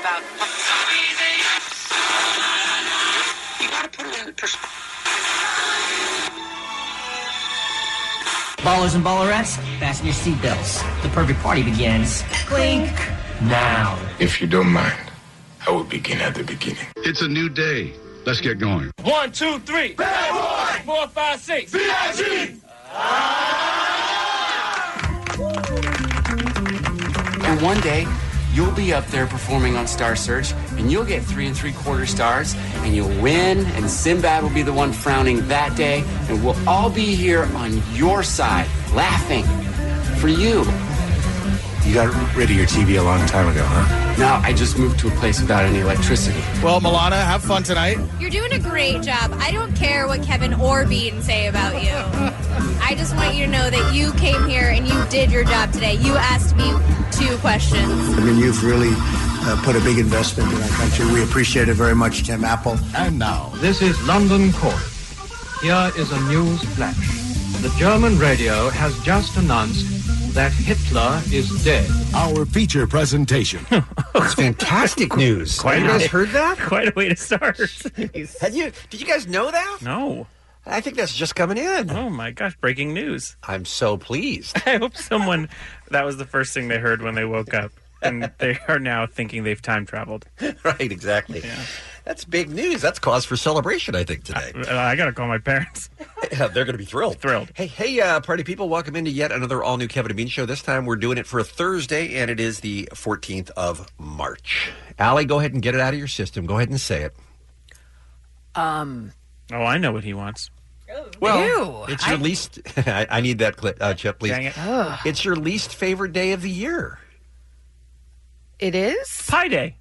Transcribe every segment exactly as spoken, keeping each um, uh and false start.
about. You gotta put it in perspective. Ballers and ballerettes, fasten your seatbelts. The perfect party begins. Clink. Now. If you don't mind, I will begin at the beginning. It's a new day. Let's get going. One, two, three. Bad boy. Four, five, six. B I G. And one day, you'll be up there performing on Star Search, and you'll get three and three quarter stars, and you'll win, and Sinbad will be the one frowning that day, and we'll all be here on your side, laughing for you. You got rid of your T V a long time ago, huh? No, I just moved to a place without any electricity. Well, Milana, have fun tonight. You're doing a great job. I don't care what Kevin or Bean say about you. I just want you to know that you came here and you did your job today. You asked me two questions. I mean, you've really uh, put a big investment in our country. We appreciate it very much, Tim Apple. And now, this is London Calling. Here is a news flash. The German radio has just announced that Hitler is dead. Our feature presentation. It's fantastic news. Quite Have you guys heard that? Quite a way to start. Had you? Did you guys know that? No. I think that's just coming in. Oh my gosh, breaking news. I'm so pleased. I hope someone, that was the first thing they heard when they woke up. And they are now thinking they've time traveled. Right, exactly. Yeah. That's big news. That's cause for celebration, I think, today. I, I got to call my parents. Yeah, they're going to be thrilled. Thrilled. Hey, hey, uh, party people, welcome into yet another all-new Kevin and Bean show. This time we're doing it for a Thursday, and it is the fourteenth of March. Allie, go ahead and get it out of your system. Go ahead and say it. Um. Oh, I know what he wants. Well, Ew, it's your I... least... I, I need that clip, uh, Chip, please. Dang it. Ugh. It's your least favorite day of the year. It is? Pie Day.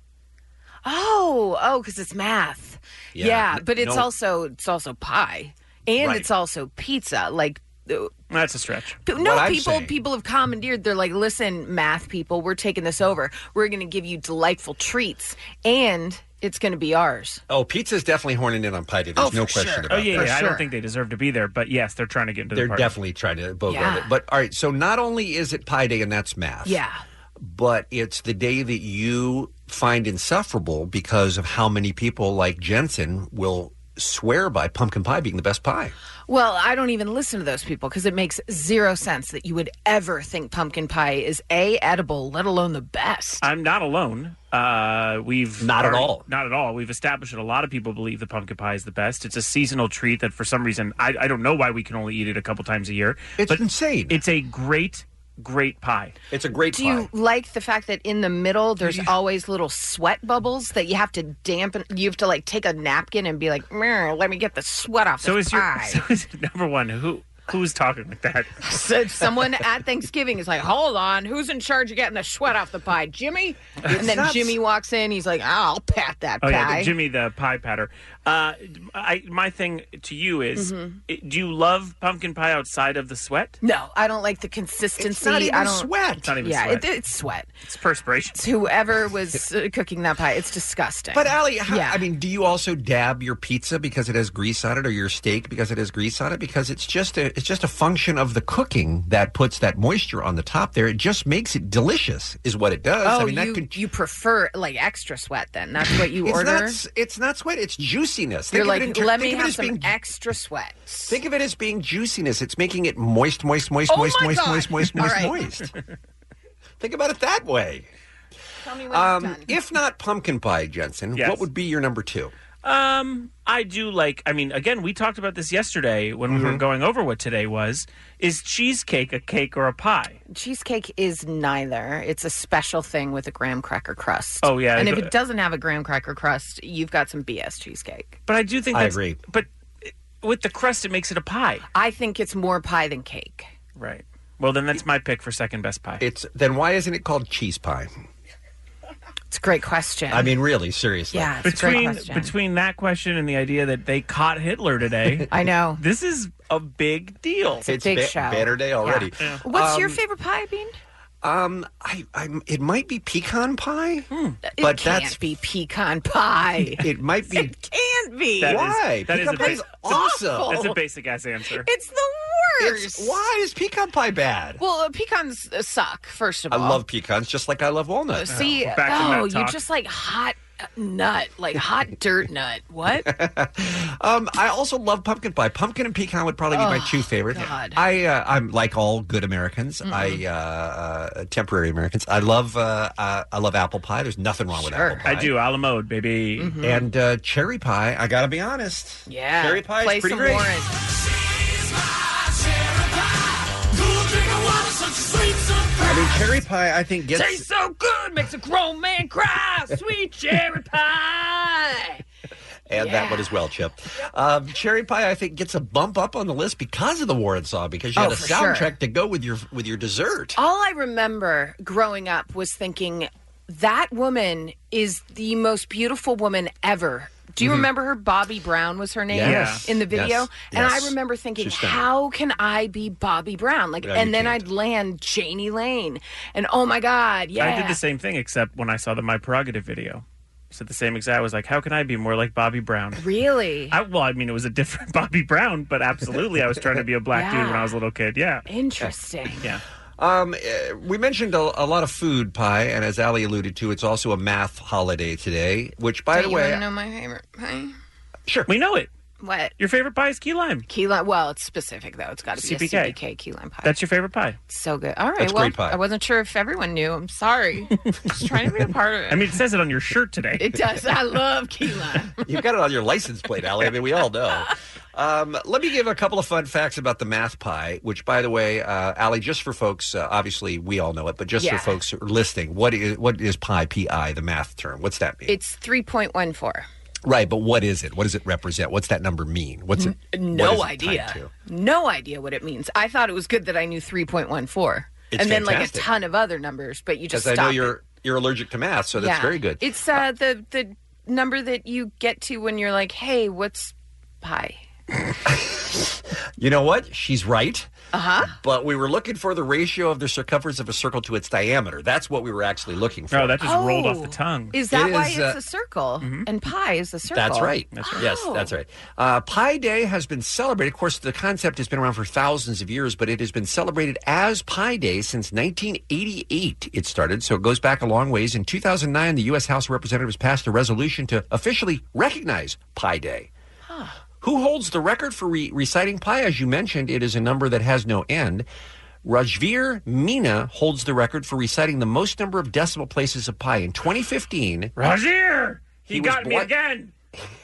Oh, oh, because it's math. Yeah, Yeah, but it's no. also it's also pie, and Right. it's also pizza. Like, uh, That's a stretch. no, What I'm people saying- people have commandeered. They're like, listen, math people, we're taking this over. We're going to give you delightful treats, and it's going to be ours. Oh, pizza's definitely horning in on Pie Day. There's Oh, no for question sure. about Oh, yeah, that. yeah. I sure. don't think they deserve to be there, but yes, they're trying to get into They're the party. definitely trying to bogart Yeah. it. But, all right, so not only is it Pie Day, and that's math. Yeah. But it's the day that you find insufferable because of how many people like Jensen will swear by pumpkin pie being the best pie. Well, I don't even listen to those people because it makes zero sense that you would ever think pumpkin pie is A, edible, let alone the best. I'm not alone. Uh, we've Not at already- all. Not at all. We've established that a lot of people believe the pumpkin pie is the best. It's a seasonal treat that for some reason, I, I don't know why we can only eat it a couple times a year. It's but insane. It's a great, great pie. It's a great Do pie. you like the fact that in the middle there's always little sweat bubbles that you have to dampen? You have to like take a napkin and be like, "Meh, let me get the sweat off So this is your pie." so is number one, who who's talking like that? So someone at Thanksgiving is like, "Hold on, who's in charge of getting the sweat off the pie, Jimmy?" And then not- Jimmy walks in. He's like, "I'll pat that Oh pie." yeah, the Jimmy the pie patter. Uh, I my thing to you is, Mm-hmm. it- do you love pumpkin pie outside of the sweat? No, I don't like the consistency. It's not even I don't. sweat. It's not even Yeah, sweat. It, it's sweat. It's perspiration. It's whoever was uh, cooking that pie. It's disgusting. But Allie, how, Yeah. I mean, do you also dab your pizza because it has grease on it, or your steak because it has grease on it? Because it's just a it's just a function of the cooking that puts that moisture on the top there. It just makes it delicious, is what it does. Oh, I mean, that you, could, you prefer like extra sweat then? That's what you it's order? not s- it's not sweat. It's juiciness. You're Think of like, it in ter- let think me of it have as some being extra sweat. Think of it as being juiciness. It's making it moist, moist, moist, Oh moist, my moist, God. moist, moist, All moist, right. moist. Think about it that way. Tell me when Um, it's done. if not pumpkin pie, Jensen, Yes. what would be your number two? Um, I do like. I mean, again, we talked about this yesterday when Mm-hmm. we were going over what today was. Is cheesecake a cake or a pie? Cheesecake is neither. It's a special thing with a graham cracker crust. Oh, yeah. And if it doesn't have a graham cracker crust, you've got some B S cheesecake. But I do think I that's, agree. But with the crust, it makes it a pie. I think it's more pie than cake. Right. Well, then that's my pick for second best pie. It's then why isn't it called cheese pie? It's a great question. I mean, really, seriously. yeah, it's a great between question. between that question and the idea that they caught Hitler today, I know. this is a big deal. It's a It's big ba- show. Banner Day already. Yeah. What's your Um, favorite pie, Bean? Um, I, I'm. It might be pecan pie, It but can't that's be pecan pie. it. Might be. It can't be. That is- Why? that is Pecan a pie big- is awesome. That's a basic ass answer. It's the Worse. Why is pecan pie bad? Well, uh, pecans uh, suck, first of I all. love pecans just like I love walnuts. See, Well, back to oh, nut you talk. just like hot nut, like hot dirt nut. What? Um, I also love pumpkin pie. Pumpkin and pecan would probably be my Oh, two favorite. God. I uh, I'm like all good Americans. I uh, uh, temporary Americans. I love uh, uh, I love apple pie. There's nothing wrong with apple pie. I do. A la mode, baby. Mm-hmm. And uh, cherry pie. I got to be honest. Yeah. Cherry pie Play is pretty some great. Warren. I mean, cherry pie. I think gets. Tastes so good, makes a grown man cry. Sweet cherry pie. And Yeah. that one as well, Chip. Um, cherry pie, I think, gets a bump up on the list because of the Warren song, because you Oh, had a for sure. soundtrack to go with your with your dessert. All I remember growing up was thinking that woman is the most beautiful woman ever. Do you Mhm. remember her? Bobby Brown was her name Yes. in the video. Yes. And Yes. I remember thinking, She's stunning. how can I be Bobby Brown? Like, No, and you then can't. I'd land Janie Lane, and oh my God, yeah, I did the same thing, except when I saw the My Prerogative video. Said the same exact. I was like, how can I be more like Bobby Brown? Really? I, well, I mean, it was a different Bobby Brown, but absolutely, I was trying to be a black Yeah. dude when I was a little kid. Yeah. Interesting. Yeah. Um, eh, we mentioned a, a lot of food pie, and as Ali alluded to, it's also a math holiday today, which, by Don't the you way, want to know my favorite pie? sure. We know it. What? Your favorite pie is key lime. Key lime. Well, it's specific though. It's got to be C P K. a C P K key lime pie. That's your favorite pie. So good. All right. That's well, great pie. I wasn't sure if everyone knew. I'm sorry. Just trying to be a part of it. I mean, it says it on your shirt today. It does. I love key lime. You've got it on your license plate, Ali. I mean, we all know. Um, let me give a couple of fun facts about the math pie, which, by the way, uh, Ali, just for folks, uh, obviously we all know it, but just Yeah. for folks who are listening, what is what is pi, P I, the math term? What's that mean? It's three point one four. Right, but what is it? What does it represent? What's that number mean? What's it? No what is it tied idea. to? No idea what it means. I thought it was good that I knew three point one four. It's And then fantastic. like a ton of other numbers, but you just Because I know stop you're it. you're allergic to math, so that's Yeah. very good. It's uh, the the number that you get to when you're like, hey, what's pi? You know what? She's right. Uh-huh. But we were looking for the ratio of the circumference of a circle to its diameter. That's what we were actually looking for. Oh, that just rolled off the Oh. tongue. Is that It why is, it's uh, a circle and pi is a circle? That's right. That's right. Yes, Oh. that's right. Uh, Pi Day has been celebrated. Of course, the concept has been around for thousands of years, but it has been celebrated as Pi Day since nineteen eighty-eight. It started, so it goes back a long ways. In two thousand nine, the U S House of Representatives passed a resolution to officially recognize Pi Day. Who holds the record for re- reciting pi? As you mentioned, it is a number that has no end. Rajveer Meena holds the record for reciting the most number of decimal places of pi. In twenty fifteen, Roger! He, He was got me blo- again.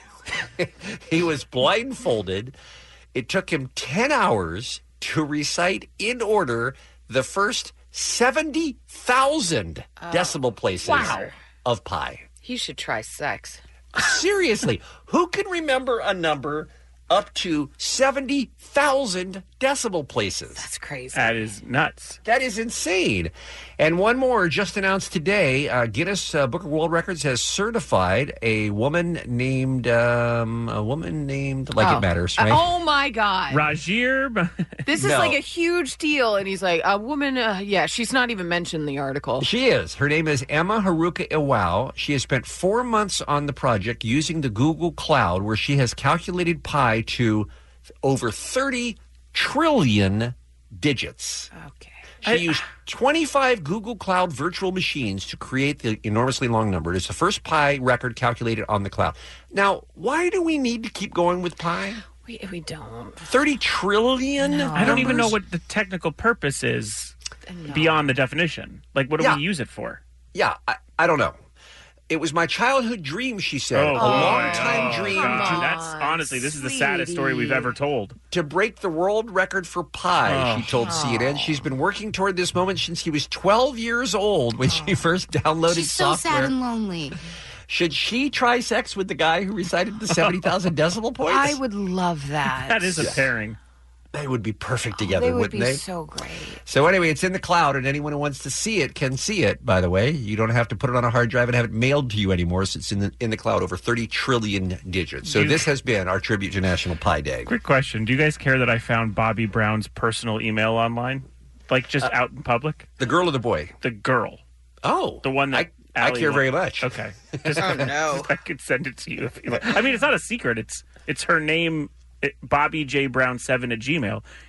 he was blindfolded. It took him ten hours to recite in order the first seventy thousand decimal places wow. of pi. He should try sex. Seriously, who can remember a number up to seventy thousand decimal places? That's crazy. That is nuts. That is insane. And one more just announced today. Uh, Guinness uh, Book of World Records has certified a woman named, um, a woman named, like Oh. it matters, Uh, right? oh my God. Rajir. This is No. like a huge deal. And he's like, a woman, uh, yeah, she's not even mentioned in the article. She is. Her name is Emma Haruka Iwao. She has spent four months on the project using the Google Cloud, where she has calculated pi to over thirty trillion digits. Okay. She used twenty-five Google Cloud virtual machines to create the enormously long number. It is the first pi record calculated on the cloud. Now, why do we need to keep going with pi? We, we don't. thirty trillion? I don't even know numbers? what the technical purpose is beyond the definition. Like, what do Yeah. we use it for? Yeah, I, I don't know. It was my childhood dream, she said. Oh, a boy. long time Oh, dream God. to, That's honestly, this is the saddest story we've ever told. to break the world record for pi, Oh. she told C N N. She's been working toward this moment since she was twelve years old when she first downloaded She's so software. sad and lonely. Should she try sex with the guy who recited the seventy thousand decimal points? I would love that. That is a pairing. They would be perfect together, They would wouldn't be they? so great. So anyway, it's in the cloud, and anyone who wants to see it can see it, by the way. You don't have to put it on a hard drive and have it mailed to you anymore. So it's in the, in the cloud, over thirty trillion digits. So You- this has been our tribute to National Pi Day. Quick question. Do you guys care that I found Bobby Brown's personal email online? Like, just out in public? The girl or the boy? The girl. Oh. The one that I Allie care wa- very much. Okay. Just, Oh, no. I could send it to you if you like. I mean, it's not a secret. It's it's her name, it, Bobby J Brown seven at Gmail.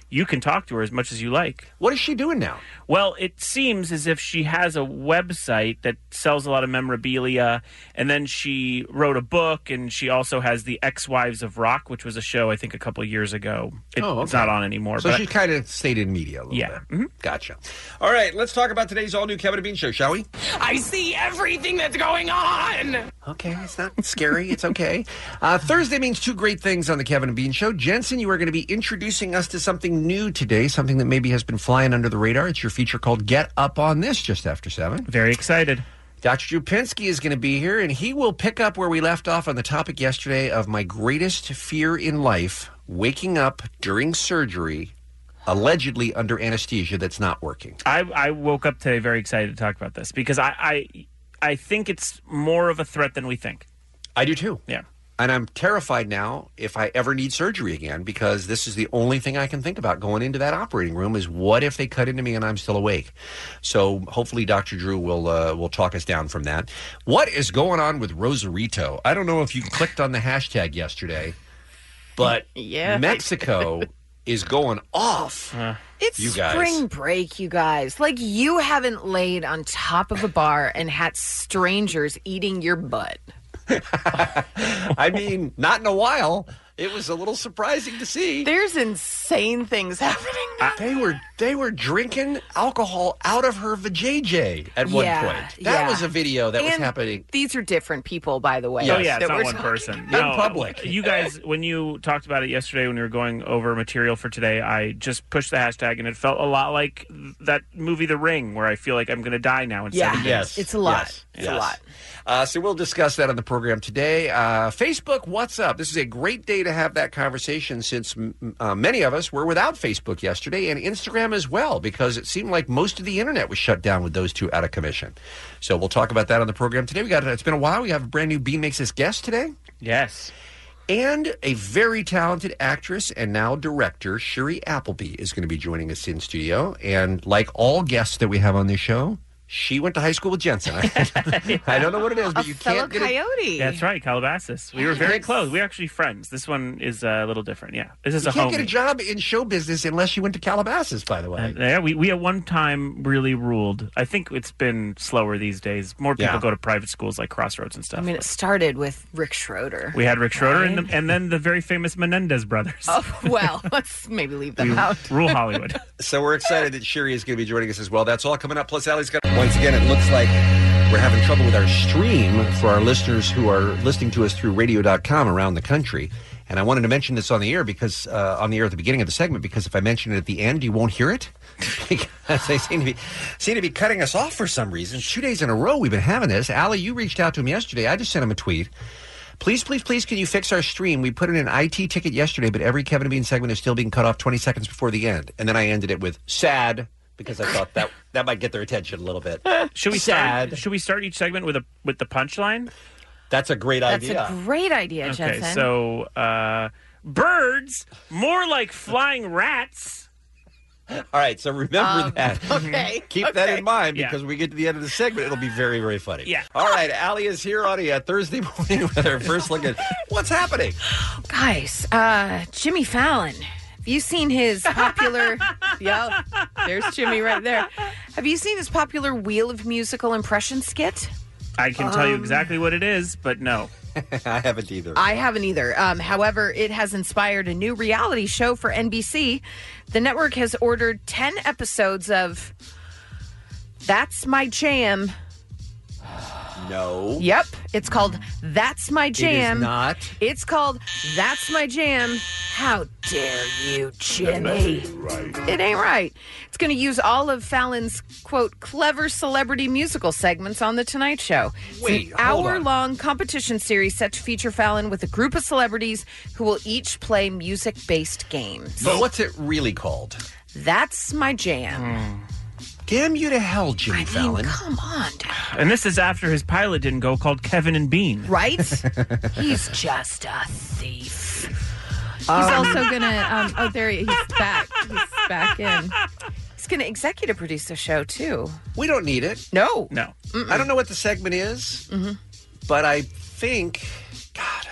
you can talk to her as much as you like. What is she doing now? Well, it seems as if she has a website that sells a lot of memorabilia, and then she wrote a book, and she also has the Ex-Wives of Rock, which was a show, I think, a couple of years ago. It, oh, okay. It's not on anymore. So but she kind of stayed in media a little yeah. bit. Mm-hmm. Gotcha. All right, let's talk about today's all-new Kevin and Bean show, shall we? I see everything that's going on. Okay, it's not scary. It's okay. Uh, Thursday means two great things on the Kevin and Bean show. Jensen, you are going to be introducing us to something new today, something that maybe has been flying under the radar. It's your feature called Get Up on This, just after seven. Very excited. Doctor Jupinski is going to be here, and he will pick up where we left off on the topic yesterday of my greatest fear in life, waking up during surgery, allegedly under anesthesia that's not working. I, I woke up today very excited to talk about this because I, I I think it's more of a threat than we think. I do too. Yeah. And I'm terrified now if I ever need surgery again, because this is the only thing I can think about going into that operating room is what if they cut into me and I'm still awake? So hopefully Doctor Drew will uh, will talk us down from that. What is going on with Rosarito? I don't know if you clicked on the hashtag yesterday, but yeah, Mexico is going off. Uh. It's you guys. spring break, you guys. Like, you haven't laid on top of a bar and had strangers eating your butt. I mean, not in a while. It was a little surprising to see. There's insane things happening now. They were they were drinking alcohol out of her vajayjay at one Yeah, point. That yeah. was a video that was And happening. These are different people, by the way. Oh, yeah, it's that not we're one talking person. In No, public. You guys, when you talked about it yesterday when we were going over material for today, I just pushed the hashtag, and it felt a lot like that movie The Ring, where I feel like I'm going to die now in Yeah, seven days. Yes. it's a lot. Yes. It's Yes. a lot. Uh, so we'll discuss that on the program today. Uh, Facebook, what's up? This is a great day to have that conversation since m- uh, many of us were without Facebook yesterday and Instagram as well, because it seemed like most of the internet was shut down with those two out of commission. So we'll talk about that on the program today. We got it's been a while. We have a brand new Bean Makes Us guest today. Yes. And a very talented actress and now director, Shiri Appleby, is going to be joining us in studio. And like all guests that we have on this show, she went to high school with Jensen. I, I don't know what it is, but A you fellow can't get it. coyote. That's right, Calabasas. We were very close. We were actually friends. This one is uh, a little different. Yeah, this is You a can't homie. get a job in show business unless you went to Calabasas, by the way. And, yeah, we, we at one time really ruled. I think it's been slower these days. More people Yeah. go to private schools like Crossroads and stuff. I mean, it started with Rick Schroeder. we had Rick Schroeder Right? and, the, and then the very famous Menendez brothers. Oh, well, let's maybe leave them We out. rule Hollywood. So we're excited that Shiri is going to be joining us as well. That's all coming up. Plus, Allie's got... Once again, it looks like we're having trouble with our stream for our listeners who are listening to us through radio dot com around the country. And I wanted to mention this on the air because uh, on the air at the beginning of the segment, because if I mention it at the end, you won't hear it. Because they seem to be seem to be cutting us off for some reason. Two days in a row we've been having this. Allie, you reached out to him yesterday. I just sent him a tweet. Please, please, please, can you fix our stream? We put in an I T ticket yesterday, but every Kevin and Bean segment is still being cut off twenty seconds before the end. And then I ended it with sad, because I thought that that might get their attention a little bit. Should we sad? start? Should we start each segment with a with the punchline? That's a great That's idea. a great idea, Okay, Jensen. so uh, birds, more like flying rats. All right, so remember Um, that. okay, Keep that okay. in mind, Yeah. because when we get to the end of the segment, it'll be very, very funny. Yeah. All right, Allie is here on a uh, Thursday morning with her first look at what's happening. Guys, uh, Jimmy Fallon. Have you seen his popular... yeah, there's Jimmy right there. Have you seen his popular Wheel of Musical Impression skit? I can tell you Um, exactly what it is, but no. I haven't either. I haven't either. Um, however, it has inspired a new reality show for N B C. The network has ordered ten episodes of That's My Jam. No. Yep. It's called That's My Jam. It is not. It's called That's My Jam. How dare you, Jimmy? It ain't right. It's going to use all of Fallon's, quote, clever celebrity musical segments on The Tonight Show. Wait, it's an hold on. hour-long competition series set to feature Fallon with a group of celebrities who will each play music-based games. But what's it really called? That's My Jam. Damn you to hell, Jimmy I mean, Fallon. come on, dude. And this is after his pilot didn't go, called Kevin and Bean. Right? He's just a thief. He's also gonna. Um, oh, there he, he's back. He's back in. He's going to executive produce the show, too. We don't need it. No. No. I don't know what the segment is, Mm-hmm. but I think, God,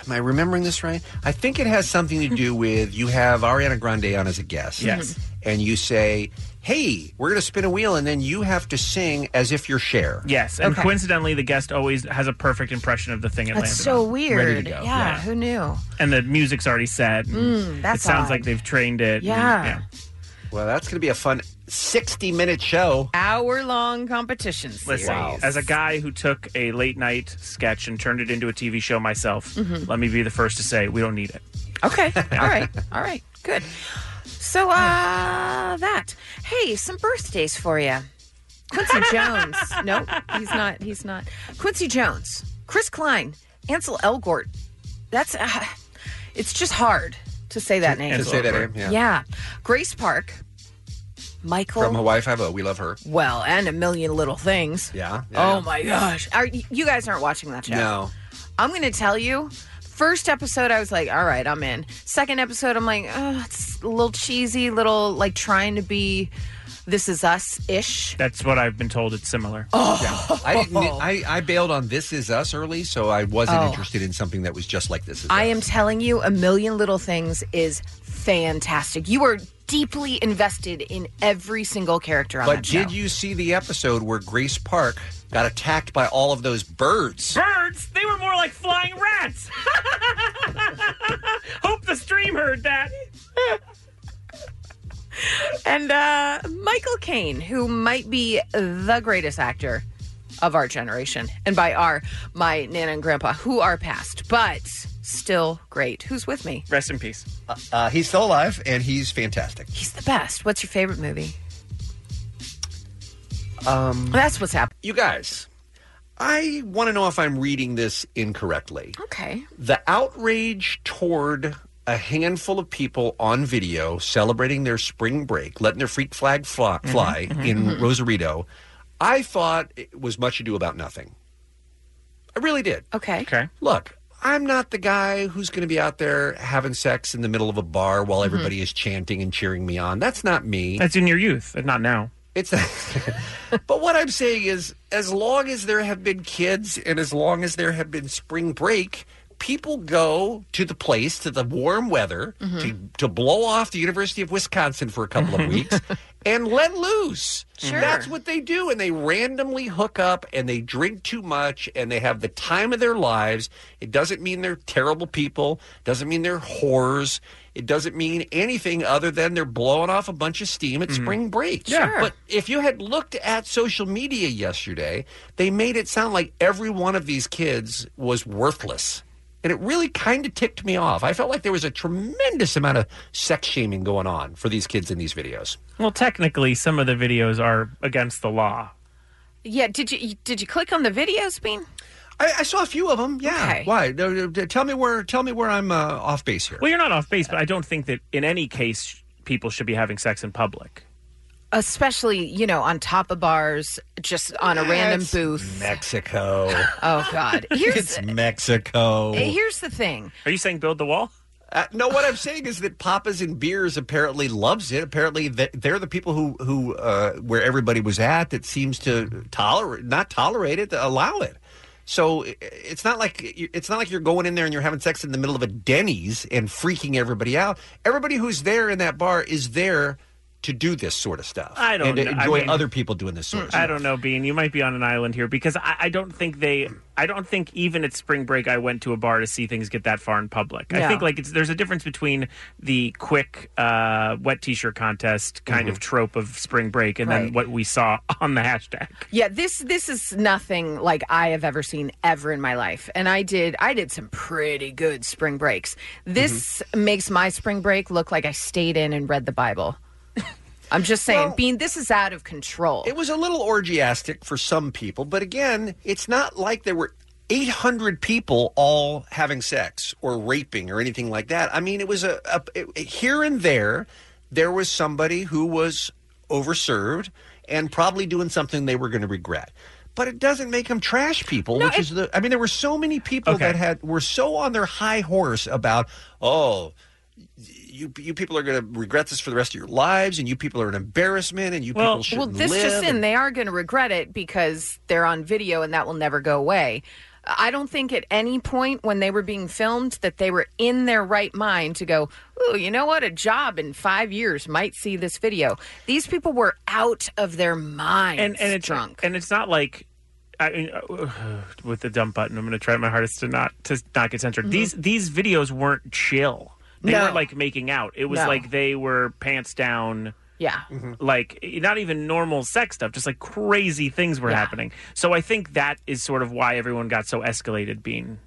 Am I remembering this right? I think it has something to do with you have Ariana Grande on as a guest. Yes. And you say, hey, we're going to spin a wheel, and then you have to sing as if you're Cher. Yes, and coincidentally, the guest always has a perfect impression of the thing it That's landed so on. weird. Ready to go. Yeah, who knew? And the music's already set. and Mm, that's it sounds odd. like they've trained it. and- Yeah. yeah. Well, that's going to be a fun sixty-minute show. Hour-long competition series. Listen, as a guy who took a late night sketch and turned it into a T V show myself, Mhm. let me be the first to say we don't need it. Okay. All right. All right. Good. So, uh, that. Hey, some birthdays for you. Quincy Jones. Nope, he's not. He's not. Quincy Jones, Chris Klein, Ansel Elgort. That's, uh, it's just hard to say that name. To say that name, yeah. Yeah. Grace Park, Michael. From Hawaii Five-O. We love her. Well, and a million little things. Yeah. yeah. Oh, my gosh. Are, you guys aren't watching that show? No. I'm going to tell you, first episode, I was like, all right, I'm in. Second episode, I'm like, oh, it's a little cheesy, little like trying to be This Is Us-ish. That's what I've been told. It's similar. Oh, I, didn't, I I bailed on This Is Us early, so I wasn't Oh. interested in something that was just like This Is I Us. am telling you, A Million Little Things is fantastic. You are deeply invested in every single character on But that show. did you see the episode where Grace Park got attacked by all of those birds? Birds? They were more like flying rats. Hope the stream heard that. And uh, Michael Caine, who might be the greatest actor of our generation. And by our, my Nana and Grandpa, who are passed, but still great. Who's with me? Rest in peace. Uh, uh, he's still alive, and he's fantastic. He's the best. What's your favorite movie? Um, That's what's happening. You guys, I want to know if I'm reading this incorrectly. Okay. The outrage toward a handful of people on video celebrating their spring break, letting their freak flag fly, fly mhm, in mhm. Rosarito, I thought it was much ado about nothing. I really did. Okay. Okay. Look, I'm not the guy who's going to be out there having sex in the middle of a bar while Mhm. everybody is chanting and cheering me on. That's not me. That's in your youth, and not now. It's but what I'm saying is, as long as there have been kids and as long as there have been spring break, people go to the place, to the warm weather, Mm-hmm. to, to blow off the University of Wisconsin for a couple of weeks and let loose. Sure. That's what they do. And they randomly hook up and they drink too much and they have the time of their lives. It doesn't mean they're terrible people. Doesn't mean they're whores. It doesn't mean anything other than they're blowing off a bunch of steam at spring break. Yeah. Sure. But if you had looked at social media yesterday, they made it sound like every one of these kids was worthless. And it really kind of ticked me off. I felt like there was a tremendous amount of sex shaming going on for these kids in these videos. Well, technically, some of the videos are against the law. Yeah, did you did you click on the videos, Bean? I, I saw a few of them. Yeah. Okay. Why? No, no, Tell me where. Tell me where I'm uh, off base here. Well, you're not off base, but I don't think that in any case people should be having sex in public. Especially, you know, on top of bars, just on a random It's booth. Mexico. Oh, God. Here's, It's Mexico. here's the thing. Are you saying build the wall? Uh, no, what I'm saying is that Papas and Beers apparently loves it. Apparently, th- they're the people who who uh, where everybody was at that seems to tolerate, not tolerate it, allow it. So i- it's not like it's not like you're going in there and you're having sex in the middle of a Denny's and freaking everybody out. Everybody who's there in that bar is there to do this sort of stuff. I don't and to know. I enjoy mean- other people doing this sort of stuff. I don't know, Bean. You might be on an island here because I, I don't think they. I don't think even at spring break I went to a bar to see things get that far in public. I Yeah. think like it's there's a difference between the quick uh, wet t-shirt contest kind of trope of spring break and Right. then what we saw on the hashtag. Yeah, this this is nothing like I have ever seen ever in my life. And I did I did some pretty good spring breaks. This makes my spring break look like I stayed in and read the Bible. I'm just saying, Well- Bean, this is out of control. It was a little orgiastic for some people, but again, it's not like there were eight hundred people all having sex or raping or anything like that. I mean, it was a, a, a here and there, there was somebody who was overserved and probably doing something they were going to regret. But it doesn't make them trash people, No, which it- is the. I mean, there were so many people Okay. that had were so on their high horse about, oh, you you people are going to regret this for the rest of your lives, and you people are an embarrassment, and you Well- people Well, shouldn't this live. just in, and- they are going to regret it because they're on video and that will never go away. I don't think at any point when they were being filmed that they were in their right mind to go, ooh, you know what? A job in five years might see this video. These people were out of their minds and, and it's drunk. And it's not like, I mean, uh, with the dump button, I'm going to try my hardest to not to not get censored. Mm-hmm. These these videos weren't chill. They no. weren't like making out. It was no. like they were pants down. Yeah. Mm-hmm. Like, not even normal sex stuff, just like crazy things were yeah. happening. So I think that is sort of why everyone got so escalated, Bean.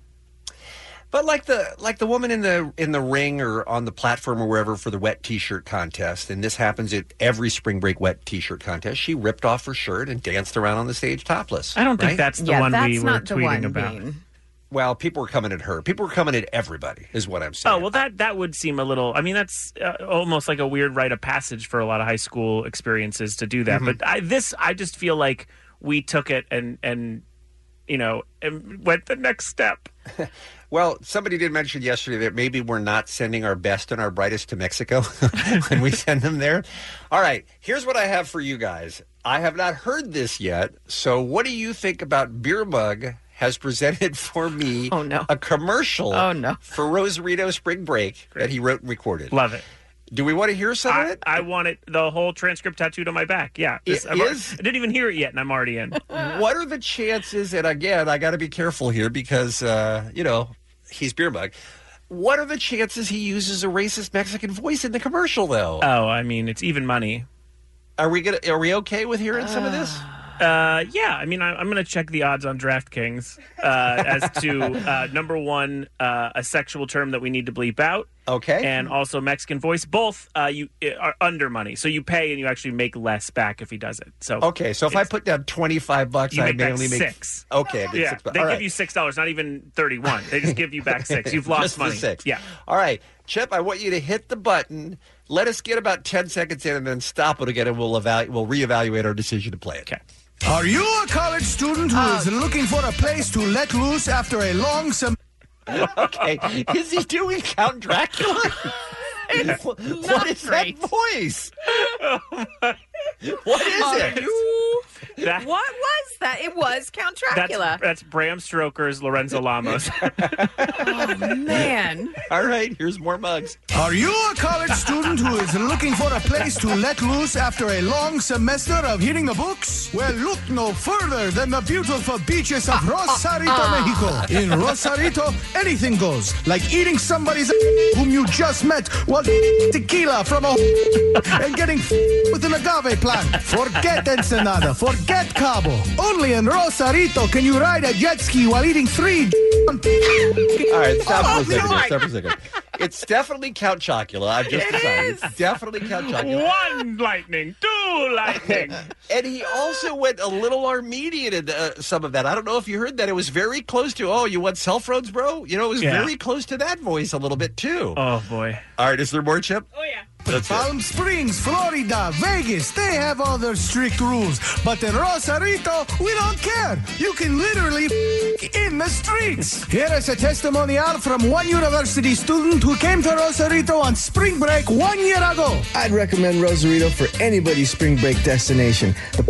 But like the like the woman in the in the ring or on the platform or wherever for the wet T-shirt contest, and this happens at every spring break wet T-shirt contest. She ripped off her shirt and danced around on the stage topless. I don't right? think that's the yeah, one that's we were not the tweeting one, about. Bean. Well, people were coming at her. People were coming at everybody, is what I'm saying. Oh, well, that that would seem a little... I mean, that's uh, almost like a weird rite of passage for a lot of high school experiences to do that. Mm-hmm. But I, this, I just feel like we took it and, and you know, and went the next step. Well, somebody did mention yesterday that maybe we're not sending our best and our brightest to Mexico when we send them there. All right, here's what I have for you guys. I have not heard this yet, so what do you think about Beer Mug has presented for me oh, no. a commercial oh, no. for Rosarito Spring Break Great. that he wrote and recorded. Love it. Do we want to hear some I, of it? I want it, the whole transcript tattooed on my back. Yeah. This, It I've already- is? I didn't even hear it yet, and I'm already in. What are the chances, and again, I got to be careful here because, uh, you know, he's Beer Mug. What are the chances he uses a racist Mexican voice in the commercial, though? Oh, I mean, it's even money. Are we gonna? Are we okay with hearing some of this? Uh, yeah, I mean, I, I'm going to check the odds on DraftKings uh, as to, uh, number one, uh, a sexual term that we need to bleep out. Okay. And also Mexican voice. Both uh, you are under money. So you pay and you actually make less back if he does it. So Okay, so if I put down twenty-five bucks, you I make may back only make... six. Okay, I make Yeah, six bucks. they All give right. you six dollars, not even thirty-one. They just give you back six. You've lost Just the money. six. Yeah. All right, Chip, I want you to hit the button. Let us get about ten seconds in and then stop it again, and we'll, evalu- we'll reevaluate our decision to play it. Okay. Are you a college student who is looking for a place to let loose after a long sem- Okay, is he doing Count Dracula? what Not is great. that voice? What is Are it? you- That- what was that? It was Count That's, Dracula. that's Bram Stoker's Lorenzo Lamas. Oh, man. All right, here's more mugs. Are you a college student who is looking for a place to let loose after a long semester of hitting the books? Well, look no further than the beautiful beaches of Rosarito, Mexico. In Rosarito, anything goes, like eating somebody's whom you just met while tequila from a and getting with an agave plant. Forget Ensenada, forget Cabo. Only in Rosarito can you ride a jet ski while eating three. All right, stop Oh, for a second. my. Stop for a second. It's definitely Count Chocula. I've just It decided. is. It's definitely Count Chocula. One lightning, two lightning. And he also went a little Armenian in uh, some of that. I don't know if you heard that. It was very close to, oh, you want self roads, bro? You know, it was Yeah. very close to that voice a little bit, too. Oh, boy. All right, is there more, Chip? Oh, yeah. That's it. Palm Springs, Florida, Vegas, they have all their strict rules. But in Rosarito, we don't care. You can literally f- in the streets. Here is a testimonial from one university student who came to Rosarito on spring break one year ago. I'd recommend Rosarito for anybody's spring break destination. The,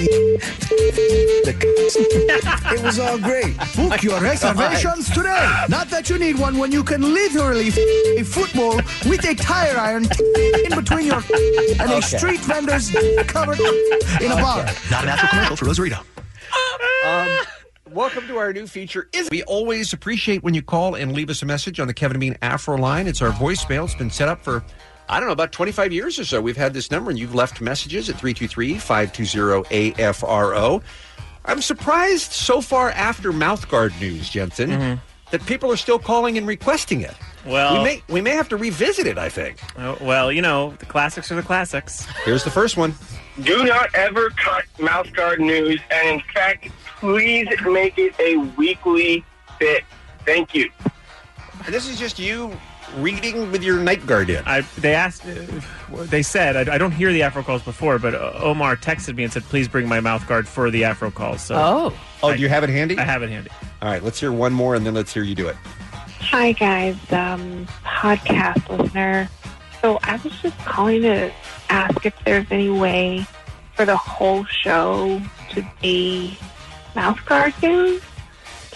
the it was all great. Book your reservations today. Not that you need one when you can literally f- a football with a tire iron in between your and a Okay. street vendor's covered in a bar. Not an actual commercial for Rosarito. Um, welcome to our new feature. Is We always appreciate when you call and leave us a message on the Kevin and Bean Afro line. It's our voicemail. It's been set up for, I don't know, about twenty-five years or so. We've had this number, and you've left messages at three two three, five two zero, A F R O. I'm surprised so far after mouthguard news, Jensen, Mm-hmm. that people are still calling and requesting it. Well- we may we may have to revisit it, I think. Oh, well, you know, the classics are the classics. Here's the first one. Do not ever cut mouthguard news, and in fact, please make it a weekly bit. Thank you. And this is just you reading with your night guard in. I they asked, uh, they said, I, I don't hear the Afro calls before, but uh, Omar texted me and said, please bring my mouth guard for the Afro calls. So Oh. Oh, I- do you have it handy? I have it handy. All right, let's hear one more, and then let's hear you do it. Hi, guys. Um, podcast listener. So I was just calling to ask if there's any way for the whole show to be mouthguard news.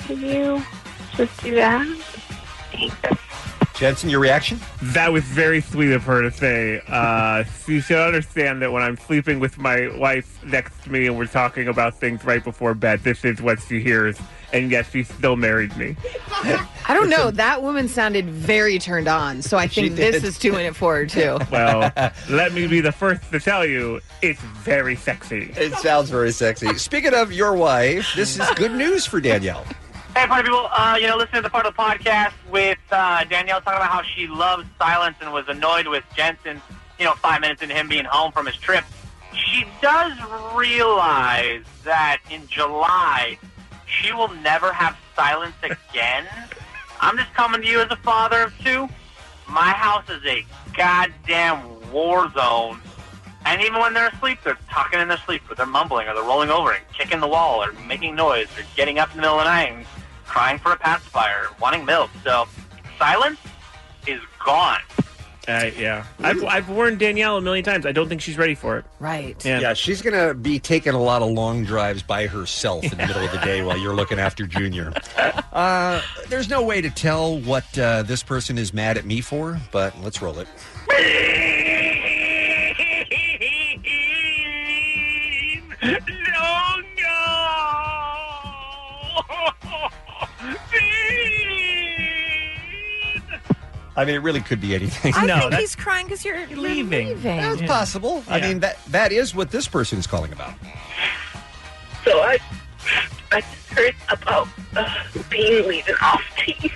Can you just do that? Thanks. Jensen, your reaction? That was very sweet of her to say. Uh, she should understand that when I'm sleeping with my wife next to me and we're talking about things right before bed, this is what she hears. And yes, she still married me. I don't know. That woman sounded very turned on, so I think this is doing it for her, too. Well, let me be the first to tell you, it's very sexy. It sounds very sexy. Speaking of your wife, this is good news for Danielle. Hey, party people. Uh, you know, listening to the part of the podcast with uh, Danielle talking about how she loves silence and was annoyed with Jensen, you know, five minutes into him being home from his trip. She does realize that in July, she will never have silence again. I'm just coming to you as a father of two. My house is a goddamn war zone. And even when they're asleep, they're talking in their sleep, or they're mumbling, or they're rolling over and kicking the wall, or making noise, or getting up in the middle of the night and crying for a pacifier, wanting milk. So silence is gone. Uh, yeah. I've, I've warned Danielle a million times. I don't think she's ready for it. Right. Yeah, yeah she's going to be taking a lot of long drives by herself in the middle of the day while you're looking after Junior. Uh, there's no way to tell what uh, this person is mad at me for, but let's roll it. No, no! I mean, it really could be anything. I no, think that- he's crying because you're leaving. leaving. That's Yeah. possible. I mean, that that is what this person is calling about. So I, I just heard about uh, Bean leaving off team.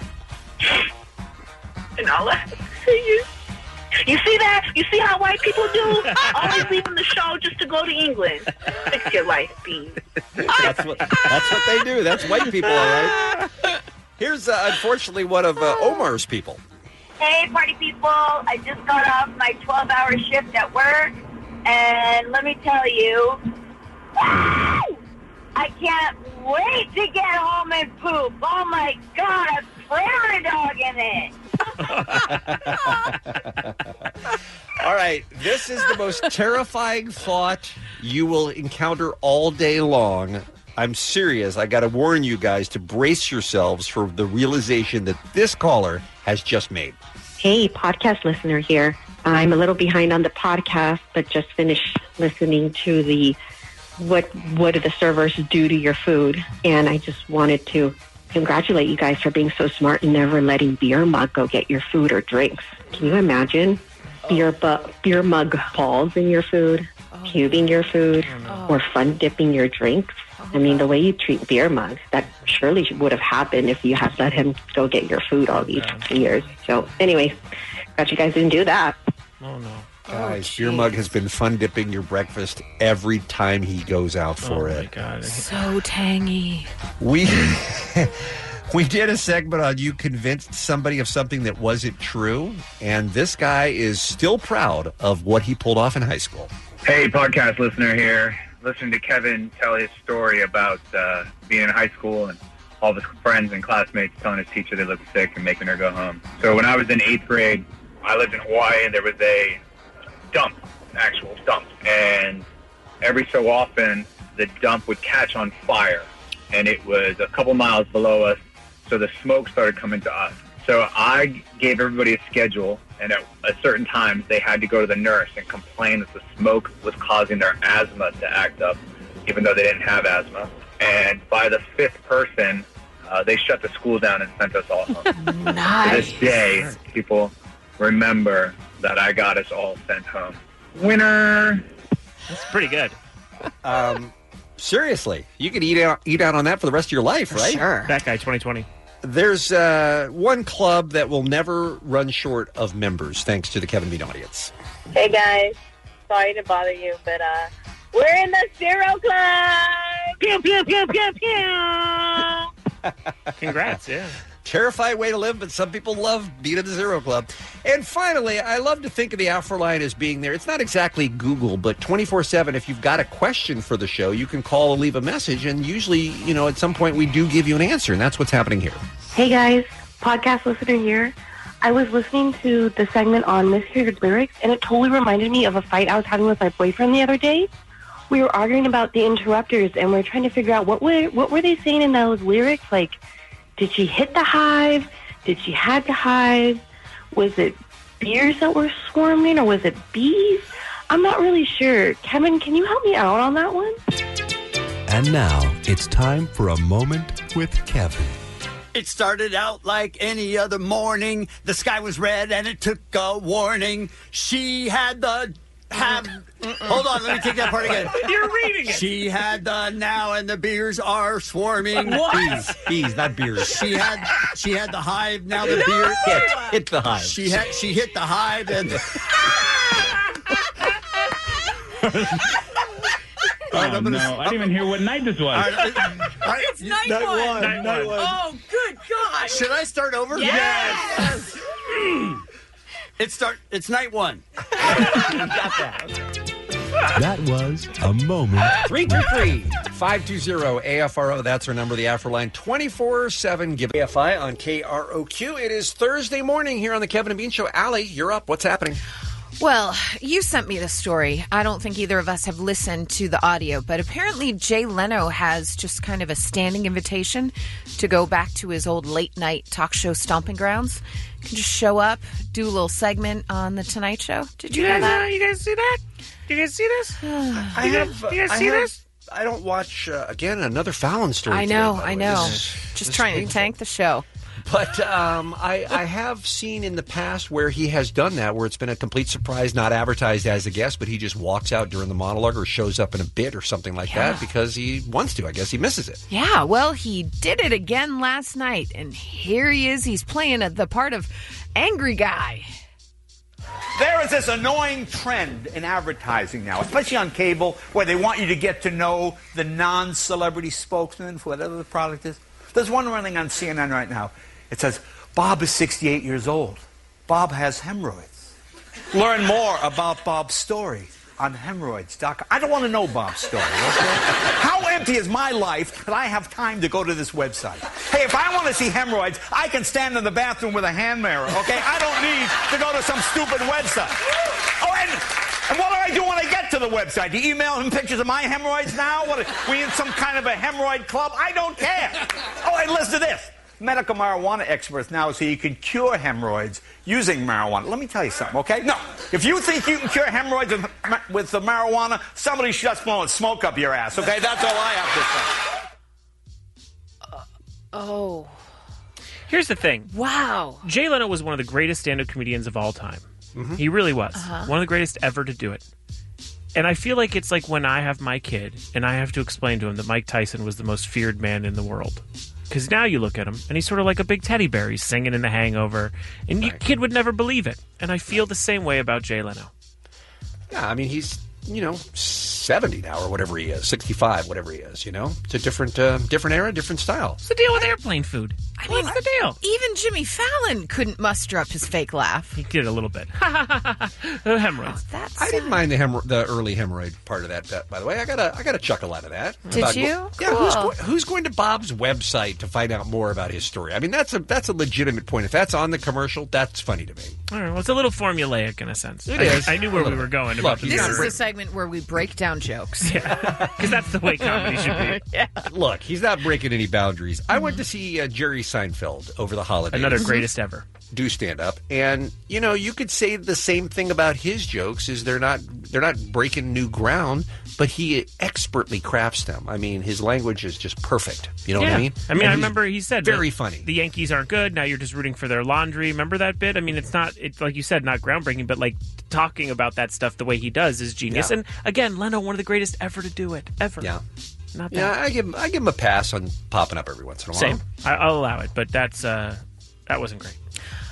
And all I have to say is, you see that? You see how white people do? Always leaving the show just to go to England. Fix your life, Bean. That's what that's what they do. That's white people, all right. Here's uh, unfortunately one of uh, Omar's people. Hey, party people. I just got off my twelve-hour shift at work, and let me tell you, I can't wait to get home and poop. Oh, my God, a prairie dog in it. All right, this is the most terrifying thought you will encounter all day long. I'm serious. I got to warn you guys to brace yourselves for the realization that this caller has just made. Hey, podcast listener here. I'm a little behind on the podcast, but just finished listening to the what what do the servers do to your food, and I just wanted to congratulate you guys for being so smart and never letting beer mug go get your food or drinks. Can you imagine beer bu- beer mug balls in your food, cubing your food, or fun dipping your drinks? I mean, the way you treat beer mugs, that surely would have happened if you had let him go get your food all these years. So, anyways, glad you guys didn't do that. Oh, no. Guys, Beer Mug has been fun dipping your breakfast every time he goes out for Oh, my it. God. So tangy. We we did a segment on you convinced somebody of something that wasn't true, and this guy is still proud of what he pulled off in high school. Hey, podcast listener here. Listening to Kevin tell his story about uh, being in high school and all of his friends and classmates telling his teacher they looked sick and making her go home. So when I was in eighth grade, I lived in Hawaii, and there was a dump, an actual dump. And every so often, the dump would catch on fire, and it was a couple miles below us, so the smoke started coming to us. So I gave everybody a schedule, and at a certain times they had to go to the nurse and complain that the smoke was causing their asthma to act up, even though they didn't have asthma. And by the fifth person, uh, they shut the school down and sent us all home. Nice. To this day, people remember that I got us all sent home. Winner! That's pretty good. Um, seriously, you could eat out, eat out on that for the rest of your life, right? Sure. That guy, twenty twenty. There's uh, one club that will never run short of members, thanks to the Kevin Bean audience. Hey, guys. Sorry to bother you, but uh, we're in the Zero Club. Pew, pew, pew, pew, pew. Congrats, yeah. Terrifying way to live, but some people love being at the Zero Club. And finally, I love to think of the Afro line as being there. It's not exactly Google, but twenty-four seven, if you've got a question for the show, you can call or leave a message, and usually, you know, at some point we do give you an answer, and that's what's happening here. Hey guys, podcast listener here. I was listening to the segment on misheard lyrics, and it totally reminded me of a fight I was having with my boyfriend the other day. we were arguing about the Interrupters, and we are trying to figure out what were what were they saying in those lyrics. Like, did she hit the hive? Did she have the hive? Was it beers that were swarming, or was it bees? I'm not really sure. Kevin, can you help me out on that one? And now it's time for a moment with Kevin. It started out like any other morning. The sky was red and it took a warning. She had the have. Hold on, let me take that part again. You're reading it. She had the now and the beers are swarming. What? Bees, bees, not beers. She had she had the hive. Now the No! beer Hit, hit the hive. She had she hit the hive and. Oh, right, no. I didn't even hear what night this was. All right, all right, It's night night one. one. Night Night one. one. Oh, good God. Should I start over? Yes. Yes. It's start. It's night one. That was a moment. three two three, five two zero, A F R O. That's our number, the Afro line. twenty-four seven. Give A F I on K R O Q. It is Thursday morning here on the Kevin and Bean Show. Allie, you're up. What's happening? Well, you sent me the story. I don't think either of us have listened to the audio, but apparently Jay Leno has just kind of a standing invitation to go back to his old late night talk show stomping grounds. You can just show up, do a little segment on the Tonight Show. Did you, You know guys, that? uh, you guys see that? You guys see this? I you have. Guys, you guys I see have- this? I don't watch, uh, again, another Fallon story. I know, today, by the I way. know. This is- Just this is trying to painful. tank the show. But um, I, I have seen in the past where he has done that, where it's been a complete surprise, not advertised as a guest, but he just walks out during the monologue or shows up in a bit or something like Yeah. that because he wants to. I guess he misses it. Yeah, well, he did it again last night, and here he is. He's playing a, the part of angry guy. There is this annoying trend in advertising now, especially on cable, where they want you to get to know the non-celebrity spokesman for whatever the product is. There's one running on C N N right now. It says, Bob is sixty-eight years old. Bob has hemorrhoids. Learn more about Bob's story on hemorrhoids dot com. I don't want to know Bob's story, okay? How empty is my life that I have time to go to this website? Hey, if I want to see hemorrhoids, I can stand in the bathroom with a hand mirror, okay? I don't need to go to some stupid website. Oh, and, and what do I do when I get to the website? Do you email him pictures of my hemorrhoids now? What, we in some kind of a hemorrhoid club? I don't care. Oh, and listen to this. Medical marijuana experts now say you can cure hemorrhoids using marijuana. Let me tell you something, okay? No, if you think you can cure hemorrhoids with, with the marijuana, somebody should just blowing smoke up your ass, okay? That's all I have to say. Oh. Here's the thing. Wow. Jay Leno was one of the greatest stand-up comedians of all time. He really was. Uh-huh. One of the greatest ever to do it. And I feel like it's like when I have my kid and I have to explain to him that Mike Tyson was the most feared man in the world. Because now you look at him, and he's sort of like a big teddy bear. He's singing in The Hangover, and your kid would never believe it. And I feel the same way about Jay Leno. Yeah, I mean, he's, you know, seventy now or whatever he is, sixty-five, whatever he is, you know? It's a different uh, different era, different style. What's the deal with airplane food? I mean, What's the deal? Even Jimmy Fallon couldn't muster up his fake laugh. He did a little bit. The hemorrhoids. That's I didn't mind the hemorrho- the early hemorrhoid part of that, bet, by the way. I got a I got a chuckle out of that. Did About- you? Yeah. Who's, Cool. go- who's going to Bob's website to find out more about his story? I mean, that's a that's a legitimate point. If that's on the commercial, that's funny to me. All right, well, it's a little formulaic in a sense. It I, is. I knew where we were going. Look, about the he's This not is break- the segment where we break down jokes. Because that's the way comedy should be. Yeah. Look, he's not breaking any boundaries. I went to see uh, Jerry Seinfeld over the holidays. Another greatest ever. Do stand up, and you know you could say the same thing about his jokes. Is they're not they're not breaking new ground, but he expertly crafts them. I mean, his language is just perfect. You know yeah. what I mean? I mean, And I he's remember he said very that funny. The Yankees aren't good. Now you're just rooting for their laundry. Remember that bit? I mean, it's not. It's like you said, not groundbreaking, but like talking about that stuff the way he does is genius. Yeah. And again, Leno, one of the greatest ever to do it. Ever. Yeah. Not that. Yeah, I give him, I give him a pass on popping up every once in a while. Same. I, I'll allow it, but that's uh, that wasn't great.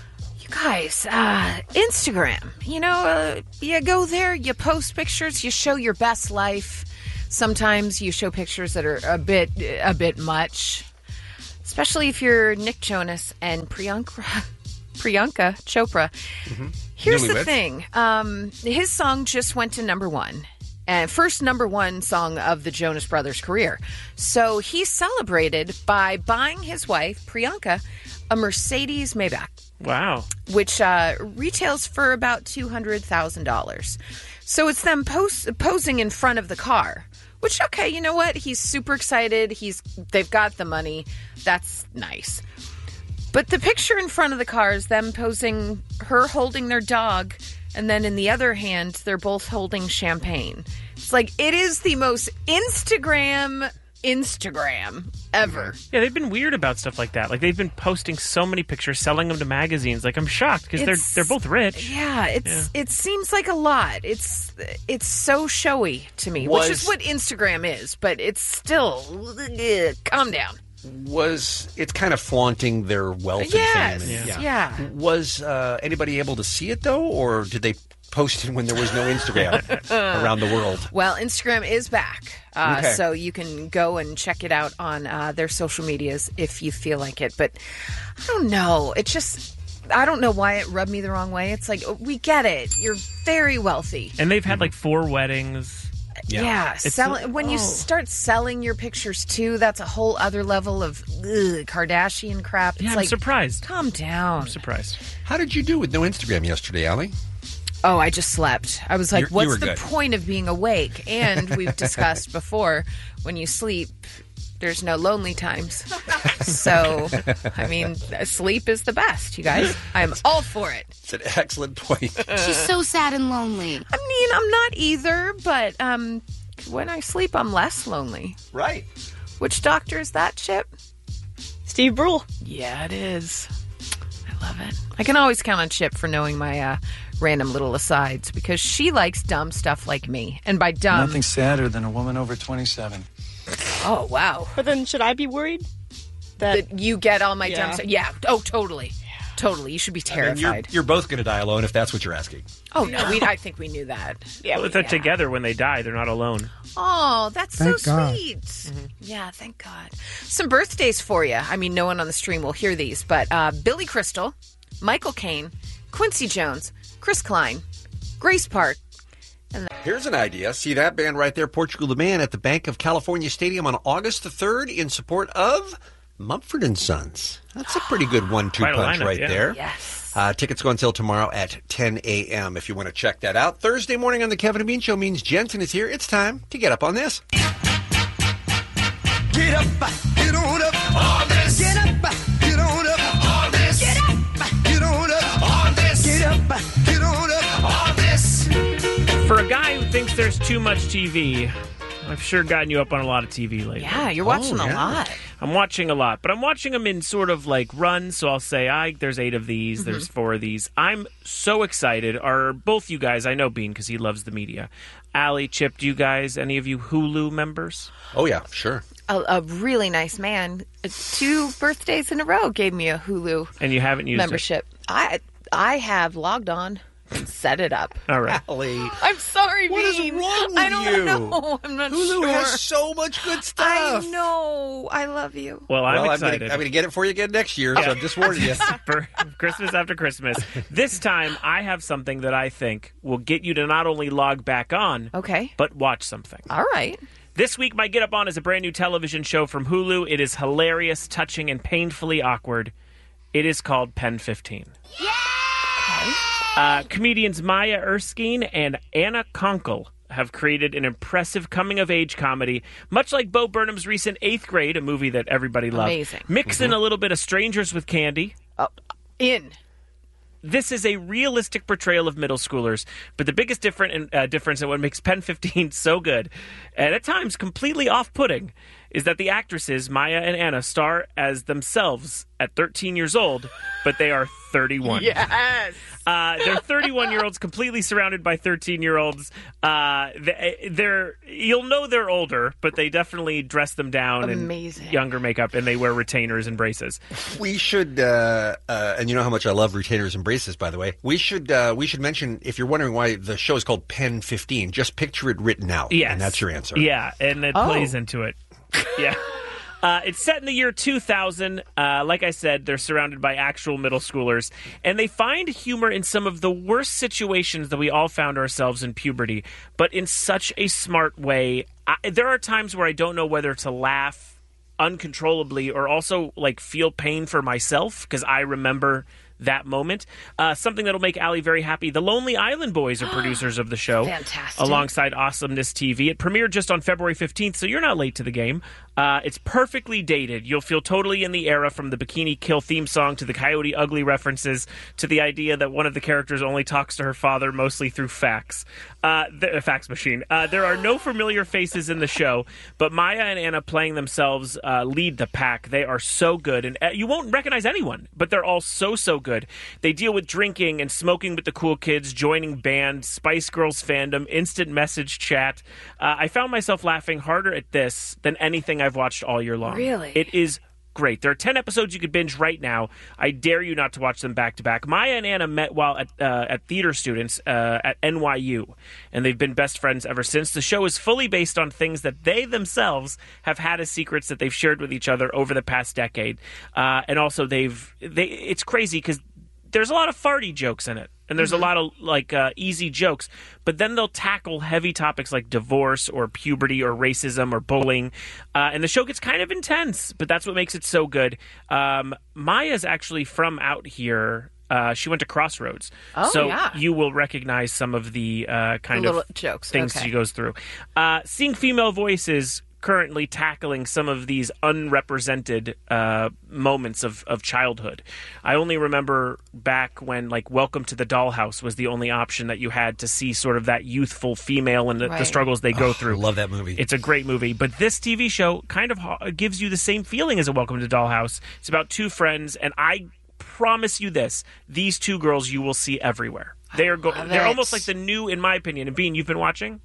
Guys, uh, Instagram, you know, uh, you go there, you post pictures, you show your best life. Sometimes you show pictures that are a bit, a bit much, especially if you're Nick Jonas and Priyanka, Priyanka Chopra. Mm-hmm. Here's the Newlyweds. thing. Um, his song just went to number one. Uh, first number one song of the Jonas Brothers' career. So he celebrated by buying his wife, Priyanka, a Mercedes Maybach. Wow. Which uh, retails for about two hundred thousand dollars. So it's them pos- posing in front of the car. Which, okay, you know what? He's super excited. He's They've got the money. That's nice. But the picture in front of the car is them posing, her holding their dog, and then in the other hand, they're both holding champagne. It's like, it is the most Instagram Instagram ever. Yeah, they've been weird about stuff like that. Like, they've been posting so many pictures, selling them to magazines. Like, I'm shocked because they're It's- they're both rich. Yeah, it's it seems like a lot. It's it's so showy to me, Was- which is what Instagram is, but it's still ugh, calm down. Was it's kind of flaunting their wealth Yes, and fame? and- yeah. Was uh, anybody able to see it, though, or did they post it when there was no Instagram around the world? Well, Instagram is back, uh, Okay. so you can go and check it out on uh, their social medias if you feel like it. But I don't know. It just, I don't know why it rubbed me the wrong way. It's like, we get it. You're very wealthy. And they've had like four weddings. Yeah, It's selling, like, when you oh. start selling your pictures too, that's a whole other level of ugh, Kardashian crap. It's Yeah, I'm like, surprised. Calm down. I'm surprised. How did you do with no Instagram yesterday, Allie? Oh, I just slept. I was like, You're- you what's were the good. point of being awake? And we've discussed before, when you sleep, there's no lonely times. So, I mean, sleep is the best, you guys. I'm all for it. It's an excellent point. She's so sad and lonely. I mean, I'm not either, but um, when I sleep, I'm less lonely. Right. Which doctor is that, Chip? Steve Brule. Yeah, it is. I love it. I can always count on Chip for knowing my uh, random little asides because she likes dumb stuff like me. And by dumb... Nothing sadder than a woman over twenty-seven. Oh, wow. But then should I be worried? That, That you get all my Yeah. dumb stuff? Yeah. Oh, totally. Totally. You should be I mean, terrified. you're, you're both going to die alone if that's what you're asking. Oh, no. We, I think we knew that. Yeah, well, if they're together when they die, they're not alone. Oh, that's Thank so God. sweet. Yeah, thank God. Some birthdays for you. I mean, no one on the stream will hear these, but uh, Billy Crystal, Michael Caine, Quincy Jones, Chris Klein, Grace Park. And Here's an idea. See that band right there, Portugal the Man, at the Bank of California Stadium on August the third in support of Mumford and Sons. That's a pretty good one two Quite a punch lineup, right yeah. there. Yes. Uh, tickets go on sale tomorrow at ten a.m. if you want to check that out. Thursday morning on the Kevin and Bean Show means Jensen is here. It's time to get up on this. Get up, get on up on this. Get up, get on up on this. Get up, get on up on this. Get up, get on up on this. For a guy who thinks there's too much T V, I've sure gotten you up on a lot of T V lately. Yeah, you're watching Oh, a yeah. lot. I'm watching a lot, but I'm watching them in sort of like runs. So I'll say, I there's eight of these, there's Mhm. four of these. I'm so excited. Are both you guys? I know Bean because he loves the media. Allie, Chip, do you guys? Any of you Hulu members? Oh yeah, sure. A, a really nice man, uh, two birthdays in a row, gave me a Hulu And you haven't used membership. I I have logged on and set it up. it? All right. Allie. I'm sorry, What is Bean. wrong with I don't you? know. I'm not Hulu sure. has so much good stuff. I know. I love you. Well, I'm well, excited. I'm going to get it for you again next year, so I'm just warning you. For Christmas after Christmas. This time, I have something that I think will get you to not only log back on, Okay. but watch something. All right. This week, my Get Up On is a brand new television show from Hulu. It is hilarious, touching, and painfully awkward. It is called Pen fifteen. Uh, comedians Maya Erskine and Anna Konkle have created an impressive coming-of-age comedy, much like Bo Burnham's recent Eighth Grade, a movie that everybody loved. Amazing. Mix in a little bit of Strangers with Candy. In. This is a realistic portrayal of middle schoolers, but the biggest different, uh, difference and what makes Pen fifteen so good, and at times completely off-putting, is that the actresses, Maya and Anna, star as themselves at thirteen years old, but they are thirty-one. Yes. Uh, they're thirty-one-year-olds completely surrounded by thirteen-year-olds. Uh, they, they're you'll know they're older, but they definitely dress them down Amazing. in younger makeup, and they wear retainers and braces. We should, uh, uh, and you know how much I love retainers and braces, by the way. We should, uh, we should mention, if you're wondering why the show is called Pen fifteen, just picture it written out, Yes. and that's your answer. Yeah, and it Oh. plays into it. Yeah. Uh, it's set in the year two thousand. Uh, like I said, they're surrounded by actual middle schoolers, and they find humor in some of the worst situations that we all found ourselves in puberty, but in such a smart way. I, there are times where I don't know whether to laugh uncontrollably or also like feel pain for myself because I remember that moment. Uh, something that'll make Allie very happy. The Lonely Island Boys are producers of the show. Fantastic. Alongside Awesomeness T V. It premiered just on February fifteenth, so you're not late to the game. Uh, it's perfectly dated. You'll feel totally in the era, from the Bikini Kill theme song to the Coyote Ugly references to the idea that one of the characters only talks to her father mostly through fax. Uh, the uh, fax machine. Uh, there are no familiar faces in the show, but Maya and Anna playing themselves uh, lead the pack. They are so good, and uh, you won't recognize anyone, but they're all so, so good. They deal with drinking and smoking with the cool kids, joining bands, Spice Girls fandom, instant message chat. Uh, I found myself laughing harder at this than anything I've watched all year long. Really? It is great. There are ten episodes you could binge right now. I dare you not to watch them back to back. Maya and Anna met while at, uh, at theater students uh, at N Y U, and they've been best friends ever since. The show is fully based on things that they themselves have had as secrets that they've shared with each other over the past decade. Uh, and also, they've they. It's crazy because there's a lot of farty jokes in it. And there's Mm-hmm. a lot of like uh, easy jokes, but then they'll tackle heavy topics like divorce or puberty or racism or bullying. Uh, and the show gets kind of intense, but that's what makes it so good. Um, Maya's actually from out here. Uh, she went to Crossroads. Oh, so yeah. you will recognize some of the uh, kind The of little jokes, things okay. she goes through. Uh, seeing female voices currently tackling some of these unrepresented uh, moments of, of childhood. I only remember back when, like, Welcome to the Dollhouse was the only option that you had to see sort of that youthful female and the, the Right. struggles they go Oh, through. I love that movie. It's a great movie. But this T V show kind of ho- gives you the same feeling as a Welcome to Dollhouse. It's about two friends, and I promise you this, these two girls you will see everywhere. They are go- love They're it. almost like the new, in my opinion. And Bean, you've been watching?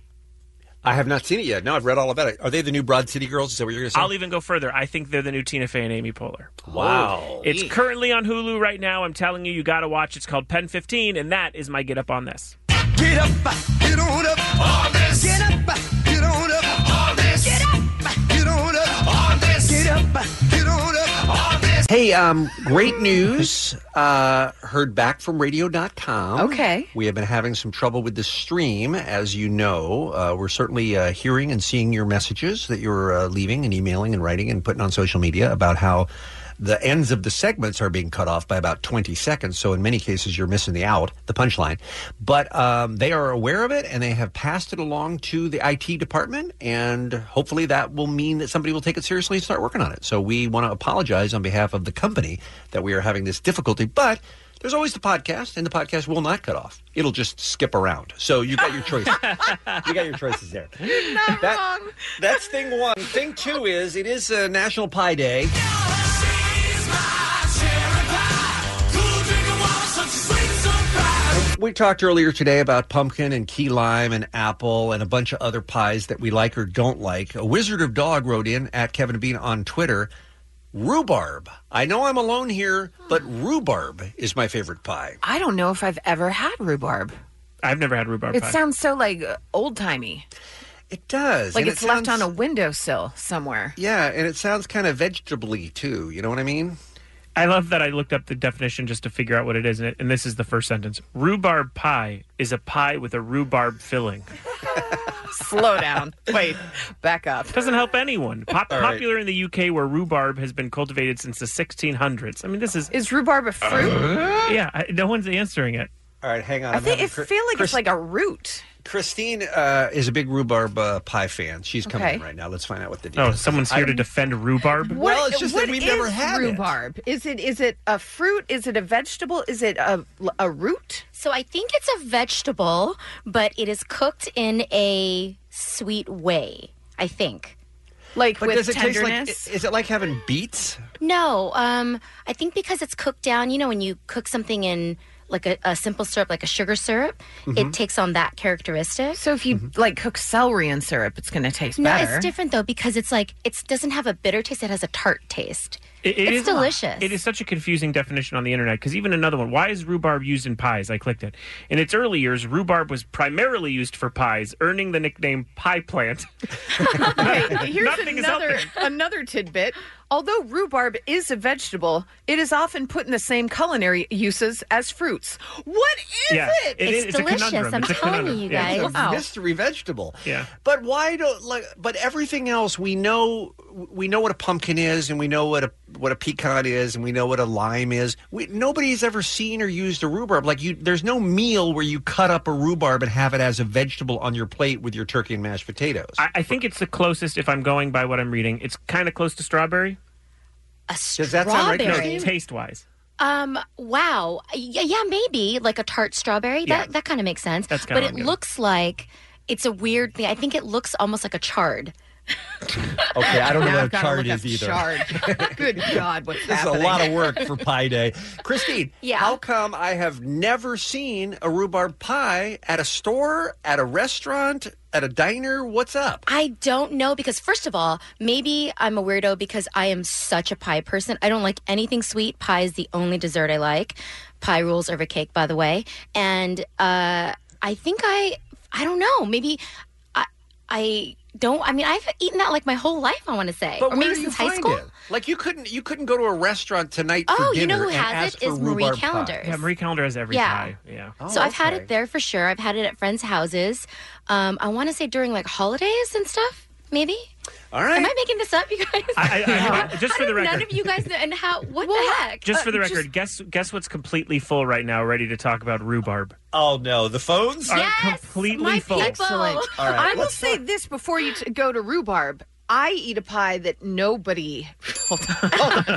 I have not seen it yet. No, I've read all about it. Are they the new Broad City Girls? Is that what you're going to say? I'll even go further. I think they're the new Tina Fey and Amy Poehler. Wow. It's currently on Hulu right now. I'm telling you, you got to watch. It's called Pen fifteen, and that is my Get Up on This. Get up, get on up on this. Get up, get on up on this. Get up, get on up on this. Get up, get on up on this. Hey, um, great news. Uh, heard back from radio dot com. Okay. We have been having some trouble with the stream, as you know. Uh, we're certainly uh, hearing and seeing your messages that you're uh, leaving and emailing and writing and putting on social media about how the ends of the segments are being cut off by about twenty seconds. So in many cases, you're missing the out, the punchline. But um, they are aware of it, and they have passed it along to the I T department. And hopefully that will mean that somebody will take it seriously and start working on it. So we want to apologize on behalf of the company that we are having this difficulty. But there's always the podcast, and the podcast will not cut off. It'll just skip around. So you got your choice. You got your choices there. You're not That- wrong. That's thing one. Thing two is it is uh, National Pie Day. We talked earlier today about pumpkin and key lime and apple and a bunch of other pies that we like or don't like. A Wizard of Dog wrote in at Kevin Bean on Twitter, rhubarb. I know I'm alone here, but rhubarb is my favorite pie. I don't know if I've ever had rhubarb. I've never had rhubarb It pie. sounds so like old timey. It does. Like and it's it left sounds- on a windowsill somewhere. Yeah, and it sounds kind of vegetable-y, too. You know what I mean? I love that I looked up the definition just to figure out what it is, and, it, and this is the first sentence. Rhubarb pie is a pie with a rhubarb filling. Slow down. Wait, back up. Doesn't help anyone. Pop- All right. Popular in the U K, where rhubarb has been cultivated since the sixteen hundreds. I mean, this is... Is rhubarb a fruit? Yeah, I, no one's answering it. All right, hang on. I I'm think having it Chris- feel like Chris- it's like a root. Christine uh, is a big rhubarb uh, pie fan. She's coming Okay. in right now. Let's find out what the deal Oh, is. someone's here I- to defend rhubarb? Well, What- it's just what that we've never is had it. rhubarb. Is it is it a fruit? Is it a vegetable? Is it a, a root? So I think it's a vegetable, but it is cooked in a sweet way, I think. Like But with does it taste like? tenderness? Is it like having beets? No, um, I think because it's cooked down, you know, when you cook something in like a, a simple syrup, like a sugar syrup, Mhm. it takes on that characteristic. So if you like cook celery in syrup, it's going to taste No, better. it's different though because it's like it doesn't have a bitter taste; it has a tart taste. It- it it's is- delicious. It is such a confusing definition on the internet because even another one, why is rhubarb used in pies? I clicked it. In its early years, rhubarb was primarily used for pies, earning the nickname pie plant. Okay, here's Nothing is another helping. another tidbit. Although rhubarb is a vegetable, it is often put in the same culinary uses as fruits. What is Yeah, it? it is- it's a It's delicious, conundrum. I'm It's a telling conundrum. you Yeah. It's a Wow. mystery vegetable. Yeah. But why don't like? But everything else we know. We know what a pumpkin is, and we know what a what a pecan is, and we know what a lime is. We, nobody's ever seen or used a rhubarb. Like you, there's no meal where you cut up a rhubarb and have it as a vegetable on your plate with your turkey and mashed potatoes. I, I think it's the closest, if I'm going by what I'm reading, it's kind of close to strawberry. A Does that sound right? strawberry? No, taste-wise. Um. Wow. Yeah. Yeah. Maybe like a tart strawberry. Yeah. That that kind of makes sense. That's but kinda it what I'm looks like it's a weird thing. I think it looks almost like a chard. Okay, I don't know Now what I've a gotta chard look is up either. chard. Good God, what's This is a happening? lot of work for Pie Day. Christine, Yeah. how come I have never seen a rhubarb pie at a store, at a restaurant, at a diner? What's up? I don't know because first of all, maybe I'm a weirdo because I am such a pie person. I don't like anything sweet. Pie is the only dessert I like. Pie rules over cake, by the way. And uh, I think I, I don't know. Maybe I, I don't. I mean, I've eaten that like my whole life. I want to say, But or maybe where do you since high find school. it? Like you couldn't you couldn't go to a restaurant tonight for Oh, you dinner know who and has ask it? for Is Marie rhubarb pie. Callender's. Yeah, Marie Callender has every Yeah. pie. Yeah. so I've had it there for sure. I've had it at friends' houses. Um, I want to say during like holidays and stuff. Maybe. All right. Am I making this up, you guys? I, I, I, just for the None record, of you guys know. And how? What the heck? just for the Uh, record, guess guess what's completely full right now, ready to talk about rhubarb. Oh no, the phones are Yes, completely my full. people. Excellent. All right, I will let's say this before you t- go to rhubarb. I eat a pie that nobody. Hold on.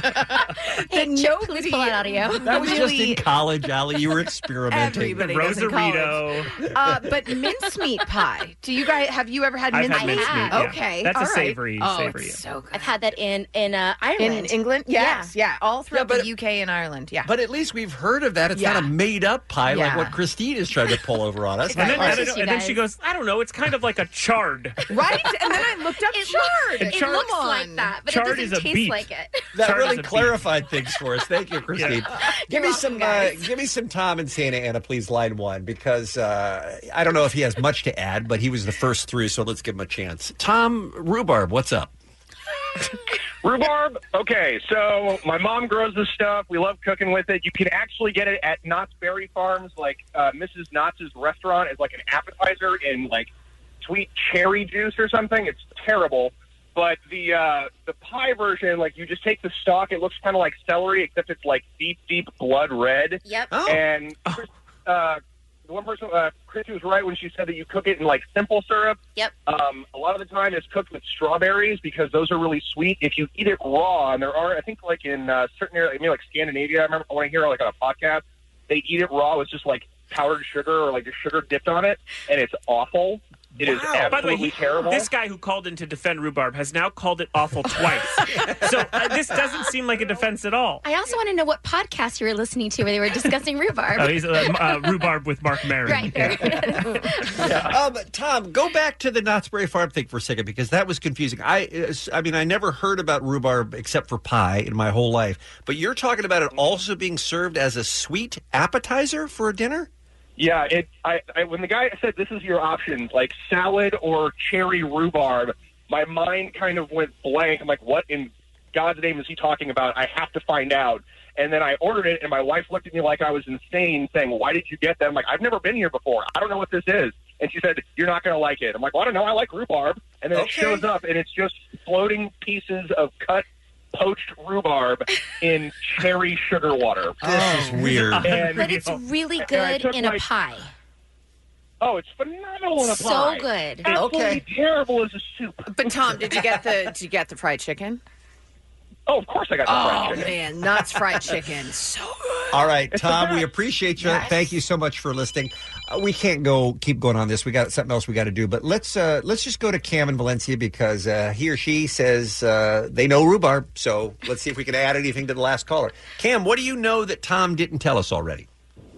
that Hey, Chip, please pull that audio. That was just really- in college, Allie. You were experimenting. Everybody does in college. Rosarito. Uh, but mincemeat pie. Do you guys have you ever had I've mincemeat? had mincemeat, yeah. Okay, That's a all right. savory- Oh, savory, it's yeah. so good. I've had that in in uh, In Ireland. England, yes, yeah, all throughout but- the U K and Ireland, yeah. But at least we've heard of that. It's Yeah. not a made-up pie like Yeah. what Christine is trying to pull over on us. And then, Delicious, I don't know, you and then she guys. goes, I don't know, it's kind of like a chard. Right? And then I looked up It chard. looks, And it chard- looks Come like on. that, but Chard it is doesn't a taste beet. like it. That Chard really is a beet. clarified things for us. Thank you, Christine. Give me You're some. welcome, Uh, guys. give me some Tom and Santa Ana, please. Line one, because uh, I don't know if he has much to add, but he was the first through, so let's give him a chance. Tom Rhubarb, what's up? Rhubarb? Okay, so my mom grows this stuff. We love cooking with it. You can actually get it at Knott's Berry Farms. Like uh, Missus Knott's restaurant is like an appetizer in like sweet cherry juice or something. It's terrible. But the uh, the pie version, like you just take the stalk. It looks kind of like celery, except it's like deep, deep blood red. Yep. Oh. And Chris, uh, the one person, uh, Chrissy was right when she said that you cook it in like simple syrup. Yep. Um, a lot of the time it's cooked with strawberries because those are really sweet. If you eat it raw, and there are, I think, like in uh, certain areas, maybe like Scandinavia, I remember when I hear like on a podcast, they eat it raw with just like powdered sugar or like just sugar dipped on it, and it's awful. It is absolutely By the way, he, terrible. this guy who called in to defend rhubarb has now called it awful twice. So uh, this doesn't seem like a defense at all. I also want to know what podcast you were listening to where they were discussing rhubarb. Oh, he's uh, uh, rhubarb with Mark Maron. Right. Yeah. Um, Tom, go back to the Knott's Berry Farm thing for a second because that was confusing. I, uh, I mean, I never heard about rhubarb except for pie in my whole life. But you're talking about it also being served as a sweet appetizer for a dinner? Yeah, it. I, I when the guy said this is your options, like salad or cherry rhubarb, my mind kind of went blank. I'm like, what in God's name is he talking about? I have to find out. And then I ordered it, and my wife looked at me like I was insane, saying, "Why did you get that?" I'm like, "I've never been here before. I don't know what this is." And she said, "You're not going to like it." I'm like, "Well, I don't know. I like rhubarb." And then it Okay. shows up, and it's just floating pieces of cut poached rhubarb in cherry sugar water. This is weird. And- But it's really And I good took in a my- pie. Oh, it's phenomenal in a So pie. good. Absolutely Okay. terrible as a soup. But Tom, did you get the did you get the fried chicken? Oh, of course I got the Oh fried chicken. man, Knott's fried chicken, so good. All right, It's the Tom, we best. appreciate you. Yes. Thank you so much for listening. Uh, we can't go keep going on this. We got something else we got to do, but let's uh, let's just go to Cam in Valencia because uh, he or she says uh, they know rhubarb. So let's see if we can add anything to the last caller. Cam, what do you know that Tom didn't tell us already?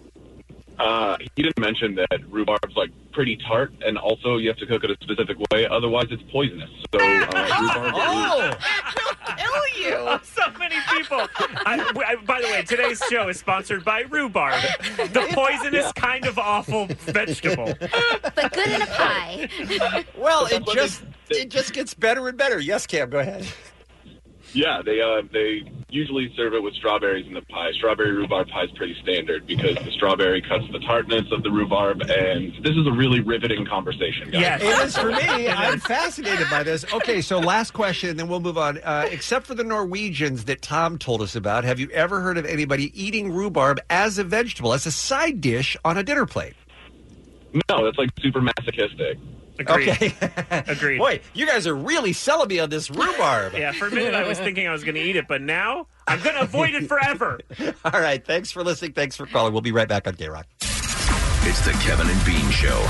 Uh, he didn't mention that rhubarb's like pretty tart, and also you have to cook it a specific way, otherwise it's poisonous. So uh, rhubarb Oh, Kill you. Oh, so many people. I, I, by the way, today's show is sponsored by rhubarb, the poisonous kind of awful vegetable. But good in a pie. well, it just it just gets better and better. Yes, Cam, go ahead. Yeah, they uh, they usually serve it with strawberries in the pie. Strawberry rhubarb pie is pretty standard because the strawberry cuts the tartness of the rhubarb, and this is a really riveting conversation, guys. Yes, it is for me. I'm fascinated by this. Okay, so last question, and then we'll move on. Uh, except for the Norwegians that Tom told us about, have you ever heard of anybody eating rhubarb as a vegetable, as a side dish on a dinner plate? No, that's like super masochistic. Agreed. Okay. Agreed. Boy, you guys are really selling me on this rhubarb. Yeah, for a minute I was thinking I was going to eat it, but now I'm going to avoid it forever. All right, thanks for listening. Thanks for calling. We'll be right back on K-Rock. It's the Kevin and Bean Show.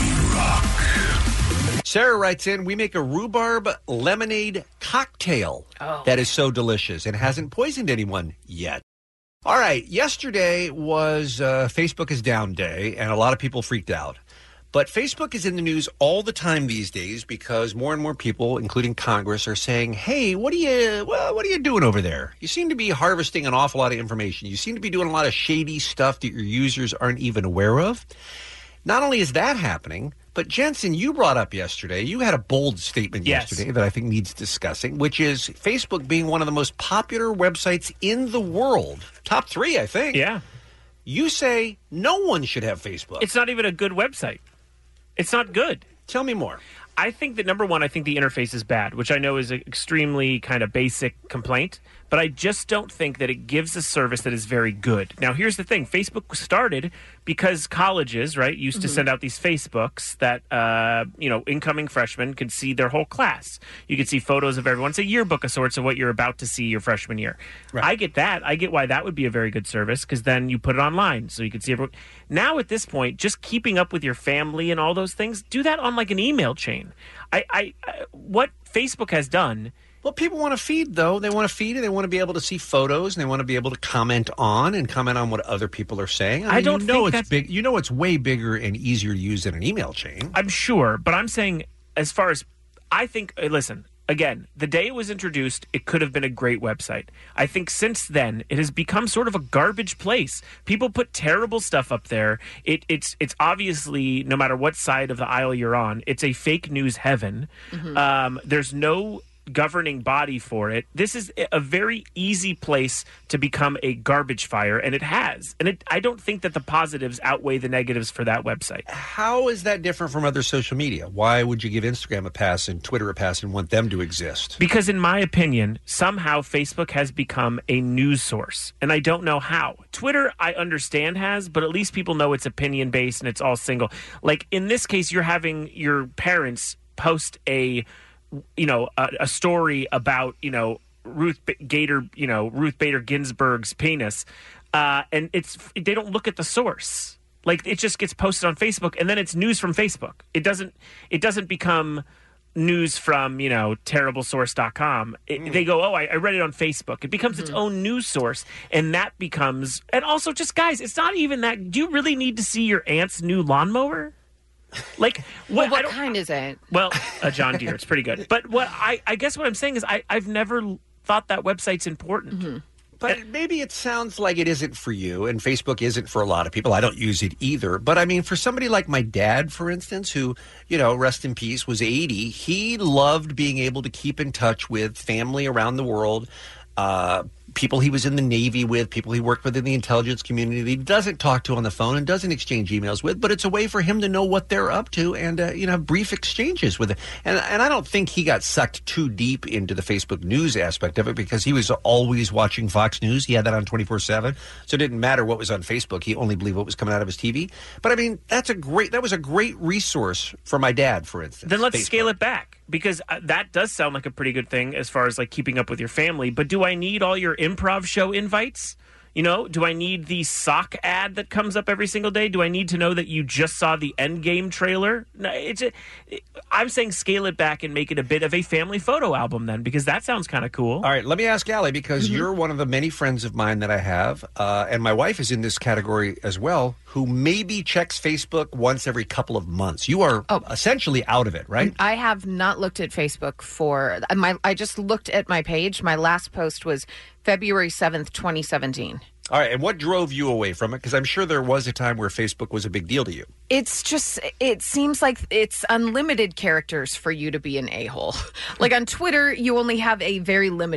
K-Rock. Sarah writes in, we make a rhubarb lemonade cocktail Oh. that is so delicious and hasn't poisoned anyone yet. All right, yesterday was uh, Facebook is down day, and a lot of people freaked out. But Facebook is in the news all the time these days because more and more people, including Congress, are saying, hey, what are you well, what are you doing over there? You seem to be harvesting an awful lot of information. You seem to be doing a lot of shady stuff that your users aren't even aware of. Not only is that happening, but Jensen, you brought up yesterday, you had a bold statement Yes. yesterday that I think needs discussing, which is Facebook being one of the most popular websites in the world. Top three, I think. Yeah. You say no one should have Facebook. It's not even a good website. It's not good. Tell me more. I think that, number one, I think the interface is bad, which I know is an extremely kind of basic complaint, but I just don't think that it gives a service that is very good. Now, here's the thing. Facebook started because colleges, right, used to Mhm. send out these Facebooks that, uh, you know, incoming freshmen could see their whole class. You could see photos of everyone. It's a yearbook of sorts of what you're about to see your freshman year. I get that. I get why that would be a very good service because then you put it online so you can see everyone. Now, at this point, just keeping up with your family and all those things, do that on like an email chain. I, I, I what Facebook has done. Well, people want to feed, though. They want to feed and they want to be able to see photos and they want to be able to comment on and comment on what other people are saying. I, I mean, don't you know think it's that's- big. You know it's way bigger and easier to use than an email chain. I'm sure, but I'm saying as far as I think, uh, listen, again, the day it was introduced, it could have been a great website. I think since then, it has become sort of a garbage place. People put terrible stuff up there. It, it's it's obviously, no matter what side of the aisle you're on, it's a fake news heaven. Mhm. Um, there's no governing body for it. This is a very easy place to become a garbage fire, and it has. And it, I don't think that the positives outweigh the negatives for that website. How is that different from other social media? Why would you give Instagram a pass and Twitter a pass and want them to exist? Because in my opinion, somehow Facebook has become a news source, and I don't know how. Twitter, I understand, has, but at least people know it's opinion-based and it's all single. Like, in this case, you're having your parents post a, you know, a, a story about, you know, Ruth B- Gator, you know, Ruth Bader Ginsburg's penis, uh, and it's they don't look at the source. Like, it just gets posted on Facebook, and then it's news from Facebook. It doesn't it doesn't become news from, you know, terrible source dot com. It, Mm. They go, oh, I, I read it on Facebook. It becomes its own news source, and that becomes, and also just, guys, it's not even that. Do you really need to see your aunt's new lawnmower? Like, what, what kind is it? Well, a John Deere. It's pretty good. But what I, I guess what I'm saying is I, I've never l- thought that website's important. But maybe it sounds like it isn't for you, and Facebook isn't for a lot of people. I don't use it either. But I mean, for somebody like my dad, for instance, who, you know, rest in peace, was eighty, he loved being able to keep in touch with family around the world, uh, people he was in the Navy with, people he worked with in the intelligence community that he doesn't talk to on the phone and doesn't exchange emails with, but it's a way for him to know what they're up to and, uh, you know, have brief exchanges with it. And, and I don't think he got sucked too deep into the Facebook news aspect of it because he was always watching Fox News. He had that on twenty-four seven. So it didn't matter what was on Facebook. He only believed what was coming out of his T V. But I mean, that's a great, that was a great resource for my dad, for instance. Then let's Facebook. scale it back, because uh, that does sound like a pretty good thing as far as like keeping up with your family. But do I need all your improv show invites? You know, do I need the sock ad that comes up every single day? Do I need to know that you just saw the Endgame trailer? No, it's a, it, I'm saying scale it back and make it a bit of a family photo album then, because that sounds kind of cool. All right, let me ask Allie, because Mm-hmm. you're one of the many friends of mine that I have, uh, and my wife is in this category as well, who maybe checks Facebook once every couple of months. You are essentially out of it, right? I have not looked at Facebook for my. I just looked at my page. My last post was February seventh, twenty seventeen. All right, and what drove you away from it? Because I'm sure there was a time where Facebook was a big deal to you. It's just, it seems like it's unlimited characters for you to be an a-hole. Like on Twitter, you only have a very limited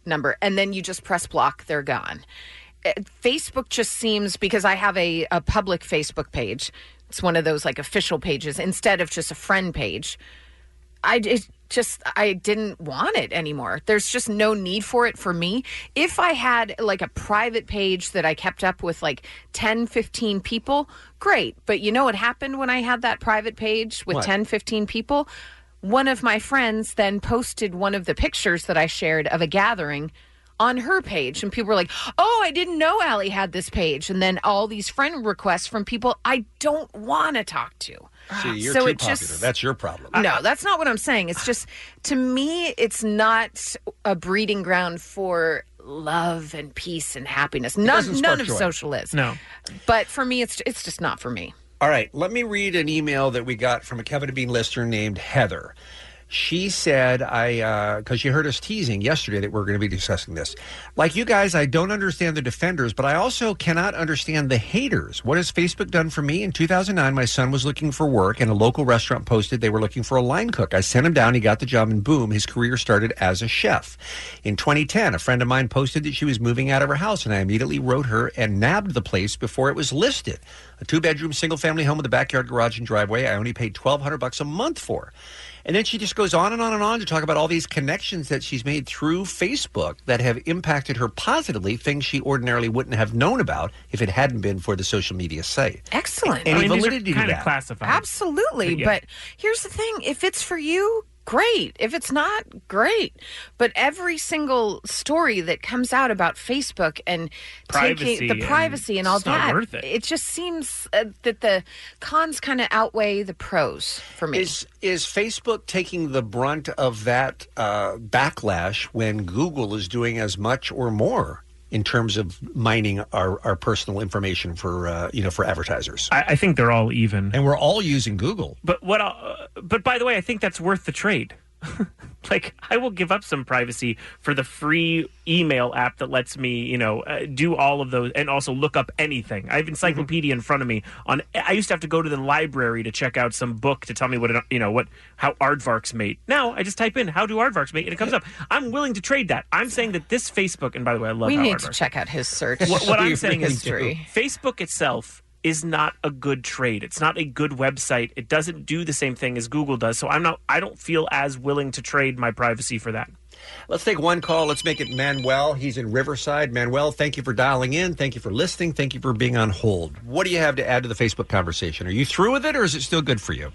number, and then you just press block, they're gone. Uh, Facebook just seems, because I have a, a public Facebook page, it's one of those like official pages instead of just a friend page. I it just, I didn't want it anymore. There's just no need for it for me. If I had like a private page that I kept up with like ten, fifteen people, great. But you know what happened when I had that private page with What? ten, fifteen people? One of my friends then posted one of the pictures that I shared of a gathering on her page. And people were like, oh, I didn't know Allie had this page. And then all these friend requests from people I don't want to talk to. See, you're So too it popular. just- That's your problem. No, that's not what I'm saying. It's just, to me, it's not a breeding ground for love and peace and happiness. None, doesn't spark none of joy. social is. No. But for me, it's it's just not for me. All right, let me read an email that we got from a Kevin and Bean listener named Heather. She said, I, because you heard us teasing yesterday that we're going to be discussing this. Like you guys, I don't understand the defenders, but I also cannot understand the haters. What has Facebook done for me? In two thousand nine, my son was looking for work, and a local restaurant posted they were looking for a line cook. I sent him down, he got the job, and boom, his career started as a chef. In twenty ten, a friend of mine posted that she was moving out of her house, and I immediately wrote her and nabbed the place before it was listed. A two-bedroom, single-family home with a backyard, garage, and driveway. I only paid twelve hundred bucks a month for. And then she just goes on and on and on to talk about all these connections that she's made through Facebook that have impacted her positively, things she ordinarily wouldn't have known about if it hadn't been for the social media site. Excellent. Any I mean, these are validity to kinda that? classified. Absolutely. But, yeah. But here's the thing. If it's for you, great. If it's not, great. But every single story that comes out about Facebook and Privacy taking the and privacy and all it's not that, worth it. just seems uh, that the cons kind of outweigh the pros for me. Is is Facebook taking the brunt of that uh, backlash when Google is doing as much or more in terms of mining our, our personal information for uh, you know for advertisers? I, I think they're all even, and we're all using Google. But what? I'll, uh, but by the way, I think that's worth the trade. Like, I will give up some privacy for the free email app that lets me, you know, uh, do all of those and also look up anything. I have encyclopedia in front of me. On, I used to have to go to the library to check out some book to tell me what, it, you know, what how aardvarks mate. Now I just type in how do aardvarks mate and it comes up. I'm willing to trade that. I'm saying that this Facebook, and by the way, I love we how need aardvarks to check out his search. What, what I'm saying is history. Facebook itself is not a good trade. It's not a good website. It doesn't do the same thing as Google does. So I'm not. I don't feel as willing to trade my privacy for that. Let's take one call. Let's make it Manuel. He's in Riverside. Manuel, thank you for dialing in. Thank you for listening. Thank you for being on hold. What do you have to add to the Facebook conversation? Are you through with it, or is it still good for you?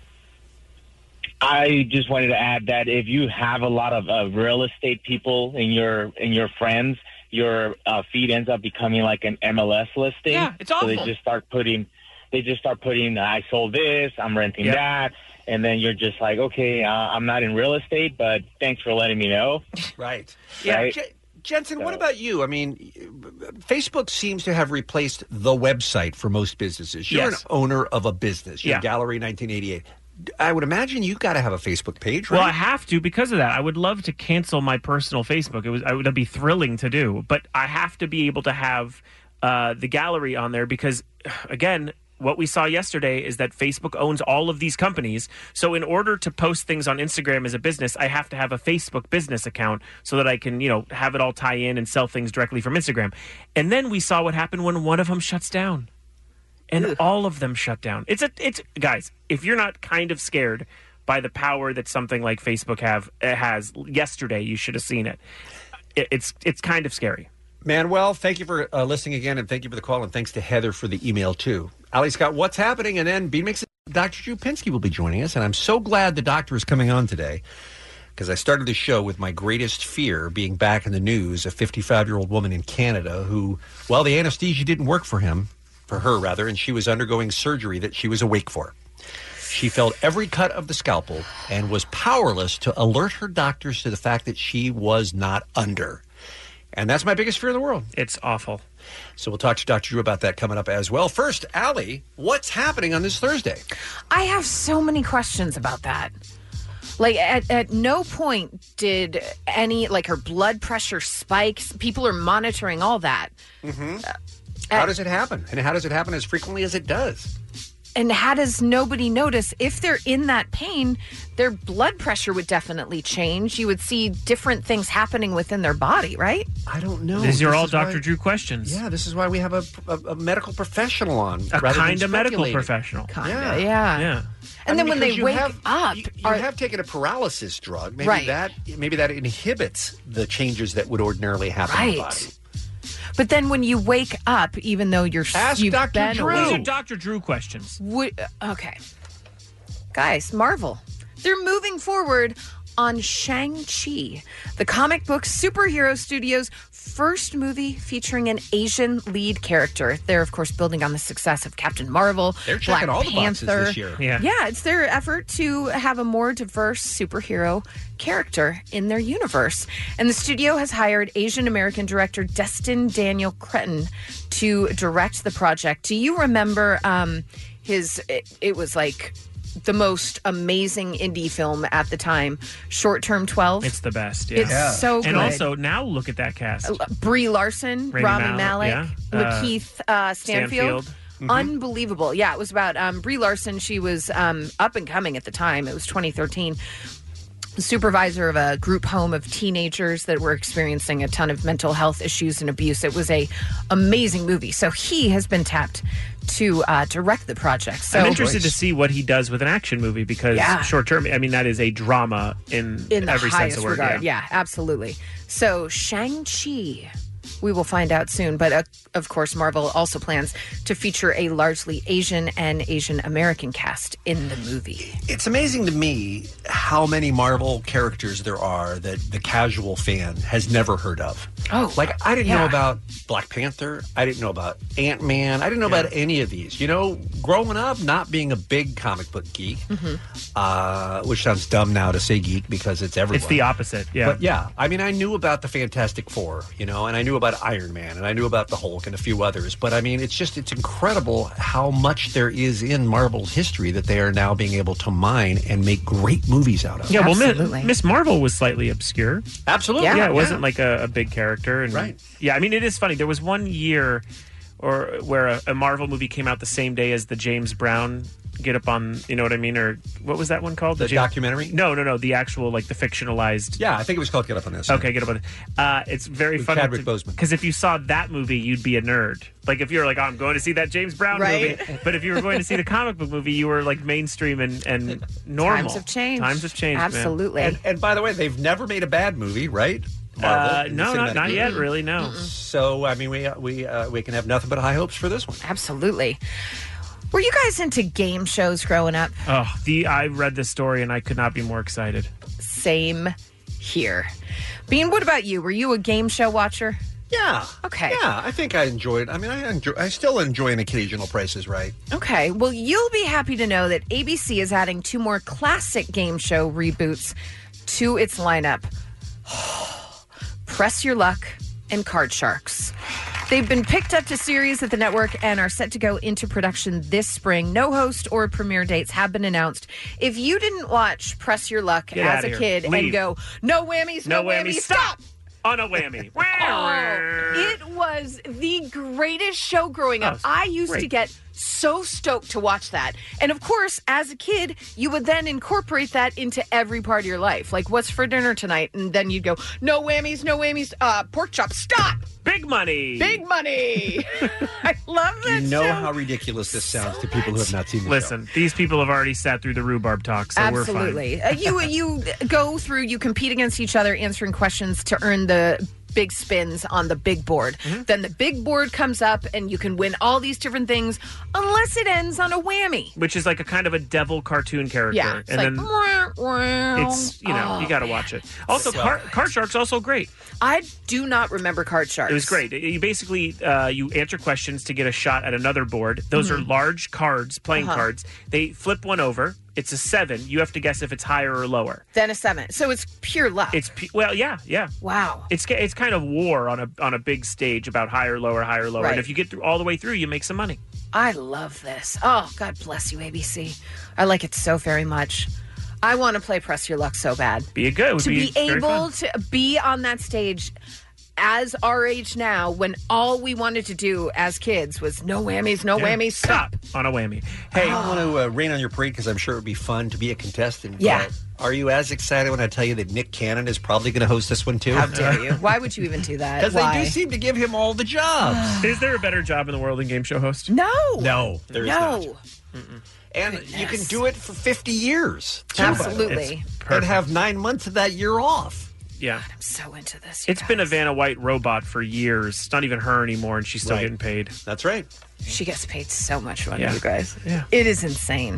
I just wanted to add that if you have a lot of uh, real estate people in your in your friends, your uh, feed ends up becoming like an M L S listing. Yeah, it's So they awful. just start putting, they just start putting, I sold this, I'm renting Yep. that, and then you're just like, okay, uh, I'm not in real estate, but thanks for letting me know. Right. Yeah. Right? J- Jensen, what about you? I mean, Facebook seems to have replaced the website for most businesses. You're Yes. an owner of a business. You're Yeah. Gallery nineteen eighty-eight. I would imagine you've got to have a Facebook page, right? Well, I have to because of that. I would love to cancel my personal Facebook. It was I would be thrilling to do, but I have to be able to have uh, the gallery on there because, again, what we saw yesterday is that Facebook owns all of these companies. So in order to post things on Instagram as a business, I have to have a Facebook business account so that I can, you know, have it all tie in and sell things directly from Instagram. And then we saw what happened when one of them shuts down. And all of them shut down. It's a it's guys, if you're not kind of scared by the power that something like Facebook have uh, has yesterday, you should have seen it. it it's it's kind of scary. Manuel, thank you for uh, listening again, and thank you for the call, and thanks to Heather for the email, too. Ali Scott, what's happening? And then B Mix, Doctor Drew Pinsky will be joining us, and I'm so glad the doctor is coming on today because I started the show with my greatest fear being back in the news, a fifty-five-year-old woman in Canada who, well, the anesthesia didn't work for him, for her rather, and she was undergoing surgery that she was awake for. She felt every cut of the scalpel and was powerless to alert her doctors to the fact that she was not under. And that's my biggest fear in the world. It's awful. So we'll talk to Doctor Drew about that coming up as well. First, Allie, what's happening on this Thursday? I have so many questions about that. Like, at, at no point did any, like, her blood pressure spikes. People are monitoring all that. Mm-hmm. How does it happen? And how does it happen as frequently as it does? and how does nobody notice? If they're in that pain, their blood pressure would definitely change. You would see different things happening within their body, right? I don't know. These are This all is why- Doctor Drew questions. Yeah, this is why we have a, a, a medical professional on. A rather than kind of medical speculating. professional. Kinda, yeah. Yeah. And then when because they you wake have- up, you, you have taken a paralysis drug. Maybe Right. that maybe that inhibits the changes that would ordinarily happen in the Right. body. But then when you wake up, even though you're Ask you've Doctor been Drew. awake- These are Doctor Drew questions. Would, okay. Guys, Marvel. They're moving forward on Shang-Chi, the comic book superhero studio's first movie featuring an Asian lead character. They're, of course, building on the success of Captain Marvel, They're Black checking all the boxes Panther. this year. Yeah. Yeah, it's their effort to have a more diverse superhero character in their universe. And the studio has hired Asian American director Destin Daniel Cretton to direct the project. Do you remember um, his, it, it was like the most amazing indie film at the time, Short Term twelve? It's the best. Yeah. It's so good. And also, now look at that cast. Brie Larson, Rami Rami Malek, Malek, yeah. Lakeith uh, Stanfield. Stanfield. Mhm. Unbelievable. Yeah, it was about um, Brie Larson. She was um, up and coming at the time. It was twenty thirteen. Supervisor of a group home of teenagers that were experiencing a ton of mental health issues and abuse. It was a amazing movie. So he has been tapped to uh, direct the project. So I'm interested to see what he does with an action movie because Yeah. short term, I mean, that is a drama in, in the every highest sense of the word. regard. Yeah. absolutely. So Shang-Chi, we will find out soon. But uh, of course, Marvel also plans to feature a largely Asian and Asian American cast in the movie. It's amazing to me how many Marvel characters there are that the casual fan has never heard of. Oh, like I didn't yeah. know about Black Panther. I didn't know about Ant-Man. I didn't know Yeah. about any of these. You know, growing up, not being a big comic book geek, Mm-hmm. uh, which sounds dumb now to say geek because it's everyone. It's the opposite. Yeah. But yeah, I mean, I knew about the Fantastic Four, you know, and I knew about Iron Man, and I knew about the Hulk and a few others. But I mean, it's just, it's incredible how much there is in Marvel's history that they are now being able to mine and make great movies out of. Yeah, well, Mi- Miss Marvel was slightly obscure. Absolutely. Yeah, Yeah, it wasn't yeah. like a, a big character. And, Right. Yeah, I mean, it is funny. There was one year or where a, a Marvel movie came out the same day as the James Brown Get Up on, you know what I mean? Or what was that one called? The James- documentary? No, no, no. The actual, like, the fictionalized. Yeah, I think it was called Get Up on This. Okay, Get Up on This. Uh, it's very With funny. Chadwick Boseman. Because if you saw that movie, you'd be a nerd. Like, if you're like, oh, I'm going to see that James Brown Right. movie. But if you were going to see the comic book movie, you were, like, mainstream and, and normal. Times have changed. Times have changed, man. Absolutely. And, and by the way, they've never made a bad movie, right? Uh, in no, the not, cinematic not yet, universe. really, no. So, I mean, we uh, we uh, we can have nothing but high hopes for this one. Absolutely. Were you guys into game shows growing up? Oh, the I read this story and I could not be more excited. Same here. Bean, what about you? Were you a game show watcher? Yeah. Okay. Yeah, I think I enjoyed. I mean, I enjoy. I still enjoy an occasional Price is Right. Okay. Well, you'll be happy to know that A B C is adding two more classic game show reboots to its lineup. Press Your Luck and Card Sharks. They've been picked up to series at the network and are set to go into production this spring. No host or premiere dates have been announced. If you didn't watch Press Your Luck Get as outta a here. kid and Leave. go, no whammies, no, No whammies, stop. On a whammy. Oh, it was the greatest show growing up. Oh, I used to great. get so stoked to watch that. And of course, as a kid, you would then incorporate that into every part of your life. Like, what's for dinner tonight? And then you'd go, no whammies, no whammies, uh, pork chop, stop! Big money. Big money! I love that You know show. how ridiculous this sounds to people who have not seen the Listen, these people have already sat through the rhubarb talk, so Absolutely. we're fine. uh, you you go through, you compete against each other, answering questions to earn the big spins on the big board. Mm-hmm. Then the big board comes up, and you can win all these different things, unless it ends on a whammy. Which is like a kind of a devil cartoon character. Yeah, it's and like, then "Wah, wah." it's, you know, Oh, you got to watch it. Also, So Car- Card Shark's also great. I do not remember Card Sharks. It was great. You basically uh, you answer questions to get a shot at another board. Those Mhm. are large cards, playing Uh-huh. cards. They flip one over. It's a seven. You have to guess if it's higher or lower. Then a seven. So it's pure luck. It's pu- well, yeah, yeah. Wow. It's ca- it's kind of war on a on a big stage about higher, lower, higher, lower. Right. And if you get through all the way through, you make some money. I love this. Oh, God bless you, A B C. I like it so very much. I want to play Press Your Luck so bad. Be a good. It would To be, be very able fun. to be on that stage as our age now, when all we wanted to do as kids was no whammies, no Yeah. whammies, stop. On a whammy. Hey, I don't want to uh, rain on your parade because I'm sure it would be fun to be a contestant. Yeah. but are you as excited when I tell you that Nick Cannon is probably going to host this one too? How dare you? Why would you even do that? Because they Why? do seem to give him all the jobs. Is there a better job in the world than game show host? No. No, there is no. not. And you can do it for fifty years. too, Absolutely. and have nine months of that year off. Yeah. I'm so into this. It's been a Vanna White robot for years. It's not even her anymore, and she's still Right. getting paid. That's right. She gets paid so much money, Yeah. you guys. Yeah. It is insane.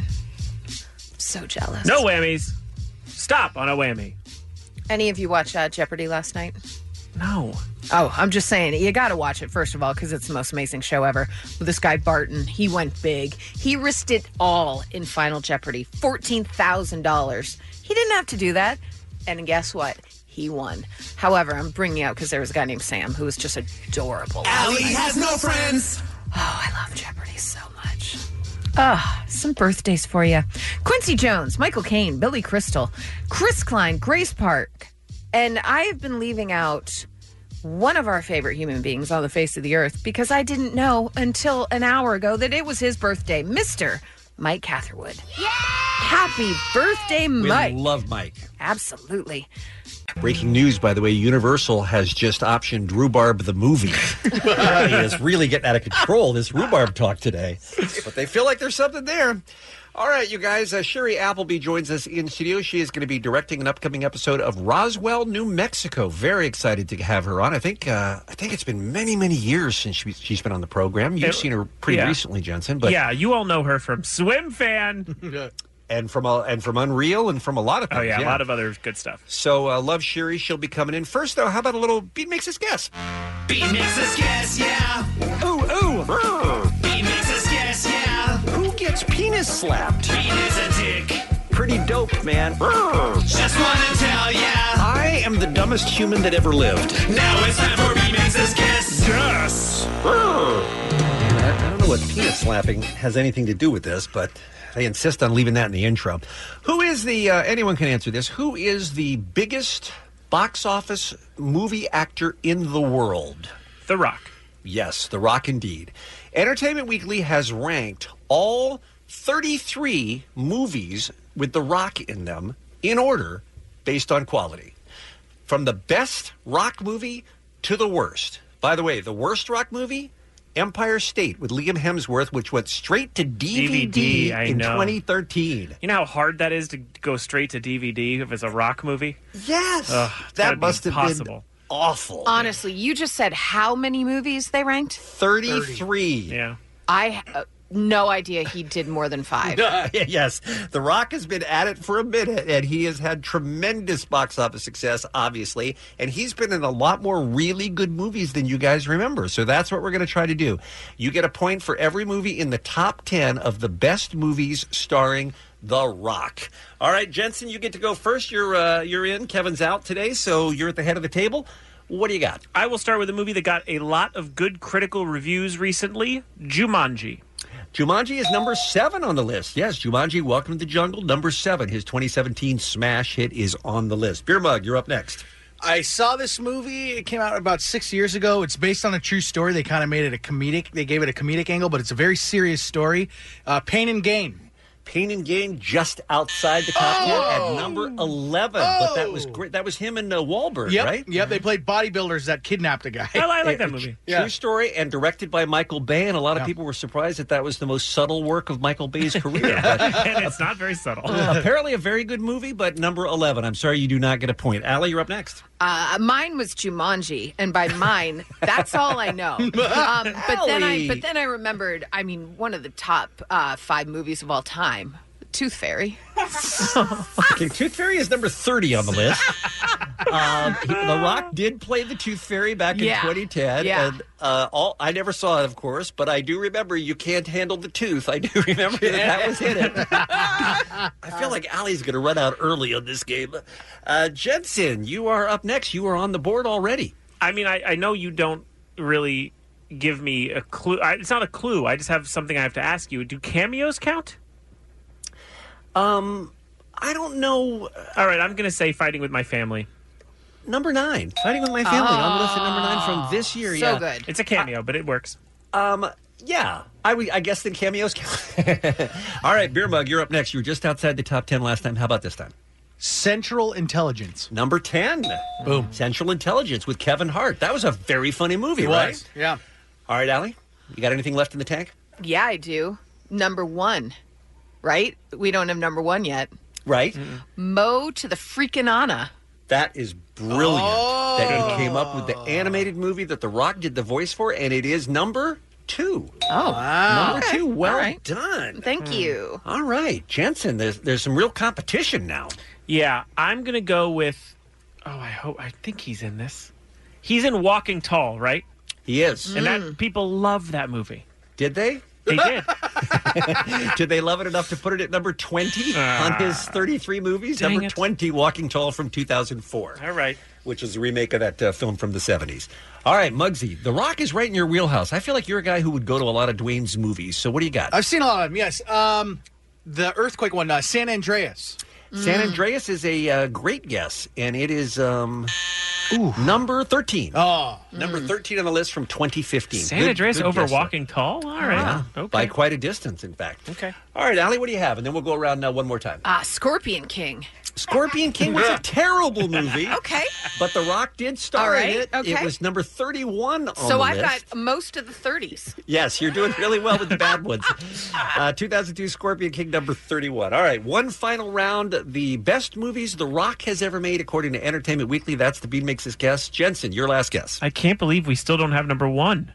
So jealous. No whammies. Stop on a whammy. Any of you watch uh, Jeopardy last night? No. Oh, I'm just saying, you got to watch it, first of all, because it's the most amazing show ever. With this guy, Barton, he went big. He risked it all in Final Jeopardy, fourteen thousand dollars. He didn't have to do that. And guess what? He won. However, I'm bringing out because there was a guy named Sam who was just adorable. Allie has no friends. Oh, I love Jeopardy so much. Ah, some birthdays for you. Quincy Jones, Michael Caine, Billy Crystal, Chris Klein, Grace Park. And I have been leaving out one of our favorite human beings on the face of the earth because I didn't know until an hour ago that it was his birthday, Mister Mike Catherwood. Yeah! Happy birthday, We Mike. love Mike. Absolutely. Breaking news, by the way, Universal has just optioned Rhubarb the movie. Apparently it's really getting out of control, this rhubarb talk today. But they feel like there's something there. All right, you guys, uh, Sherry Appleby joins us in studio. She is going to be directing an upcoming episode of Roswell, New Mexico. Very excited to have her on. I think uh, I think it's been many, many years since she, she's been on the program. You've It- seen her pretty yeah. recently, Jensen. But yeah, you all know her from Swim Fan. and from uh, and from Unreal and from a lot of things. Oh, yeah, a lot of other good stuff. So, uh, love Sherry. She'll be coming in. First, though, how about a little Beat Makes Us Guess? Beat makes us guess, yeah. Ooh, ooh. Beat makes us guess, yeah. Who gets penis slapped? Beat is a dick. Pretty dope, man. Just wanna tell ya. I am the dumbest human that ever lived. Now it's time for Beat makes us guess. Yes. I I don't know what penis slapping has anything to do with this, but they insist on leaving that in the intro. Who is the, uh, anyone can answer this, who is the biggest box office movie actor in the world? The Rock. Yes, The Rock indeed. Entertainment Weekly has ranked all thirty-three movies with The Rock in them in order based on quality. From the best Rock movie to the worst. By the way, the worst Rock movie, Empire State with Liam Hemsworth, which went straight to D V D, D V D, I in know. twenty thirteen. You know how hard that is to go straight to D V D if it's a Rock movie? Yes. Ugh, it's gotta That be must have impossible. been awful. Honestly, you just said how many movies they ranked? thirty-three. Yeah. I uh, no idea he did more than five. Yes, The Rock has been at it for a minute, and he has had tremendous box office success, obviously, and he's been in a lot more really good movies than you guys remember, so that's what we're going to try to do. You get a point for every movie in the top ten of the best movies starring The Rock. All right, Jensen, you get to go first. You're, uh, you're in. Kevin's out today, so you're at the head of the table. What do you got? I will start with a movie that got a lot of good critical reviews recently, Jumanji. Jumanji is number seven on the list. Yes, Jumanji, Welcome to the Jungle, number seven. His twenty seventeen smash hit is on the list. Beer Mug, you're up next. I saw this movie. It came out about six years ago. It's based on a true story. They kind of made it a comedic. They gave it a comedic angle, but it's a very serious story. Uh, Pain and Gain. Pain and Gain just outside the top ten at number eleven. But that was great. That was him and uh, Wahlberg, Yep, right? Yep, they played bodybuilders that kidnapped a guy. I like that A- movie. True story and directed by Michael Bay, and a lot of Yeah. people were surprised that that was the most subtle work of Michael Bay's career. But And it's not very subtle. apparently a very good movie, but number eleven. I'm sorry you do not get a point. Allie, you're up next. Uh, mine was Jumanji, and by mine, that's all I know. Um, but then I, Allie. but then I remembered. I mean, one of the top uh, five movies of all time, Tooth Fairy. Okay, Tooth Fairy is number thirty on the list. um, he- the Rock did play the Tooth Fairy back in Yeah. twenty ten, Yeah. and uh, all I never saw it, of course, but I do remember "You Can't Handle the Tooth." I do remember that that was in it. I feel like Allie's going to run out early on this game. Uh, Jensen, you are up next. You are on the board already. I mean, I, I know you don't really give me a clue. I, it's not a clue. I just have something I have to ask you. Do cameos count? Um, I don't know. All right, I'm going to say Fighting with My Family. number nine. Fighting with My Family on the list at number nine from this year. So yeah. good. It's a cameo, but it works. Um, yeah, I, would- I guess the cameos count. All right, Beer Mug, you're up next. You were just outside the top ten last time. How about this time? Central Intelligence. Number ten. Boom. Central Intelligence with Kevin Hart. That was a very funny movie, It right? was, yeah. All right, Allie, you got anything left in the tank? Yeah, I do. Number one, right? We don't have number one yet. Right. Mo to the freaking Anna. That is brilliant Oh. that you came up with the animated movie that The Rock did the voice for, and it is number two. Oh, Number okay. two. Well All right. done. Thank you. All right, Jensen, there's, there's some real competition now. Yeah, I'm going to go with. Oh, I hope. I think he's in this. He's in Walking Tall, right? He is. And Mm. that people love that movie. Did they? They did. Did they love it enough to put it at number twenty Ah. on his thirty-three movies? Dang Number it. twenty, Walking Tall from two thousand four. All right. Which is a remake of that uh, film from the seventies. All right, Muggsy, The Rock is right in your wheelhouse. I feel like you're a guy who would go to a lot of Dwayne's movies. So what do you got? I've seen a lot of them, yes. Um, the earthquake one, uh, San Andreas. San Andreas is a uh, great guess, and it is um, number thirteen. Oh. Number thirteen on the list from twenty fifteen. San Good- Andreas good over guess, though. Walking Tall? All right. Yeah, Okay. by quite a distance, in fact. Okay. All right, Allie, what do you have? And then we'll go around now one more time. Ah, Scorpion King. Scorpion King was a terrible movie. Okay. But The Rock did star All right, in it. okay. It was number thirty-one on So the I've list. got most of the thirties. Yes, you're doing really well with the bad ones. Uh, two thousand two Scorpion King, number thirty-one. All right, one final round. The best movies The Rock has ever made, according to Entertainment Weekly. That's the Bean Makes His Guess. Jensen, your last guess. I can't believe we still don't have number one.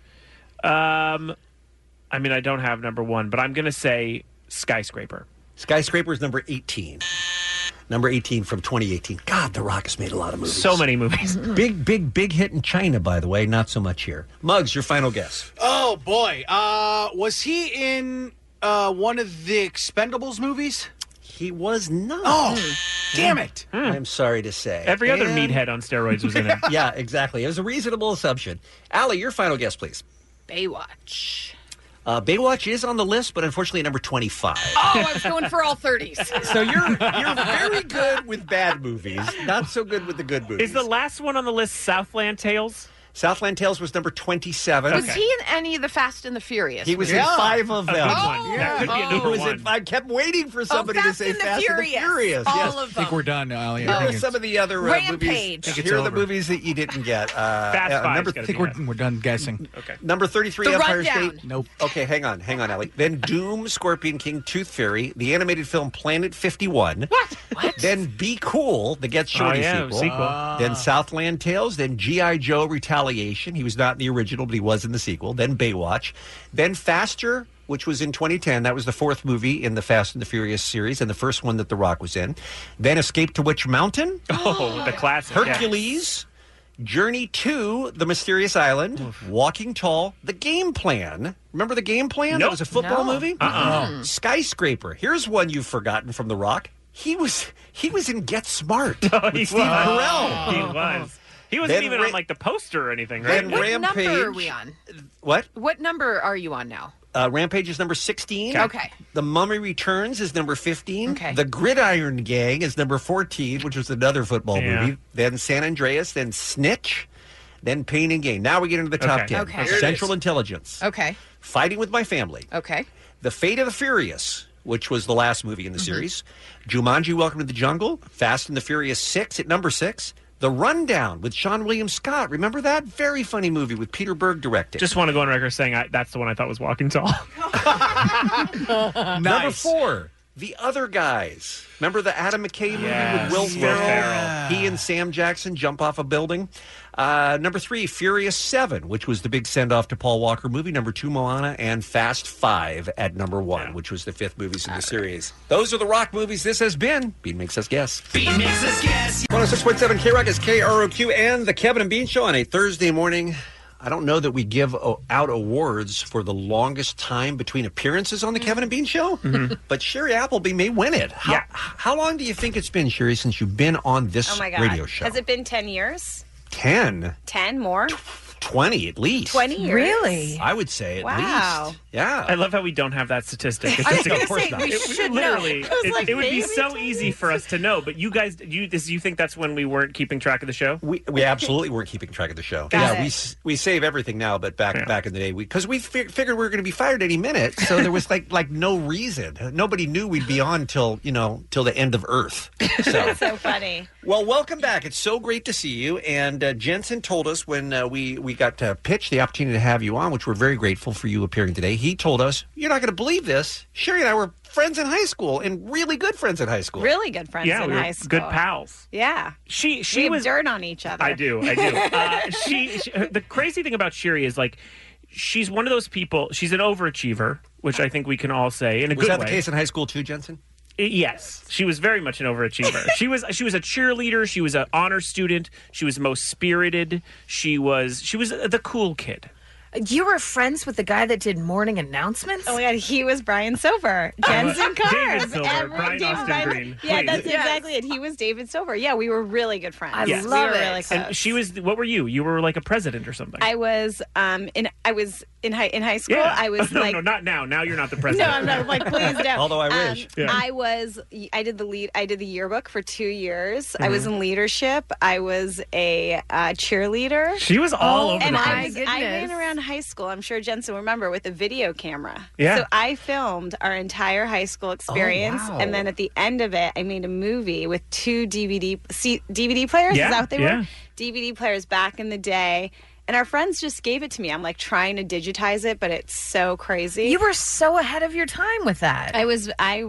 Um, I mean, I don't have number one, but I'm going to say Skyscraper. Skyscraper is number eighteen. Number eighteen from twenty eighteen. God, The Rock has made a lot of movies. So many movies. Big, big, big hit in China, by the way. Not so much here. Muggs, your final guess. Oh, boy. Uh, was he in uh, one of the Expendables movies? He was not. Oh, damn it. I'm sorry to say. Every other And- meathead on steroids was in it. Yeah, exactly. It was a reasonable assumption. Allie, your final guess, please. Baywatch. Uh, Baywatch is on the list, but unfortunately number twenty-five. Oh, I was going for all thirties. So you're you're very good with bad movies, not so good with the good movies. Is the last one on the list Southland Tales? Southland Tales was number twenty-seven. Was he in any of the Fast and the Furious? He was Yeah. in five of A them. good one. That could be a He number was one. in- I kept waiting for somebody to Fast say and the Fast Furious. and the Furious. All yes. of I think we're done, Allie. Here I are think it's- some of the other uh, Rampage. movies. I think it's Here are the over. movies that you didn't get. Uh, Fast uh, Five's number, gotta I think be we're, in. we're done guessing. Okay. number thirty-three, The Empire Rundown. State. Nope. Okay, hang on, hang on, Allie. Then Doom, Scorpion King, Tooth Fairy, the animated film Planet fifty-one. What? What? Then Be Cool, the Get Shorty Oh, yeah, sequel. sequel. Then Southland Tales. Then G I. Joe Retaliation. He was not in the original, but he was in the sequel. Then Baywatch. Then Faster, which was in twenty ten. That was the fourth movie in the Fast and the Furious series and the first one that The Rock was in. Then Escape to Witch Mountain. Oh, the classic. yeah. Hercules. Journey to the Mysterious Island, Walking Tall, The Game Plan. Remember The Game Plan? That Nope. was a football No. movie. Uh-uh. Skyscraper. Here's one you've forgotten from The Rock. He was he was in Get Smart Oh, with he Steve was. Carell. He was. He wasn't Then even Ra- on like the poster or anything, right? Then What Rampage. number are we on? What? What number are you on now? Uh, Rampage is number sixteen. Okay. The Mummy Returns is number fifteen. Okay. The Gridiron Gang is number fourteen, which was another football Yeah. movie. Then San Andreas. Then Snitch. Then Pain and Gain. Now we get into the top Okay. ten. Okay. Here it Central is. Intelligence. Okay. Fighting with My Family. Okay. The Fate of the Furious, which was the last movie in the series. Jumanji, Welcome to the Jungle. Fast and the Furious six at number six. The Rundown with Sean William Scott. Remember that? Very funny movie with Peter Berg directing. Just want to go on record saying I, that's the one I thought was Walking Tall. Number Nice. four, The Other Guys. Remember the Adam McKay movie Yes, with Will Will Ferrell? Ferrell. He and Sam Jackson jump off a building. Uh, number three, Furious seven, which was the big send-off to Paul Walker movie. Number two, Moana. And Fast five at number one, Yeah. which was the fifth movies in the series. Those are the Rock movies. This has been Bean Makes Us Guess. Bean makes us guess. one oh six point seven K-Rock is K R O Q and the Kevin and Bean Show on a Thursday morning. I don't know that we give uh, out awards for the longest time between appearances on the Kevin and Bean Show, but Sherry Appleby may win it. How, Yeah. how long do you think it's been, Sherry, since you've been on this Oh my God. radio show? Has it been ten years? Ten? ten more? twenty at least. twenty years? Really? I would say at Wow. least. Yeah. I love how we don't have that statistic. It's I was just- gonna of course say, not. we It- should literally, know. I was it, like, it would be maybe so easy for us to know. But you guys, you this, you think that's when we weren't keeping track of the show? We we absolutely weren't keeping track of the show. Got yeah, it. we s- we save everything now, but back back in the day, we because we fi- figured we were going to be fired any minute, so there was like like no reason. Nobody knew we'd be on till you know till the end of Earth. So. So funny. Well, welcome back. It's so great to see you. And uh, Jensen told us when uh, we we got to pitch the opportunity to have you on, which we're very grateful for you appearing today. He told us, "You're not going to believe this. Sherry and I were friends in high school, and really good friends in high school. Really good friends Yeah, in we were high school. good pals. Yeah. She she we have was dirt on each other. I do, I do. Uh, she, she the crazy thing about Shiri is like she's one of those people. She's an overachiever, which I think we can all say in a Was good that way. the case in high school too, Jensen? I- Yes, she was very much an overachiever. she was she was a cheerleader. She was an honor student. She was most spirited. She was she was the cool kid. You were friends with the guy that did morning announcements? Oh my God, he was Brian Silver, Jensen Cars. David Silver, Every- Brian David Austin Brian- Green. Yeah, Please. that's Yes. exactly it. He was David Silver. Yeah, we were really good friends. I Yes. we love were it. really close. And she was. What were you? You were like a president or something. I was um in I was in high in high school. yeah. I was no, like no, not now. Now you're not the No, president. I'm not like please don't. Although I Um, wish. Yeah. I was I did the lead I did the yearbook for two years. I was Mhm. in leadership. I was a uh, cheerleader. She was all over and the I place. was, I ran goodness. around high school. I'm sure Jensen will remember with a video camera. Yeah. So I filmed our entire high school experience, wow. and then at the end of it, I made a movie with two D V D C, D V D players. Yeah, Is that what they yeah. were? D V D players back in the day. And our friends just gave it to me. I'm like trying to digitize it, but it's so crazy. You were so ahead of your time with that. I was I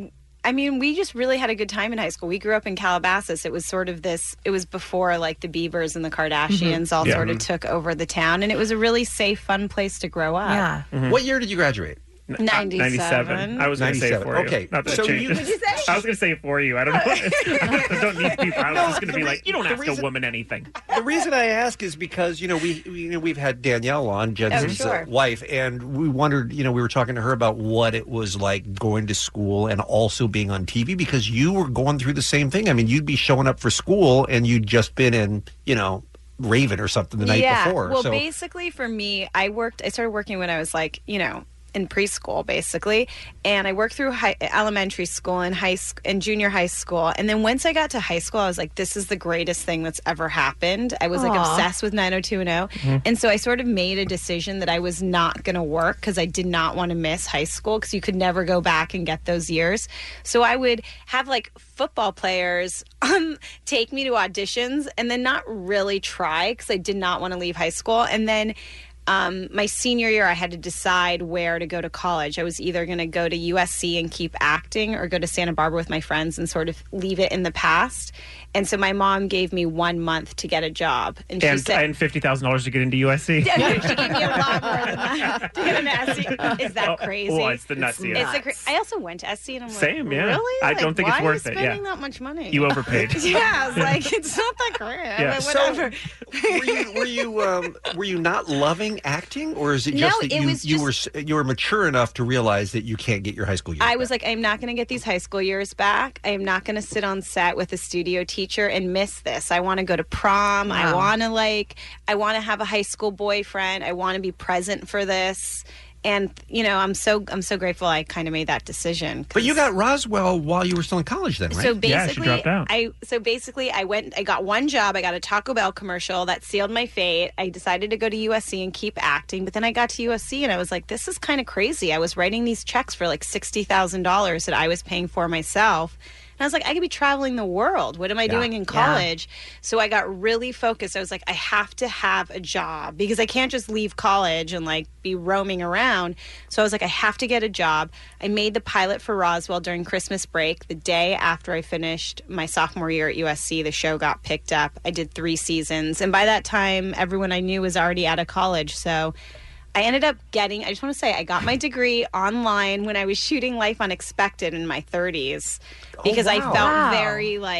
I mean, we just really had a good time in high school. We grew up in Calabasas. It was sort of this it was before like the Biebers and the Kardashians all Yeah. sort of took over the town, and it was a really safe, fun place to grow up. yeah. Mhm. What year did you graduate? ninety-seven. ninety-seven. I was going to say it ninety-seven. for you. Okay, Not that so it you- changed. What'd you say? I was going to say it for you. I don't know. I don't need people. I was No, just going to the be re- like, you don't the ask reason- a woman anything. The reason I ask is because you know we, we you know we've had Danielle on, Jensen's Oh, sure. uh, wife, and we wondered you know we were talking to her about what it was like going to school and also being on T V because you were going through the same thing. I mean, you'd be showing up for school and you'd just been in you know Raven or something the night yeah. before. Well, so basically for me, I worked I started working when I was like, you know, in preschool basically, and I worked through high, elementary school and high sc- and junior high school, and then once I got to high school I was like, this is the greatest thing that's ever happened. I was like Aw. obsessed with nine oh two one oh, Mm-hmm. and so I sort of made a decision that I was not going to work because I did not want to miss high school because you could never go back and get those years. So I would have like football players um, take me to auditions and then not really try because I did not want to leave high school, and then Um, my senior year, I had to decide where to go to college. I was either going to go to U S C and keep acting or go to Santa Barbara with my friends and sort of leave it in the past. And so my mom gave me one month to get a job. And she And, said, and fifty thousand dollars to get into U S C. Yeah, no, she gave me a lot more than that to get an S C. Is that Oh, crazy? well, it's the nutsiest. It's the cra- I also went to S C, and I'm Same, like, yeah. really? I Like, don't think why it's are you worth it, yeah. spending that much money? You overpaid. Yeah, I was like, it's not that great. Yeah. But So, whatever. were you were you um, were you not loving acting, or is it No, just that it you was you just- were s- you were mature enough to realize that you can't get your high school years? I was like, I'm not going to get these high school years back. I am not going to sit on set with a studio teacher and miss this. I want to go to prom. I Wow. want to like, I want to have a high school boyfriend. I want to be present for this. And you know, I'm so I'm so grateful I kind of made that decision. But you got Roswell while you were still in college, then, right? So basically, I so basically I went. I got one job. I got a Taco Bell commercial that sealed my fate. I decided to go to U S C and keep acting. But then I got to U S C and I was like, this is kind of crazy. I was writing these checks for like sixty thousand dollars that I was paying for myself. And I was like, I could be traveling the world. What am I Yeah. doing in Yeah. college? So I got really focused. I was like, I have to have a job because I can't just leave college and like be roaming around. So I was like, I have to get a job. I made the pilot for Roswell during Christmas break. The day after I finished my sophomore year at U S C, the show got picked up. I did three seasons. And by that time, everyone I knew was already out of college. So I ended up getting, I just want to say, I got my degree online when I was shooting Life Unexpected in my thirties because I wow. felt Wow. very like,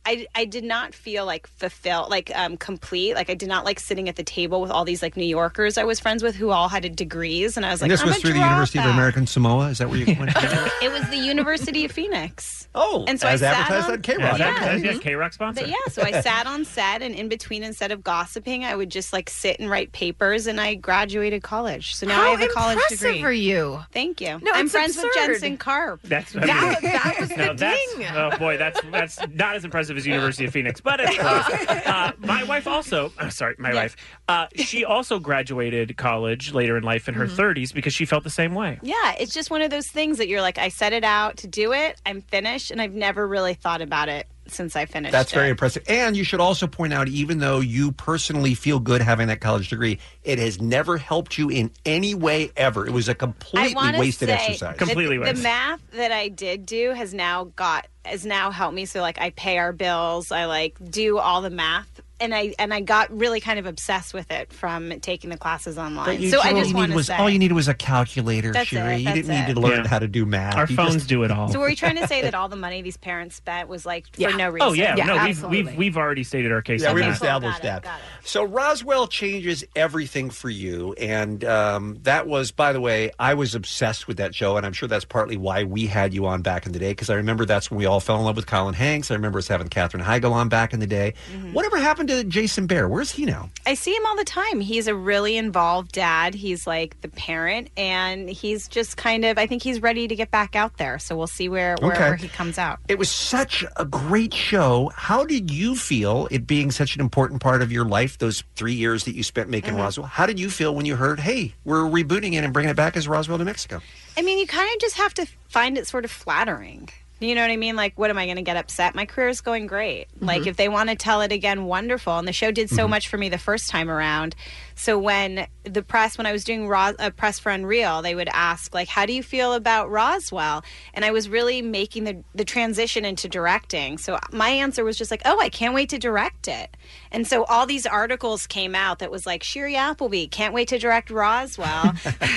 I, I did not feel like fulfilled, like um, complete. Like I did not like sitting at the table with all these like New Yorkers I was friends with who all had degrees, and I was And like, this I'm was gonna through the drop University that. of American Samoa. Is that where you went? It was the University of Phoenix. Oh, and so as I sat advertised on, on K-Rock. Yeah, Yeah. advertised, yeah, K-Rock sponsor. But yeah, so I sat on set, and in between, instead of gossiping, I would just like sit and write papers, and I graduated college. So now How I have a college impressive degree. are you? Thank you. No, I'm it's friends with absurd. Jensen Karp. That's That- that was no, the that's, ding. Oh boy, that's that's not as impressive as University of Phoenix, but it's close. Uh, my wife also, uh, sorry, my wife, uh, she also graduated college later in life in her Mhm. thirties because she felt the same way. Yeah, it's just one of those things that you're like, I set it out to do it, I'm finished, and I've never really thought about it since I finished That's it. very impressive. And you should also point out, even though you personally feel good having that college degree, it has never helped you in any way ever. It was a I completely wanna wasted say exercise. that The math that I did do has now got has now helped me. So like I pay our bills, I like do all the math, and I and I got really kind of obsessed with it from taking the classes But online. you- So I all just you want needed to was say all you needed was a calculator, That's Sherry. it, you that's didn't need it. to learn Yeah. how to do math. Our You phones just- do it all. So were we trying to say that all the money these parents spent was like for Yeah. no reason? Oh yeah, no, we've we've we've already stated our case. Yeah, on we've that. established that. So Roswell changes everything for you, and um, that was, by the way, I was obsessed with that show, and I'm sure that's partly why we had you on back in the day, because I remember that's when we all fell in love with Colin Hanks. I remember us having Katherine Heigl on back in the day. Mhm. Whatever happened to Jason Bear? Where's he now? I see him all the time. He's a really involved dad. He's like the parent, and he's just kind of, I think he's ready to get back out there. So we'll see where wherever Okay. he comes out. It was such a great show. How did you feel it being such an important part of your life, those three years that you spent making Mhm. Roswell? How did you feel when you heard, hey, we're rebooting it and bringing it back as Roswell, New Mexico? I mean, you kind of just have to find it sort of flattering. You know what I mean? Like, what am I going to get upset? My career is going great. Like, Mhm. if they want to tell it again, wonderful. And the show did so Mhm. much for me the first time around. So when the press, when I was doing Ros- uh, press for Unreal, they would ask, like, how do you feel about Roswell? And I was really making the, the transition into directing. So my answer was just like, oh, I can't wait to direct it. And so all these articles came out that was like, Sherry Appleby, can't wait to direct Roswell.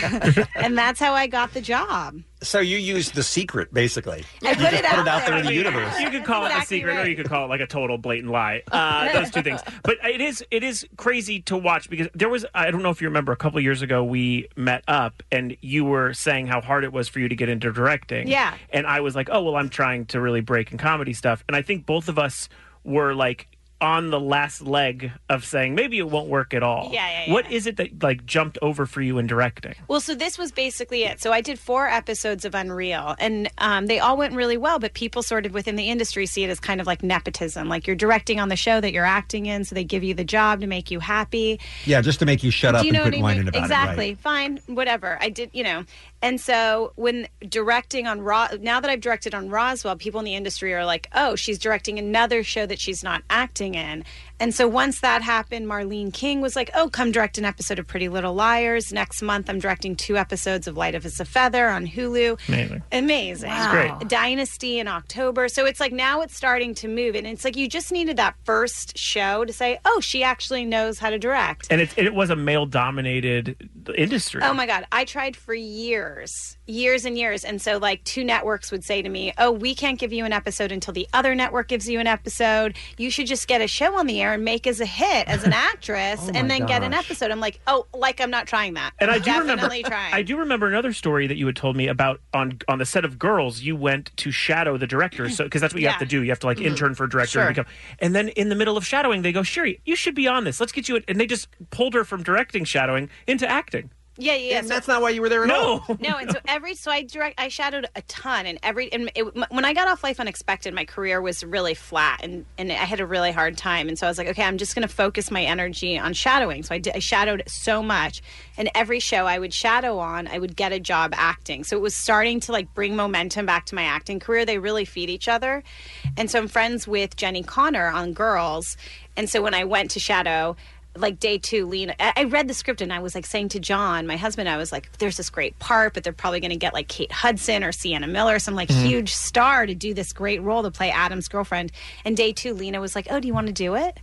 And that's how I got the job. So you used The Secret, basically. I You put just it put out it out there there. in the universe. You could call it a Exactly secret, or right. you could call it like a total blatant lie. Uh, those two things. But it is it is crazy to watch because there was I don't know if you remember a couple of years ago we met up and you were saying how hard it was for you to get into directing. Yeah. And I was like, oh well, I'm trying to really break in comedy stuff, and I think both of us were like on the last leg of saying maybe it won't work at all. Yeah, yeah, yeah. What is it that like jumped over for you in directing? Well, so this was basically it. So I did four episodes of Unreal, and um, they all went really well, but people sort of within the industry see it as kind of like nepotism. Like you're directing on the show that you're acting in, so they give you the job to make you happy. Yeah, just to make you shut up Do you and know quit what I whining mean? about exactly. it. Right. Fine, whatever. I did, you know. And so when directing on Ro- now that I've directed on Roswell, people in the industry are like, "Oh, she's directing another show that she's not acting in." And so once that happened, Marlene King was like, "Oh, come direct an episode of Pretty Little Liars." Next month, I'm directing two episodes of Light as a Feather on Hulu. Amazing. Amazing. It's great. Dynasty in October. So it's like now it's starting to move. And it's like you just needed that first show to say, oh, she actually knows how to direct. And it it was a male dominated industry. Oh my God. I tried for years, years and years. And so, like, two networks would say to me, oh, we can't give you an episode until the other network gives you an episode. You should just get a show on the air and make as a hit as an actress Oh my and then get an gosh. episode. I'm like, oh, like I'm not trying that. And I do remember, Definitely trying. I do remember another story that you had told me about on on the set of Girls. You went to shadow the director, so because that's what you have Yeah. to do. You have to like intern for a director and Sure. become. And then in the middle of shadowing, they go, "Sherry, you should be on this. Let's get you." A, and they just pulled her from directing shadowing into acting. Yeah, yeah, yeah. And that's not why you were there at No. all. No, and so every so I direct I shadowed a ton, and every and it, m- when I got off Life Unexpected, my career was really flat, and and I had a really hard time, and so I was like, okay, I'm just going to focus my energy on shadowing. So I did, I shadowed so much, and every show I would shadow on, I would get a job acting. So it was starting to like bring momentum back to my acting career. They really feed each other, and so I'm friends with Jenny Connor on Girls, and so when I went to shadow. Like day two, Lena, I I read the script and I was like saying to John, my husband, I was like, there's this great part, but they're probably going to get like Kate Hudson or Sienna Miller, some like Mhm. huge star to do this great role to play Adam's girlfriend. And day two, Lena was like, oh, do you want to do it?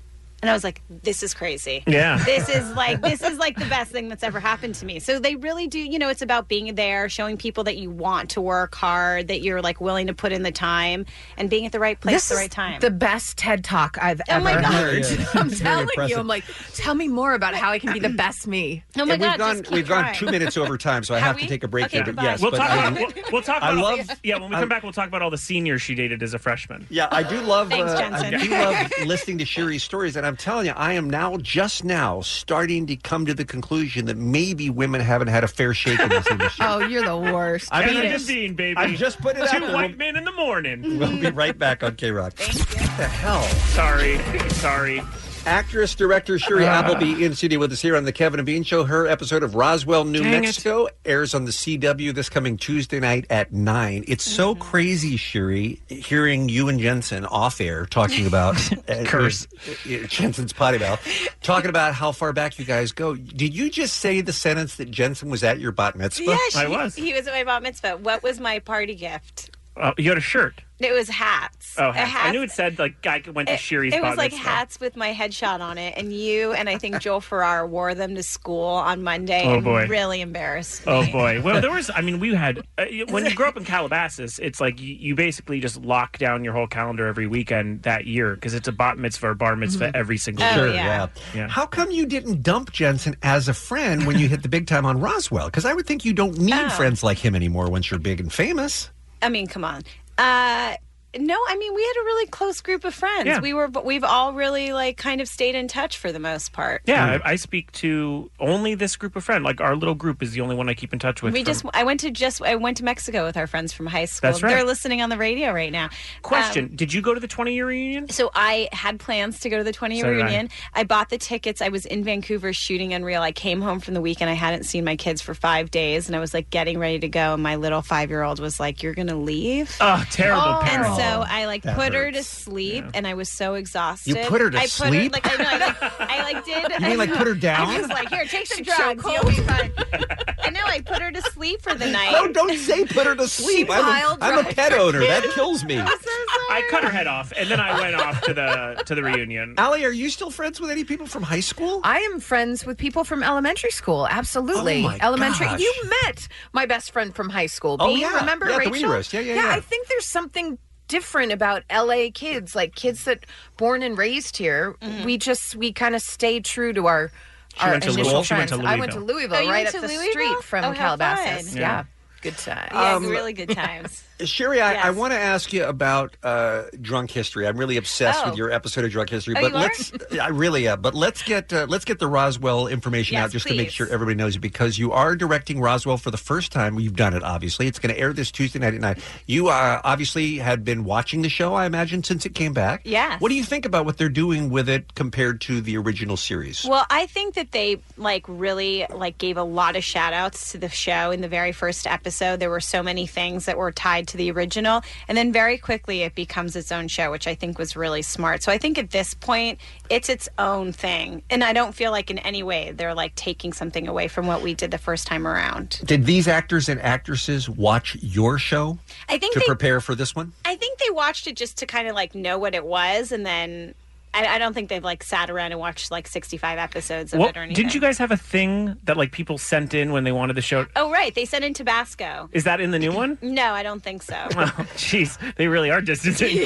And I was like, this is crazy. Yeah. This is like this is like the best thing that's ever happened to me. So they really do, you know, it's about being there, showing people that you want to work hard, that you're like willing to put in the time and being at the right place This at the is right time. the best TED Talk I've Oh ever my God. heard. Yeah, yeah. I'm It's very telling you, impressive. I'm like, tell me more about how I can be the best me. Oh my And we've God, gone just keep we've gone trying. two minutes over time, so I Have have we? to take a break Okay, here. But goodbye. yes, We'll but talk I, about we'll, we'll talk I about love. yeah when we I- come back we'll talk about all the seniors she dated as a freshman. Yeah, I do love. Thanks, uh, Jensen. I do love listening to Sherry's stories, and I'm telling you, I am now just now starting to come to the conclusion that maybe women haven't had a fair shake in this industry. Oh, you're the worst. I mean, Kevin I and just- Dean, baby. I just put it out Two there. white men in the morning. We'll be right back on K-Rock. Thank you. What the hell? Sorry, sorry. Actress, director Shiri Uh. Appleby in studio with us here on the Kevin and Bean Show. Her episode of Roswell, New Dang it. Mexico airs on the C W this coming Tuesday night at nine. It's so Mm-hmm. crazy, Shiri, hearing you and Jensen off air talking about uh, Curse. uh, Jensen's potty mouth, talking about how far back you guys go. Did you just say the sentence that Jensen was at your bat mitzvah? Yeah, I she- was. He was at my bat mitzvah. What was my party gift? Uh, you got a shirt. It was hats. Oh, A hats. I knew it said like guy went to It, Shiri's. it was bat like mitzvah. hats with my headshot on it, and you and I think Joel Farrar wore them to school on Monday. Oh, and boy. really embarrassed me. Oh boy! Well, there was. I mean, we had uh, when you grow up in Calabasas, it's like you, you basically just lock down your whole calendar every weekend that year because it's a bat mitzvah or bar mitzvah Mm-hmm. every single Oh, year. yeah. Yeah. How come you didn't dump Jensen as a friend when you hit the big time on Roswell? Because I would think you don't need Oh. friends like him anymore once you're big and famous. I mean, come on. Uh, no, I mean, we had a really close group of friends. Yeah. We were, but we've all really like kind of stayed in touch for the most part. Yeah, I, I speak to only this group of friends. Like our little group is the only one I keep in touch with. We from- just, I went to just, I went to Mexico with our friends from high school. That's right. They're listening on the radio right now. Question: Um, Did you go to the twenty-year reunion? So I had plans to go to the twenty-year So did I. reunion. I. bought the tickets. I was in Vancouver shooting Unreal. I came home from the weekend. I hadn't seen my kids for five days, and I was like getting ready to go. And my little five-year-old was like, "You're gonna leave?" Oh, terrible And parent. so I like That put her to hurts. sleep, and I was so exhausted. You put her to I put sleep? Her, like I know, I like, I like did. You mean like put her down? I was like, "Here, take some She's so drugs. You'll be fine." I know. I put her to sleep for the night. No, don't say put her to sleep. I'm a, piled I'm a right pet for owner. you. That kills me. I cut her head off, and then I went off to the to the reunion. Allie, are you still friends with any people from high school? I am friends with people from elementary school. Absolutely. Oh, my elementary. gosh. You met my best friend from high school. Oh, Bean, yeah. remember Yeah, at the Rachel? Weenie Roast. Yeah, yeah, yeah. I think there's something different about L A kids, like kids that born and raised here. Mm-hmm. We just we kind of stayed true to our She our went to initial Louisville? She went friends. to I went to Louisville. Louisville, Oh, you right went up to the Louisville? street from Oh, how Calabasas. fun. Yeah. Yeah. Good time. Yeah, Um, really good times. Sherry, I, I Yes. want to ask you about uh, Drunk History. I'm really obsessed Oh. with your episode of Drunk History, Oh, but you are? let's I really am. But let's get uh, let's get the Roswell information Yes, out just to make please. sure everybody knows it, because you are directing Roswell for the first time. You've done it, obviously. It's going to air this Tuesday night at nine. You uh, obviously had been watching the show, I imagine, since it came back. Yes. What do you think about what they're doing with it compared to the original series? Well, I think that they like really like gave a lot of shout outs to the show in the very first episode. There were so many things that were tied to the original, and then very quickly it becomes its own show, which I think was really smart. So I think at this point it's its own thing, and I don't feel like in any way they're like taking something away from what we did the first time around. Did these actors and actresses watch your show I think to they prepare for this one? I think they watched it just to kind of like know what it was, and then I, I don't think they've like sat around and watched like sixty-five episodes of What, it or anything. didn't you guys have a thing that like people sent in when they wanted the show? Oh, right. They sent in Tabasco. Is that in the new one? No, I don't think so. Oh, jeez, they really are distancing.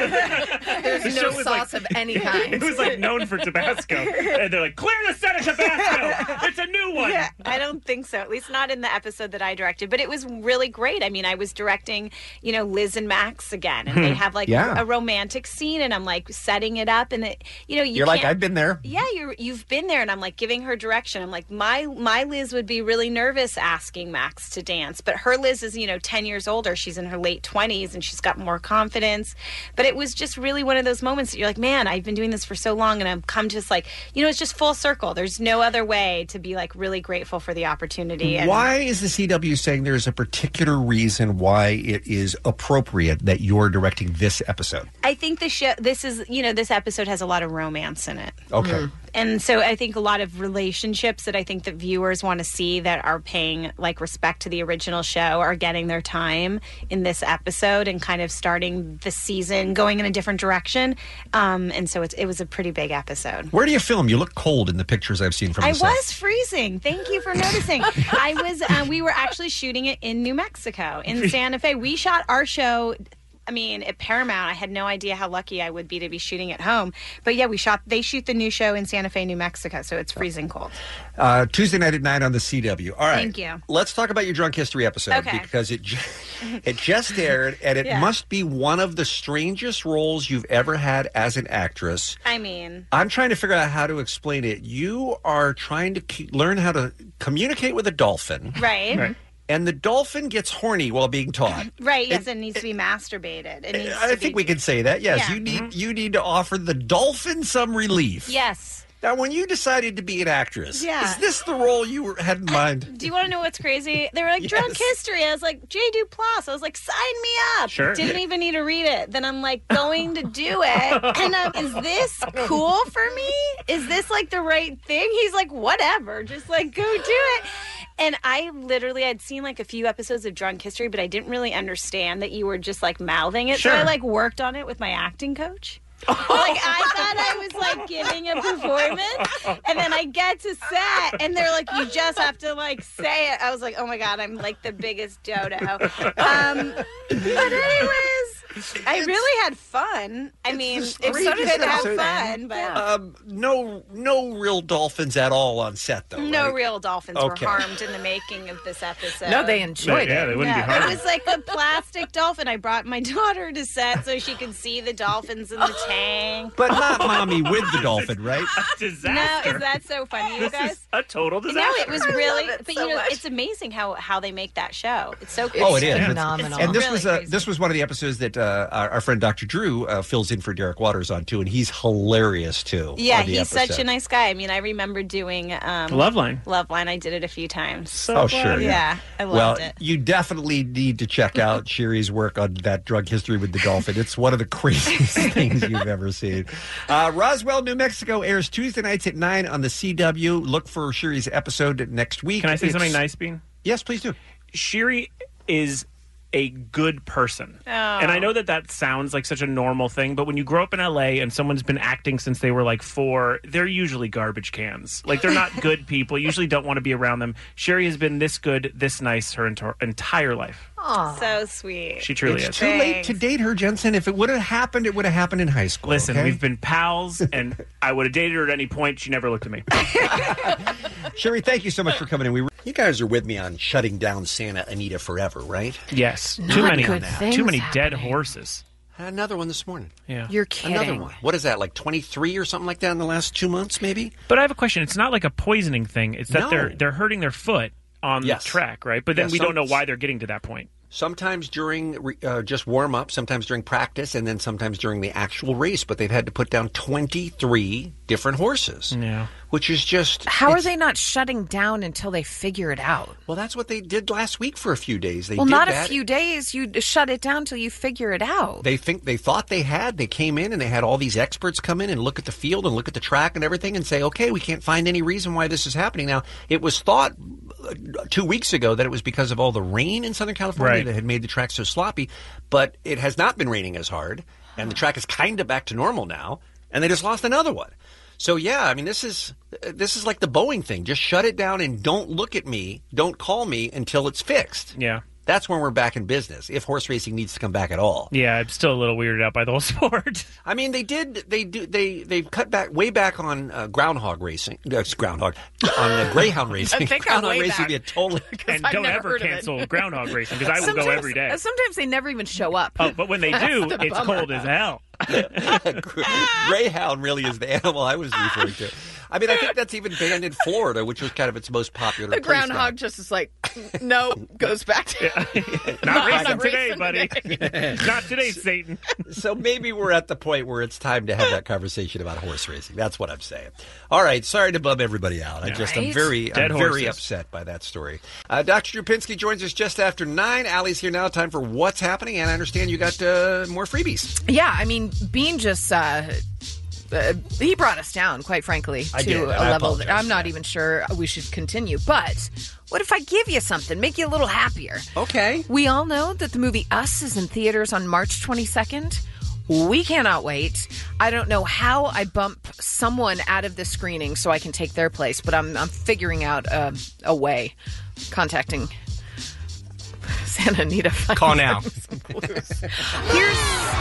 There's The no show was sauce like- of any kind. It was like known for Tabasco, and they're like, "Clear the set of Tabasco! It's a new one." Yeah, I don't think so. At least not in the episode that I directed. But it was really great. I mean, I was directing, you know, Liz and Max again, and they have like Yeah. a romantic scene, and I'm like setting it up, and it, you know, you You're like, can't- I've been there. Yeah, you're you've been there, and I'm like giving her direction. I'm like, my my Liz would be really nervous asking Max to dance, but her Liz is, you know, ten years older. She's in her late twenties, and she's got more confidence. But it was just really one of those moments that you're like, man, I've been doing this for so long, and I've come just like, you know, it's just full circle. There's no other way to be like really grateful for the opportunity. And Why is the C W saying there's a particular reason why it is appropriate that you're directing this episode? I think the show, this is, you know, this episode episode has a lot of romance in it. Okay. And so I think a lot of relationships that I think that viewers want to see that are paying like respect to the original show are getting their time in this episode and kind of starting the season going in a different direction. Um, and so it's, it was a pretty big episode. Where do you film? You look cold in the pictures I've seen from the I set. was freezing. Thank you for noticing. I was. Uh, we were actually shooting it in New Mexico, in Santa Fe. We shot our show. I mean, at Paramount, I had no idea how lucky I would be to be shooting at home. But yeah, we shot. They shoot the new show in Santa Fe, New Mexico, so it's freezing cold. Uh, Tuesday night at nine on the C W. All right. Thank you. Let's talk about your Drunk History episode Okay. because it ju- it just aired, and it Yeah. must be one of the strangest roles you've ever had as an actress. I mean, I'm trying to figure out how to explain it. You are trying to ke- learn how to communicate with a dolphin. right, right. And the dolphin gets horny while being taught. Yes, it needs to be masturbated. It needs I to think be, we can say that. Yes, Yeah. you need you need to offer the dolphin some relief. Yes. Now, when you decided to be an actress, Yeah. is this the role you were, had in mind? Do you want to know what's crazy? They were like, Drunk History. I was like, Jay Duplass. I was like, sign me up. Sure. Didn't even need to read it. Then I'm like, going to do it. And um, is this cool for me? Is this like the right thing? He's like, whatever. Just like, go do it. And I literally had seen like a few episodes of Drunk History, but I didn't really understand that you were just like mouthing it. So I Sure. like worked on it with my acting coach. Like I thought I was like giving a performance, and then I get to set, and they're like, "You just have to like say it." I was like, "Oh my god, I'm like the biggest dodo." Um, but anyways, I really had fun. I mean, if you strangest could have episode. fun, but Um, no, no real dolphins at all on set, though. no right? real dolphins Okay. were harmed in the making of this episode. No, they enjoyed Yeah, it. they wouldn't be Yeah, harmed. it was like a plastic dolphin. I brought my daughter to set so she could see the dolphins in the tank. But not mommy with the dolphin, right? No, is that so funny, you This guys? is a total disaster. No, it was I really, love it but so you know, much. it's amazing how how they make that show. It's so Oh, it is It's It's- And this really was uh, crazy. this was one of the episodes that uh, our, our friend Doctor Drew uh, fills in for Derek Waters on too, and he's hilarious too. Yeah, on the he's such episode. a nice guy. I mean, I remember doing um, Loveline. Loveline, I did it a few times. oh, sure. Yeah, I well, loved it. you definitely need to check out Sherry's work on that Drug History with the Dolphin. It's one of the craziest things you've ever seen. Uh, Roswell, New Mexico airs Tuesday nights at nine on the C W. Look for Sherry's episode next week. Can I say It's- something nice, Bean? Yes, please do. Sherry is a good person. Oh. And I know that that sounds like such a normal thing, but when you grow up in L A and someone's been acting since they were like four, they're usually garbage cans. Like, they're not good people. You usually don't want to be around them. Sherry has been this good, this nice her enti- entire life. So sweet. She truly it's is. too late to date her, Jensen. If it would have happened, it would have happened in high school. Listen, okay? we've been pals, and I would have dated her at any point. She never looked at me. Sherry, thank you so much for coming in. We you guys are with me on shutting down Santa Anita forever, right? Yes. Too Not many, good things too many dead horses. Another one this morning. Yeah. You're kidding. Another one. What is that, like twenty-three or something like that in the last two months, maybe? But I have a question. It's not like a poisoning thing. It's that No. they're they're hurting their foot on Yes. the track, right? But then Yeah, we some- don't know why they're getting to that point. Sometimes during uh, just warm up, sometimes during practice, and then sometimes during the actual race. But they've had to put down twenty-three different horses, yeah. which is just How are they not shutting down until they figure it out? well. That's what they did last week for a few days. They well, did not that. a few days. You shut it down till you figure it out. They think they thought they had. They came in and they had all these experts come in and look at the field and look at the track and everything and say, okay, we can't find any reason why this is happening. Now, it was thought uh, two weeks ago that it was because of all the rain in Southern California Right. that had made the track so sloppy, but it has not been raining as hard, and the track is kind of back to normal now, and they just lost another one. So yeah, I mean this is this is like the Boeing thing. Just shut it down and don't look at me, don't call me until it's fixed. Yeah. That's when we're back in business, if horse racing needs to come back at all. Yeah, I'm still a little weirded out by the whole sport. I mean, they did. They do. They they've cut back way back on uh, groundhog racing. Uh, groundhog on uh, greyhound racing. I think I'm groundhog way racing back. would totally. And I've don't never ever heard of it. cancel groundhog racing because I will go Sometimes- every day. Sometimes they never even show up. Oh, but when they That's do, the it's bummer. cold as hell. Greyhound really is the animal I was referring to. I mean, I think that's even banned in Florida, which was kind of its most popular. The place now. groundhog just is like, no, goes back to. Not racing not today, racing buddy. today. Not today, Satan. So maybe we're at the point where it's time to have that conversation about horse racing. That's what I'm saying. All right, sorry to bum everybody out. I just I'm Right? very Dead I'm very horses. upset by that story. Uh, Doctor Drupinski joins us just after nine. Allie's here now. Time for what's happening, and I understand you got uh, more freebies. Yeah, I mean, Bean just uh, uh, he brought us down, quite frankly, I to did, a and I level that apologize I'm not even sure we should continue. But what if I give you something, make you a little happier? Okay. We all know that the movie Us is in theaters on March twenty-second. We cannot wait. I don't know how I bump someone out of this screening so I can take their place, but I'm I'm figuring out a, a way. Contacting Santa Anita. Call now. Here's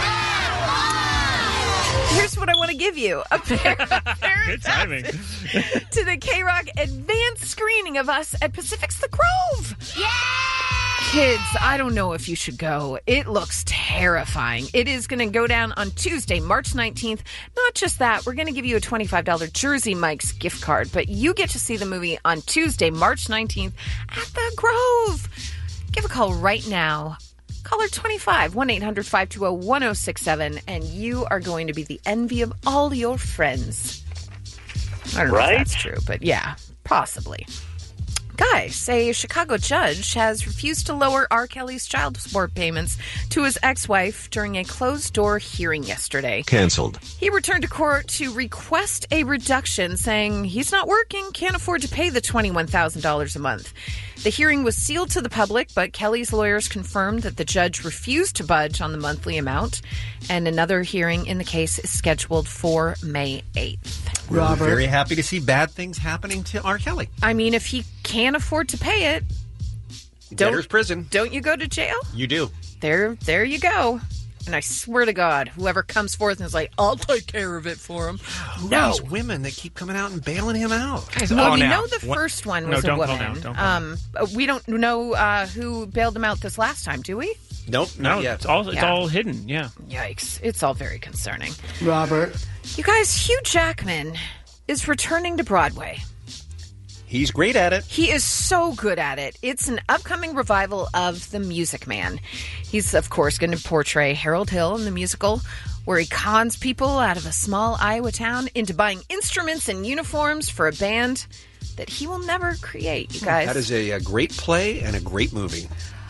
Here's what I want to give you. A pair of Good timing. to the K-Rock advanced screening of Us at Pacific's The Grove. Yeah! Kids, I don't know if you should go. It looks terrifying. It is going to go down on Tuesday, March nineteenth. Not just that, we're going to give you a twenty-five dollars Jersey Mike's gift card, but you get to see the movie on Tuesday, March nineteenth at The Grove. Give a call right now. Caller twenty-five, one eight hundred five two zero one zero six seven, and you are going to be the envy of all your friends. I don't know Right? if that's true, but yeah, possibly. Guys, a Chicago judge has refused to lower R. Kelly's child support payments to his ex-wife during a closed-door hearing yesterday. Canceled. He returned to court to request a reduction, saying he's not working, can't afford to pay the twenty-one thousand dollars a month. The hearing was sealed to the public, but Kelly's lawyers confirmed that the judge refused to budge on the monthly amount, and another hearing in the case is scheduled for May eighth. We're Robert. very happy to see bad things happening to R. Kelly. I mean, if he can't afford to pay it, Debtor's prison. don't you go to jail? You do. There, there you go. And I swear to God, whoever comes forth and is like, I'll take care of it for him. Who No. are these women that keep coming out and bailing him out? Well, we know the first one was no, a don't call woman. now, don't call um, uh, we don't know uh, who bailed him out this last time, do we? Nope, No, it's all it's Yeah. all hidden. Yeah. Yikes. It's all very concerning. Robert. You guys, Hugh Jackman is returning to Broadway. He's great at it. He is so good at it. It's an upcoming revival of The Music Man. He's, of course, going to portray Harold Hill in the musical, where he cons people out of a small Iowa town into buying instruments and uniforms for a band that he will never create, you guys. That is a, a great play and a great movie.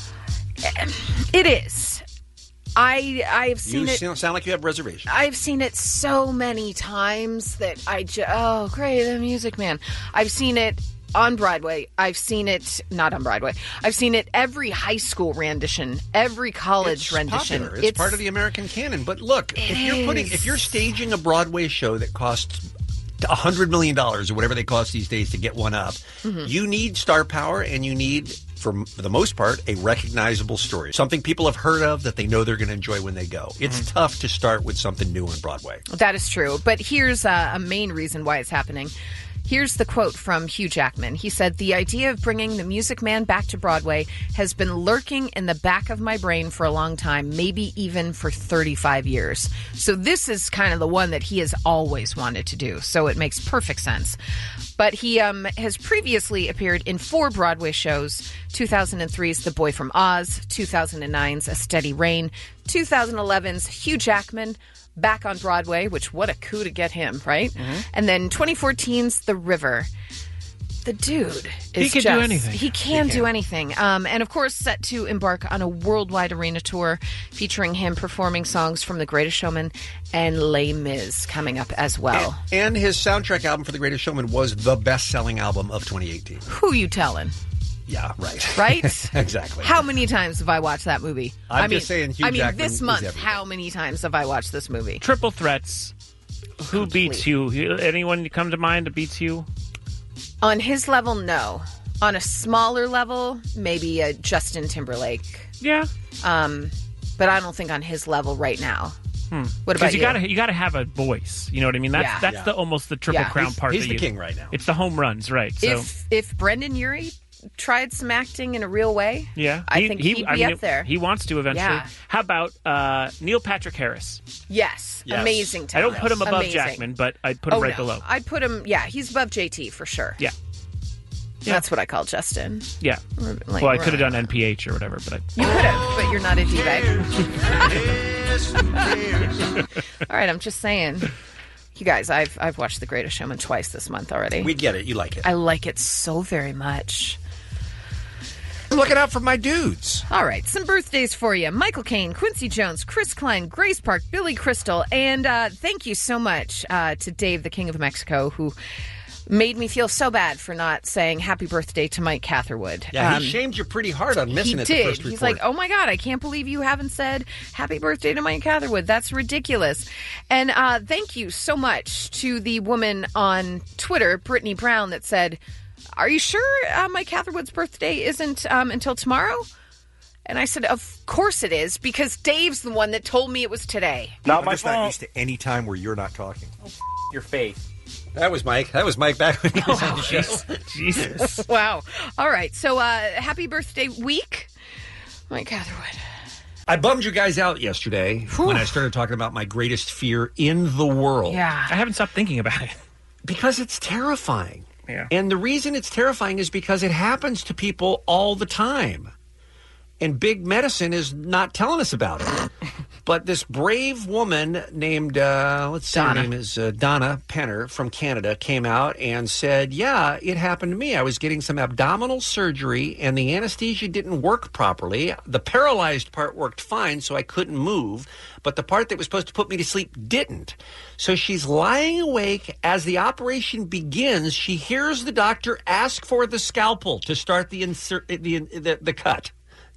It is. I I've seen You it. sound sound like you have reservations. I've seen it so many times that I just, oh, great, The Music Man. I've seen it on Broadway. I've seen it, not on Broadway. I've seen it every high school rendition, every college It's rendition. popular. It's, part of the American canon. But look, if you're putting, if you're staging a Broadway show that costs a hundred million dollars or whatever they cost these days to get one up, Mhm. you need star power and you need, for for the most part, a recognizable story, something people have heard of that they know they're going to enjoy when they go. It's Mm-hmm. tough to start with something new on Broadway. That is true. But here's uh, a main reason why it's happening. Here's the quote from Hugh Jackman. He said, "The idea of bringing The Music Man back to Broadway has been lurking in the back of my brain for a long time, maybe even for thirty-five years. So this is kind of the one that he has always wanted to do. So it makes perfect sense." But he um, has previously appeared in four Broadway shows: two thousand three's The Boy from Oz, two thousand nine's A Steady Rain, two thousand eleven's Hugh Jackman, back on Broadway, which what a coup to get him, right? Mm-hmm. And then twenty fourteen's The River. The dude is He can do just- anything. He can do anything. Um, and of course, set to embark on a worldwide arena tour featuring him performing songs from The Greatest Showman and Les Mis coming up as well. And his soundtrack album for The Greatest Showman was the best-selling album of twenty eighteen. Who you telling? Yeah, right. Right? Exactly. How many times have I watched that movie? I'm I mean, just saying Hugh I mean, Jackman this is month, everything. how many times have I watched this movie? Triple threats. Who beats you? Anyone come to mind that beats you? On his level, no. On a smaller level, maybe a Justin Timberlake. Yeah. Um, but I don't think on his level right now. Hmm. What 'Cause about you? you? Gotta you gotta have a voice. You know what I mean? That's Yeah. that's Yeah. the almost the triple Yeah. crown He's- part. he's that the you- king right now. It's the home runs, right? So If if Brendan Urie tried some acting in a real way, yeah, I he- think he, he'd be I mean, up there. He wants to eventually. Yeah. How about uh, Neil Patrick Harris? Yes, Yes. amazing I talent. don't put him above Amazing. Jackman, but I'd put him Oh, right no. below. I'd put him, yeah, he's above J T for sure. Yeah. That's what I call Justin. Yeah. Or, like, well, I could have right. done N P H or whatever, but I, You could have, but you're not a D-bag. All right, I'm just saying. You guys, I've I've watched The Greatest Showman twice this month already. We get it. You like it. I like it so very much. I'm looking out for my dudes. All right, some birthdays for you. Michael Caine, Quincy Jones, Chris Klein, Grace Park, Billy Crystal, and uh, thank you so much uh, to Dave, the King of Mexico, who made me feel so bad for not saying happy birthday to Mike Catherwood. Yeah, Um, he shamed you pretty hard on missing he it did. the first report. He's like, oh my God, I can't believe you haven't said happy birthday to Mike Catherwood. That's ridiculous. And uh, thank you so much to the woman on Twitter, Brittany Brown, that said, are you sure uh, Mike Catherwood's birthday isn't um, until tomorrow? And I said, of course it is, because Dave's the one that told me it was today. Not my fault. I'm just not used to any time where you're not talking. Oh, your face. That was Mike. That was Mike back when he was Oh, on the show. Jesus. Wow. All right. So uh, happy birthday week, Mike Catherwood. I bummed you guys out yesterday when I started talking about my greatest fear in the world. Yeah. I haven't stopped thinking about it. Because it's terrifying. Yeah. And the reason it's terrifying is because it happens to people all the time. And big medicine is not telling us about it. But this brave woman named, uh, let's see, her Donna. name is uh, Donna Penner from Canada, came out and said, yeah, it happened to me. I was getting some abdominal surgery and the anesthesia didn't work properly. The paralyzed part worked fine, so I couldn't move. But the part that was supposed to put me to sleep didn't. So she's lying awake. As the operation begins, she hears the doctor ask for the scalpel to start the insert, the, the, the cut.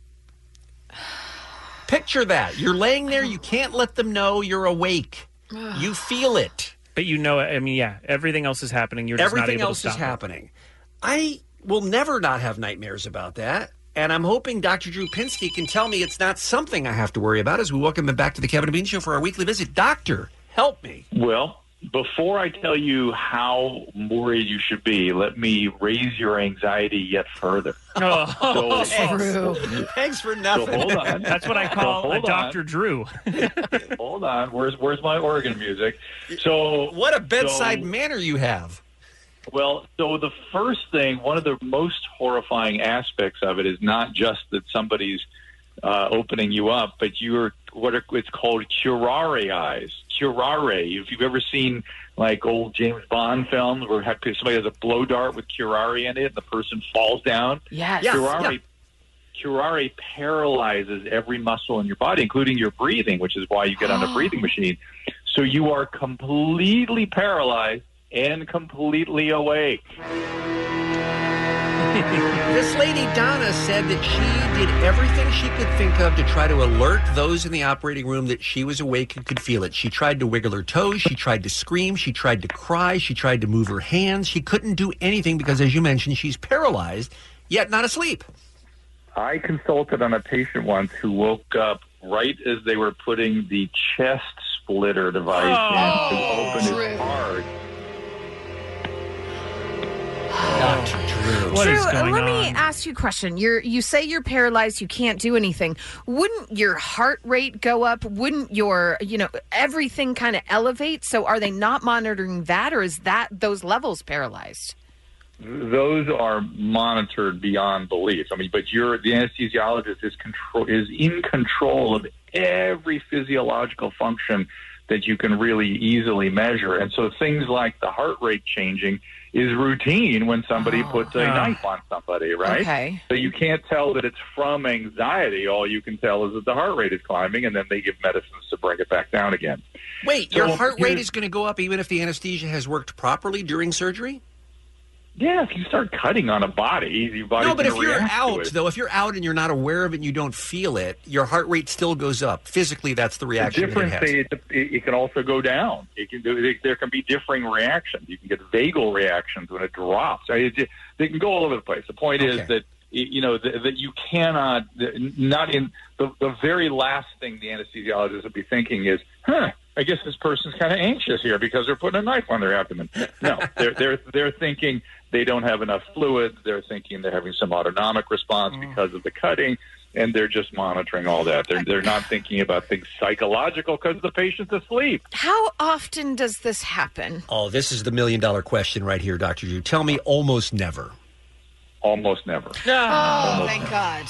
Picture that. You're laying there. You can't let them know you're awake. You feel it. But you know, I mean, yeah, everything else is happening. You're just Everything not able else to is stop it. happening. I will never not have nightmares about that. And I'm hoping Doctor Drew Pinsky can tell me it's not something I have to worry about as we welcome him back to the Kevin and Bean Show for our weekly visit. Doctor, help me. Well, before I tell you how worried you should be, let me raise your anxiety yet further. Oh, So- Drew. Thanks for So hold on. That's what I So call a hold Doctor on. Drew. Hold on. Where's where's my organ music? So What a bedside so- manner you have. Well, so the first thing, one of the most horrifying aspects of it is not just that somebody's uh, opening you up, but you're what are, it's called curare eyes. Curare. If you've ever seen like old James Bond films where have- somebody has a blow dart with curare in it, and the person falls down. Yes. Curare. Yeah. Curare paralyzes every muscle in your body, including your breathing, which is why you get on a breathing machine. So you are completely paralyzed and completely awake. This lady, Donna, said that she did everything she could think of to try to alert those in the operating room that she was awake and could feel it. She tried to wiggle her toes. She tried to scream. She tried to cry. She tried to move her hands. She couldn't do anything because, as you mentioned, she's paralyzed, yet not asleep. I consulted on a patient once who woke up right as they were putting the chest splitter device in to open his heart. Doctor Drew. What Drew, is going let on? me ask you a question. You're you say you're paralyzed, you can't do anything. Wouldn't your heart rate go up? Wouldn't your, you know, everything kind of elevate? So are they not monitoring that, or is that those levels paralyzed? Those are monitored beyond belief. I mean, but you're the anesthesiologist is control is in control of every physiological function that you can really easily measure. And so things like the heart rate changing is routine when somebody puts a Oh. knife on somebody, right? Okay. So you can't tell that it's from anxiety. All you can tell is that the heart rate is climbing, and then they give medicines to bring it back down again. Wait, So your heart rate here's- is going to go up even if the anesthesia has worked properly during surgery? Yeah, if you start cutting on a body, your body No, but if gonna you're react to out, it. though, if you're out and you're not aware of it and you don't feel it, your heart rate still goes up. Physically, that's the The reaction difference, that it has. it, it, it can also go down. It can do. It, there can be differing reactions. You can get vagal reactions when it drops. I mean, it, they can go all over the place. The point is that you know that, that you cannot. Not in the the very last thing the anesthesiologist would be thinking is, huh. I guess this person's kind of anxious here because they're putting a knife on their abdomen. No, they're they're they're thinking they don't have enough fluid. They're thinking they're having some autonomic response because of the cutting, and they're just monitoring all that. They're they're not thinking about things psychological because the patient's asleep. How often does this happen? Oh, this is the million dollar question right here, Doctor Drew. Tell me almost never. Almost never. Oh, thank God.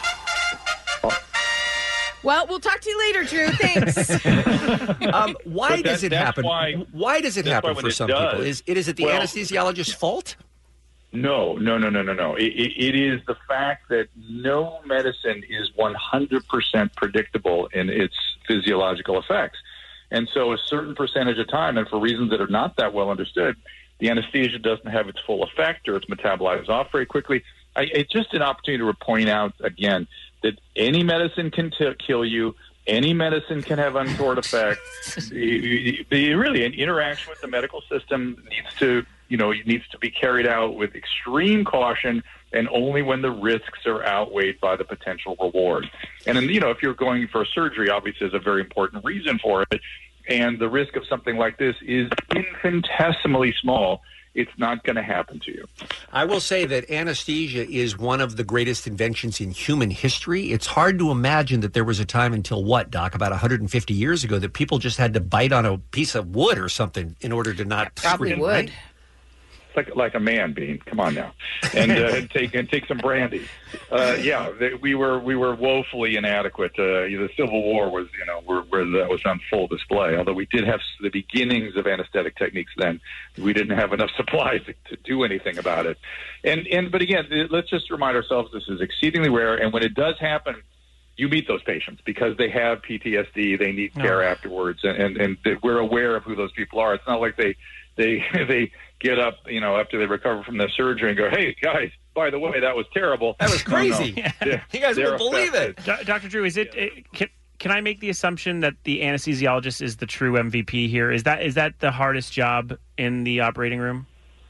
Well, we'll talk to you later, Drew. Thanks. um, why But does that- it that's happen? Why, Why does it that's happen why when for it some does- people? Is it is it the well, anesthesiologist's fault? No, no, no, no, no, no. It, it, it is the fact that no medicine is one hundred percent predictable in its physiological effects. And so a certain percentage of time, and for reasons that are not that well understood, the anesthesia doesn't have its full effect or it's metabolized off very quickly. I, it's just an opportunity to point out, again, that any medicine can t- kill you. Any medicine can have untoward effects. the, the, really, an interaction with the medical system needs to, you know, it needs to be carried out with extreme caution and only when the risks are outweighed by the potential reward. And, then, you know, if you're going for a surgery, obviously there's a very important reason for it. And the risk of something like this is infinitesimally small. It's not going to happen to you. I will say that anesthesia is one of the greatest inventions in human history. It's hard to imagine that there was a time until what, Doc, about one hundred fifty years ago that people just had to bite on a piece of wood or something in order to not Probably scream, would. right? It's like like a man, Bean. Come on now, and, uh, and take and take some brandy. Uh, yeah, they, we were we were woefully inadequate. Uh, the Civil War was, you know, where, where that was on full display. Although we did have the beginnings of anesthetic techniques then, we didn't have enough supplies to, to do anything about it. And and but again, let's just remind ourselves this is exceedingly rare. And when it does happen, you meet those patients because they have P T S D. They need care Oh. afterwards, and, and and we're aware of who those people are. It's not like they they they get up, you know, after they recover from their surgery and go, "Hey guys, by the way, that was terrible. That was crazy. No, no. They're- You guys they're won't believe it." Do- Doctor Drew, is it, it can, can I make the assumption that the anesthesiologist is the true M V P here? Is that is that the hardest job in the operating room?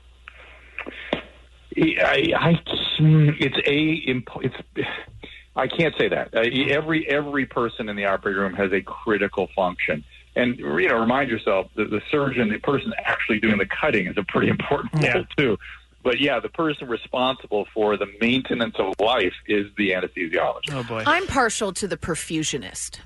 I, I, it's a, imp- it's. I can't say that. Uh, every every person in the operating room has a critical function, and you know, remind yourself that the surgeon, the person actually doing the cutting, is a pretty important role Yeah. too. But yeah, the person responsible for the maintenance of life is the anesthesiologist. Oh boy! I'm partial to the perfusionist.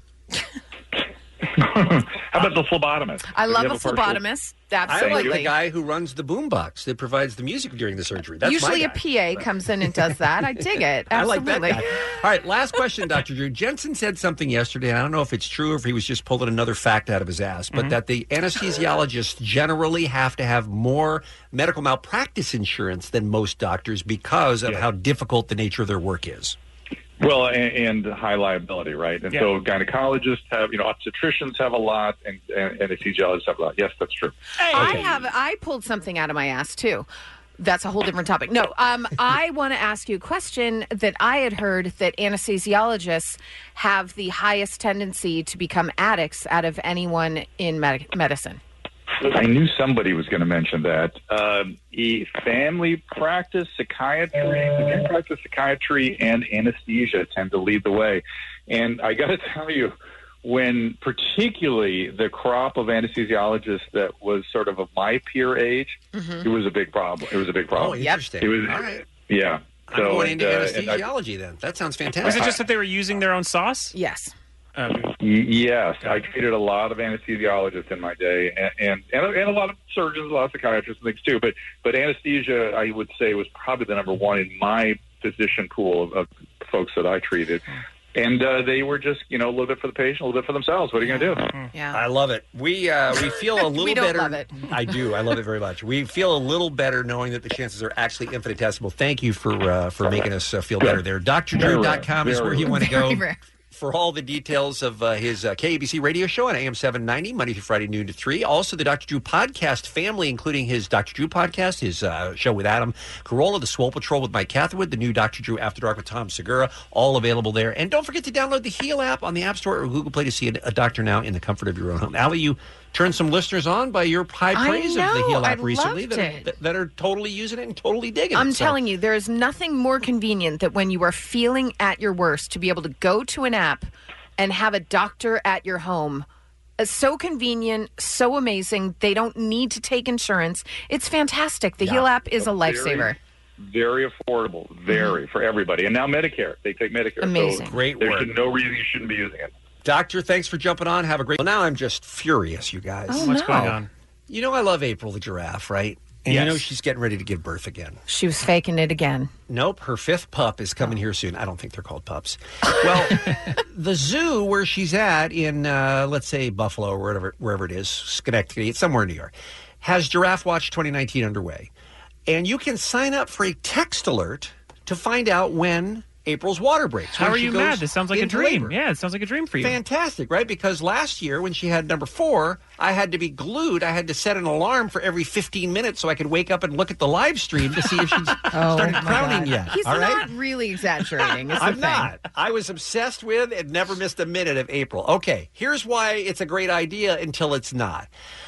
How about the phlebotomist? I love You a have partial- phlebotomist. I Absolutely. like the guy who runs the boombox that provides the music during the surgery. That's Usually my a guy. P A comes in and does that. I dig it. I like Absolutely. that guy. All right, last question, Doctor Drew. Jensen said something yesterday. I don't know if it's true or if he was just pulling another fact out of his ass, but Mhm. that the anesthesiologists generally have to have more medical malpractice insurance than most doctors because of how difficult the nature of their work is. Well, and, and high liability, right? And Yeah. so gynecologists have, you know, obstetricians have a lot, and, and anesthesiologists have a lot. Yes, that's true. I have. I pulled something out of my ass too. That's a whole different topic. No, um, I want to ask you a question that I had heard that anesthesiologists have the highest tendency to become addicts out of anyone in med- medicine. I knew somebody was going to mention that. Um, e- family practice, psychiatry, family practice, psychiatry, and anesthesia tend to lead the way. And I got to tell you, when particularly the crop of anesthesiologists that was sort of of my peer age, Mhm. it was a big problem. It was a big problem. Oh, interesting. It was, All right. yeah. I'm going and, into uh, and I- anesthesiology then. That sounds fantastic. Was it just that they were using their own sauce? Yes. Um, Y- Yes, I treated a lot of anesthesiologists in my day, and and, and, a, and a lot of surgeons, a lot of psychiatrists and things too. But but anesthesia, I would say, was probably the number one in my physician pool of, of folks that I treated. And uh, they were just, you know, a little bit for the patient, a little bit for themselves. What are you going to do? Yeah, I love it. We uh, we feel a little We don't better. love it. I do. I love it very much. We feel a little better knowing that the chances are actually infinitesimal. Thank you for uh, for making us uh, feel better there. D R drew dot com is Very where you rare. want to go. Very rare. For all the details of uh, his uh, K A B C radio show on A M seven ninety, Monday through Friday, noon to three. Also, the Doctor Drew podcast family, including his Doctor Drew podcast, his uh, show with Adam Carolla, the Swole Patrol with Mike Catherwood, the new Doctor Drew After Dark with Tom Segura, all available there. And don't forget to download the Heal app on the App Store or Google Play to see a, a doctor now in the comfort of your own home. Allie, you turned some listeners on by your high I praise of the know. Heal I app recently loved that, it. that, that are totally using it and totally digging I'm it. So- telling you, there is nothing more convenient that when you are feeling at your worst to be able to go to an app and have a doctor at your home. It's so convenient, so amazing. They don't need to take insurance. It's fantastic. The Yeah. Heal app is a Very- lifesaver. Very affordable, very for everybody. And now Medicare, they take Medicare. Amazing. So Great There's work. no reason you shouldn't be using it. Doctor, thanks for jumping on. Have a great. Well, now I'm just furious, you guys. Oh, What's no. going on? You know I love April the giraffe, right? And you Yes. know she's getting ready to give birth again. She was faking it again. Nope, her fifth pup is coming here soon. I don't think they're called pups. Well, the zoo where she's at in, uh, let's say, Buffalo or wherever, wherever it is, Schenectady, it's somewhere in New York, has Giraffe Watch twenty nineteen underway. and you can sign up for a text alert to find out when April's water breaks. How when are she you goes mad? This sounds like a into dream. labor. Yeah, it sounds like a dream for you. Fantastic, right? Because last year when she had number four, I had to be glued. I had to set an alarm for every fifteen minutes so I could wake up and look at the live stream to see if she's Oh, started my crowning God. yet. He's all right? not really exaggerating. Is the I'm thing. not. I was obsessed with and never missed a minute of April. Okay, here's why it's a great idea until it's not.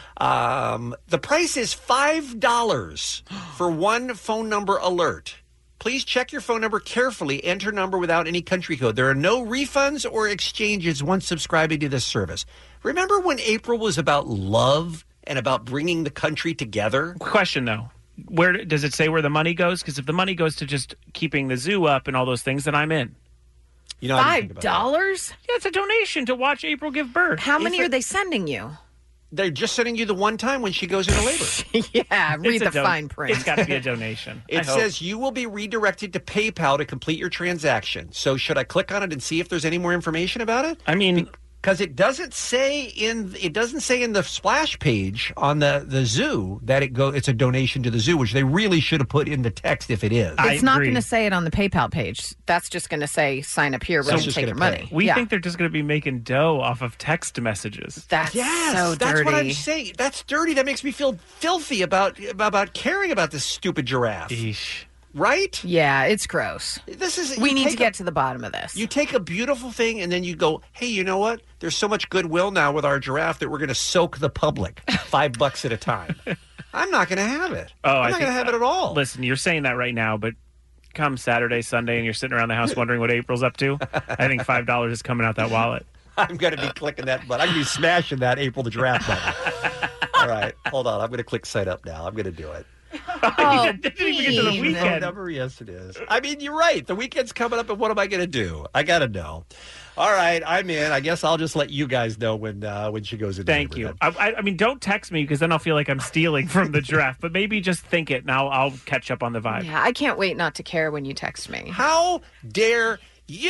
Um, the price is five dollars for one phone number alert. Please check your phone number carefully. Enter number without any country code. There are no refunds or exchanges once subscribing to this service. Remember when April was about love and about bringing the country together? Question, though. Where does it say where the money goes? Because if the money goes to just keeping the zoo up and all those things, then I'm in. You know, Five dollars? Yeah, it's a donation to watch April give birth. How many If it- are they sending you? They're just sending you the one time when she goes into labor. Yeah, read It's the a don- fine print. It's got to be a donation. I It hope. says you will be redirected to PayPal to complete your transaction. So should I click on it and see if there's any more information about it? I mean, because it doesn't say in it doesn't say in the splash page on the, the zoo that it go it's a donation to the zoo, which they really should have put in the text if it is. It's not going to say it on the PayPal page. That's just going to say sign up here, So we'll it's just take gonna your pay. money. We Yeah. think they're just going to be making dough off of text messages. That's Yes, so that's dirty. what I'm saying. That's dirty. That makes me feel filthy about about caring about this stupid giraffe. Right? Yeah, it's gross. This is We you need to take get to the bottom of this. You take a beautiful thing and then you go, hey, you know what? There's so much goodwill now with our giraffe that we're going to soak the public five bucks at a time. I'm not going to have it. Oh, I'm I not think- going to have it at all. Listen, you're saying that right now, but come Saturday, Sunday, and you're sitting around the house wondering what April's up to, I think five dollars is coming out that wallet. I'm going to be clicking that button. I'm going to be smashing that April the giraffe button. All right, hold on. I'm going to click sign up now. I'm going to do it. Oh, didn't even get to the Phone weekend. number, yes, it is. I mean, you're right. The weekend's coming up, and what am I going to do? I got to know. All right, I'm in. I guess I'll just let you guys know when uh, when she goes in. Thank you. I, I, I mean, don't text me because then I'll feel like I'm stealing from the giraffe. But maybe just think it, and I'll, I'll catch up on the vibe. Yeah, I can't wait not to care when you text me. How dare you?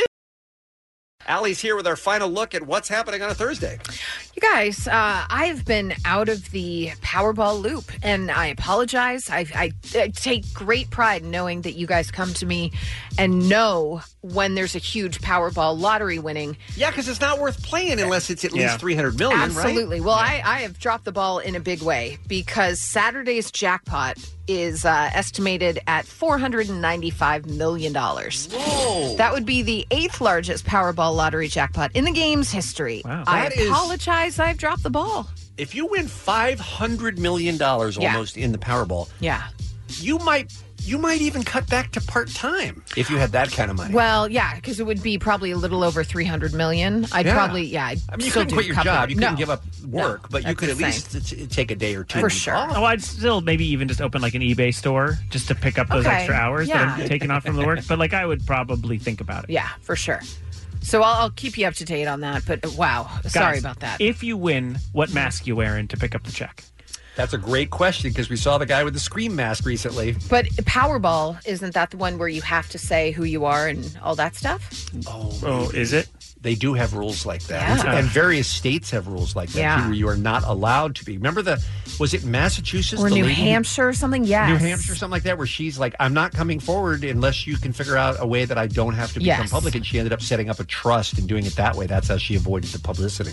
Allie's here with our final look at what's happening on a Thursday. You guys, uh, I've been out of the Powerball loop, and I apologize. I, I, I take great pride in knowing that you guys come to me and know when there's a huge Powerball lottery winning. Yeah, because it's not worth playing unless it's at least Yeah. three hundred million, right? Absolutely. Well, I, I have dropped the ball in a big way because Saturday's jackpot is uh, estimated at four hundred ninety-five million dollars. Whoa. That would be the eighth largest Powerball lottery jackpot in the game's history. Wow. I That is- apologize. I've dropped the ball. If you win five hundred million dollars Yeah. almost in the Powerball, Yeah. you might you might even cut back to part time if you had that kind of money. Well, yeah, because it would be probably a little over three hundred million. I'd Yeah. probably, yeah. I'd I mean, you still couldn't do quit a your couple- job. You couldn't No. give up work, No, but you that's could at the least t- take a day or two. For week sure. off. Oh, I'd still maybe even just open like an eBay store just to pick up those Okay, extra hours that yeah. I'm taking off from the work. But like, I would probably think about it. Yeah, for sure. So I'll, I'll keep you up to date on that. But uh, wow, sorry Guys, about that. If you win, what mask you wearing to pick up the check? That's a great question because we saw the guy with the Scream mask recently. But Powerball, isn't that the one where you have to say who you are and all that stuff? Oh, Oh, is it? They do have rules like that. Yeah. And various states have rules like that, Yeah. too, where you are not allowed to be. Remember the, was it Massachusetts? Or the New lady who- Hampshire or something? Yes. New Hampshire, something like that, where she's like, I'm not coming forward unless you can figure out a way that I don't have to become Yes. public. And she ended up setting up a trust and doing it that way. That's how she avoided the publicity.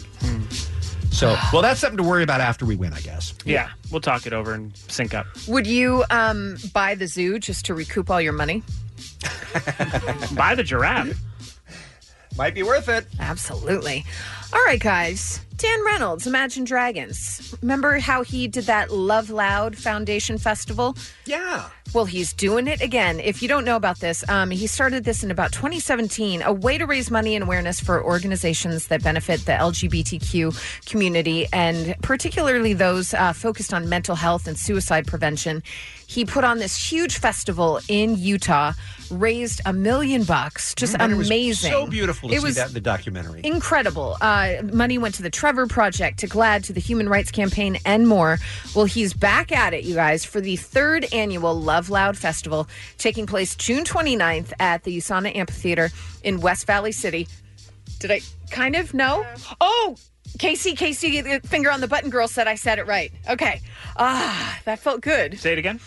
So, well, that's something to worry about after we win, I guess. Yeah, we'll talk it over and sync up. Would you um, buy the zoo just to recoup all your money? Buy the giraffe. Might be worth it. Absolutely. All right, guys. Dan Reynolds, Imagine Dragons. Remember how he did that Love Loud Foundation Festival? Yeah. Well, he's doing it again. If you don't know about this, um, he started this in about twenty seventeen, a way to raise money and awareness for organizations that benefit the L G B T Q community, and particularly those uh, focused on mental health and suicide prevention. He put on this huge festival in Utah, raised a million bucks. Just And it was amazing. so beautiful to It see was that in the documentary. incredible. Uh, money went to the Trevor Project, to GLAAD, to the Human Rights Campaign, and more. Well, he's back at it, you guys, for the third annual Love Loud Festival, taking place June twenty-ninth at the USANA Amphitheater in West Valley City. Did I kind of know? Oh, Casey, Casey, finger on the button girl said I said it right. Okay. Ah, that felt good. Say it again.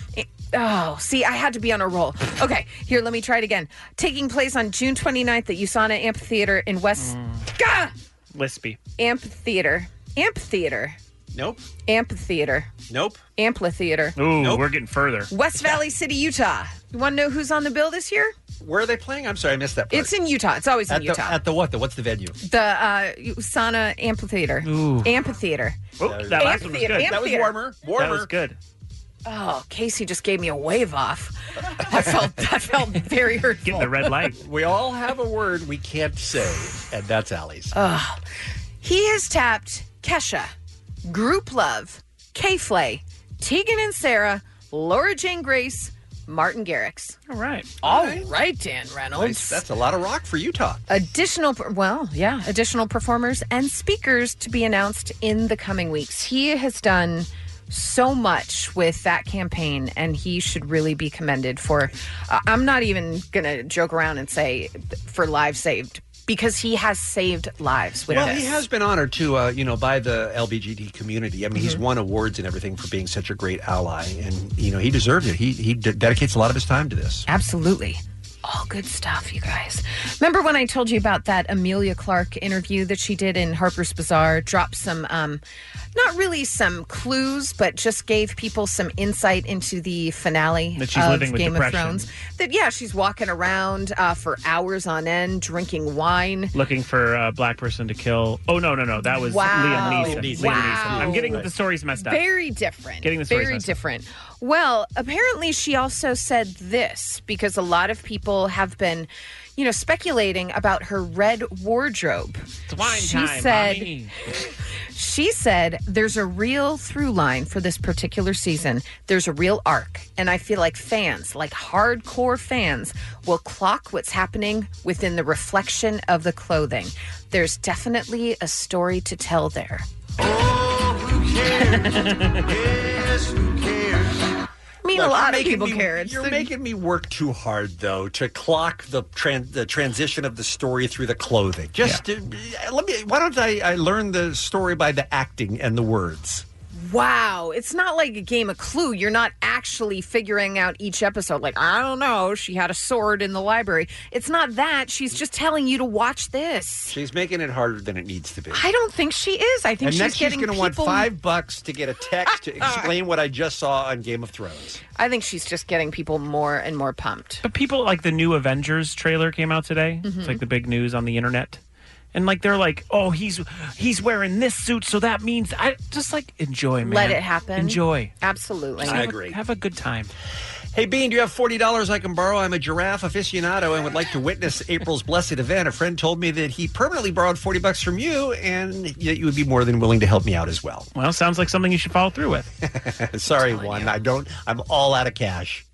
Oh, see, I had to be on a roll. Okay, here, let me try it again. Taking place on June twenty-ninth at USANA Amphitheater in West... Gah! Lispy. Amphitheater. Amphitheater. Nope. Amphitheater. Nope. Amphitheater. Ooh, Nope. we're getting further. West Valley City, Utah. You want to know who's on the bill this year? Where are they playing? I'm sorry, I missed that part. It's in Utah. It's always in at the, Utah. At the what? The, what's the venue? The uh, USANA Amphitheater. Ooh. Amphitheater. Oh, that last one was good. Amphitheater. That was warmer. Warmer. That was good. Oh, Casey just gave me a wave off. I felt I felt very hurtful. Getting the red light. We all have a word we can't say, and that's Allie's. Oh, he has tapped Kesha, Group Love, K-Flay, Tegan and Sarah, Laura Jane Grace, Martin Garrix. All right. All right, Dan Reynolds. Nice. That's a lot of rock for Utah. Additional, well, yeah, additional performers and speakers to be announced in the coming weeks. He has done so much with that campaign, and he should really be commended for, uh, I'm not even going to joke around and say for lives saved, because he has saved lives with well, this. he has been honored too, uh, you know, by the L B G T community. I mean, he's Mhm. won awards and everything for being such a great ally, and you know, he deserves it. He he de- dedicates a lot of his time to this. Absolutely. All good stuff, you guys. Remember when I told you about that Amelia Clark interview that she did in Harper's Bazaar? Dropped some, um, not really some clues, but just gave people some insight into the finale That she's of living with Game of depression. Thrones. That, yeah, she's walking around uh, for hours on end, drinking wine. Looking for a black person to kill. Oh, no, no, no. That was Wow. Liam Neeson. Liam Neeson. Liam Wow. Neeson. I'm getting the stories messed up. Very different. Getting the stories Very messed up. different. Well, apparently she also said this because a lot of people have been, you know, speculating about her red wardrobe. It's wine she time, said, mommy. She said there's a real through line for this particular season. There's a real arc. And I feel like fans, like hardcore fans, will clock what's happening within the reflection of the clothing. There's definitely a story to tell there. Yes, who cares? I mean, Look, a lot you're of making people me- care. It's You're the- making me work too hard, though, to clock the tran- the transition of the story through the clothing. Just to, let me. Why don't I, I learn the story by the acting and the words? Wow, it's not like a game of Clue. You're not actually figuring out each episode. Like, I don't know, she had a sword in the library. It's not that. She's just telling you to watch this. She's making it harder than it needs to be. I don't think she is. I think and she's next she's getting going to want people- five bucks to get a text to explain what I just saw on Game of Thrones. I think she's just getting people more and more pumped. But people, like, the new Avengers trailer came out today. Mhm. It's like the big news on the internet. And like they're like, oh, he's he's wearing this suit, so that means I just like enjoy, man. Let it happen. Enjoy. Absolutely. Just have a- Have a good time. Hey, Bean, do you have forty dollars I can borrow? I'm a giraffe aficionado and would like to witness April's blessed event. A friend told me that he permanently borrowed forty bucks from you and that you would be more than willing to help me out as well. Well, sounds like something you should follow through with. Sorry, one. I don't. I'm all out of cash.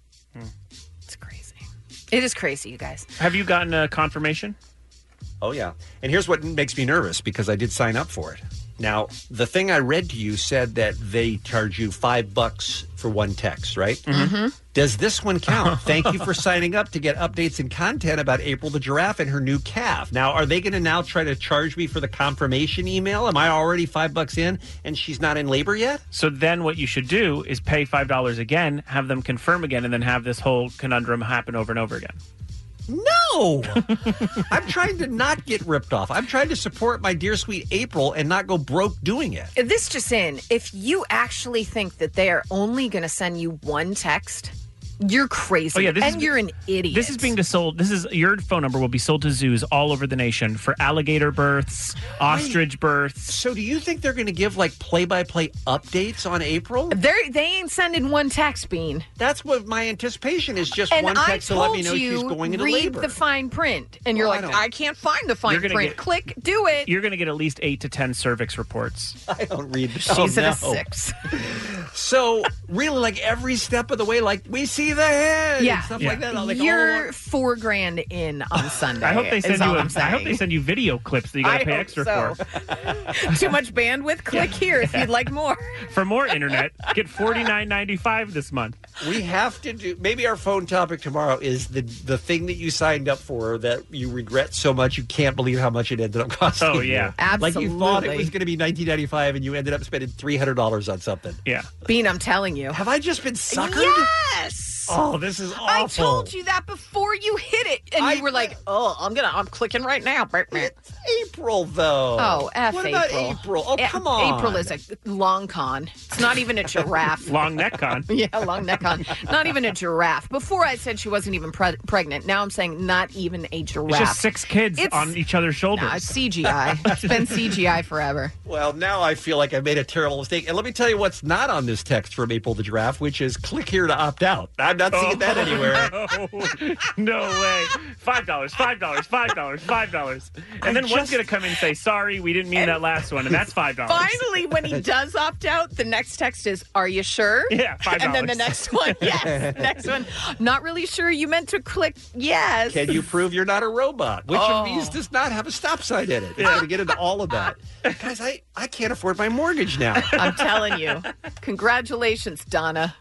It is crazy, you guys. Have you gotten a confirmation? Oh, yeah. And here's what makes me nervous because I did sign up for it. Now, the thing I read to you said that they charge you five bucks for one text, right? Mm-hmm. Does this one count? Thank you for signing up to get updates and content about April the giraffe and her new calf. Now, are they going to now try to charge me for the confirmation email? Am I already five bucks in and she's not in labor yet? So then what you should do is pay five dollars again, have them confirm again, and then have this whole conundrum happen over and over again. No! I'm trying to not get ripped off. I'm trying to support my dear sweet April and not go broke doing it. This just in, if you actually think that they are only going to send you one text, you're crazy. Oh, yeah, this and is- you're an idiot. This is being sold. This is your phone number will be sold to zoos all over the nation for alligator births, ostrich births. So, do you think they're going to give like play-by-play updates on April? They're, they ain't sending one text, Bean. That's what my anticipation is. Just And one I text to let me told know you, she's going into read labor. the fine print, and you're Well, I like, don't- I, can't find the fine You're gonna print. get- Click, do it. You're going to get at least eight to ten cervix reports. I don't read. She's oh, at a no. six. So, really, like every step of the way, like we see see the head. Yeah. And stuff like that. I'm like, You're oh, four grand in on Sunday. I hope they send is you. all A, I'm saying. I hope they send you video clips that you got I to pay hope extra so. for. Too much bandwidth? Click here if you'd like more. For more internet, get forty-nine ninety-five this month. we have to do. Maybe our phone topic tomorrow is the the thing that you signed up for that you regret so much you can't believe how much it ended up costing. Oh, yeah. you. Like you thought it Absolutely. was going to be nineteen ninety-five and you ended up spending three hundred dollars on something. Yeah. Bean, I'm telling you. Have I just been suckered? Yes. Oh, this is awful. I told you that before you hit it, and you were like, "Oh, I'm gonna, I'm clicking right now." It's April, though. Oh, F What April. about April? Oh, A- come on. April is a long con. It's not even a giraffe. Long neck con. Yeah, long neck con. Not even a giraffe. Before I said she wasn't even pre- pregnant. Now I'm saying not even a giraffe. It's just six kids It's- on each other's shoulders. Nah, it's C G I. It's been C G I forever. Well, now I feel like I made a terrible mistake. And let me tell you what's not on this text from April the Giraffe, which is click here to opt out. I'm not seeing that anywhere. No, no way. Five dollars, five dollars, five dollars, five dollars. And then I one's just- going to come in and say, sorry, we didn't mean that last one. And that's five dollars. Finally, when he does opt out, the next text is, "Are you sure?" Yeah, five dollars. And then the next one, yes. Next one, not really sure. You meant to click yes. Can you prove you're not a robot? Which Oh. of these does not have a stop sign in it? It's going to get into all of that. Guys, I, I can't afford my mortgage now. I'm telling you. Congratulations, Donna.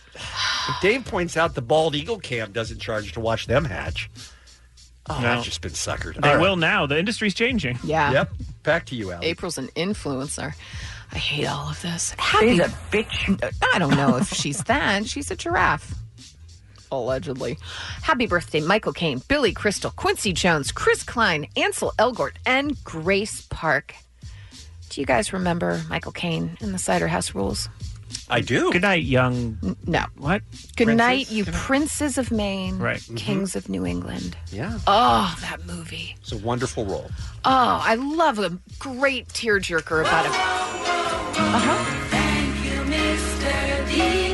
Dave points out the Bald Eagle Cam doesn't charge to watch them hatch. Oh, No. I've just been suckered. They All right. will now. The industry's changing. Yeah. Yep. Back to you, Allie. April's an influencer. I hate all of this. She's a bitch. I don't know if she's that. She's a giraffe. Allegedly. Happy birthday, Michael Caine, Billy Crystal, Quincy Jones, Chris Klein, Ansel Elgort, and Grace Park. Do you guys remember Michael Caine in the Cider House Rules? I do. Good night, young. No. What? Good Princes? night, you princes of Maine, Right. kings of New England. Yeah. Oh, that movie. It's a wonderful role. Oh, I love a great tearjerker about a. Uh-huh. Thank you, Mister D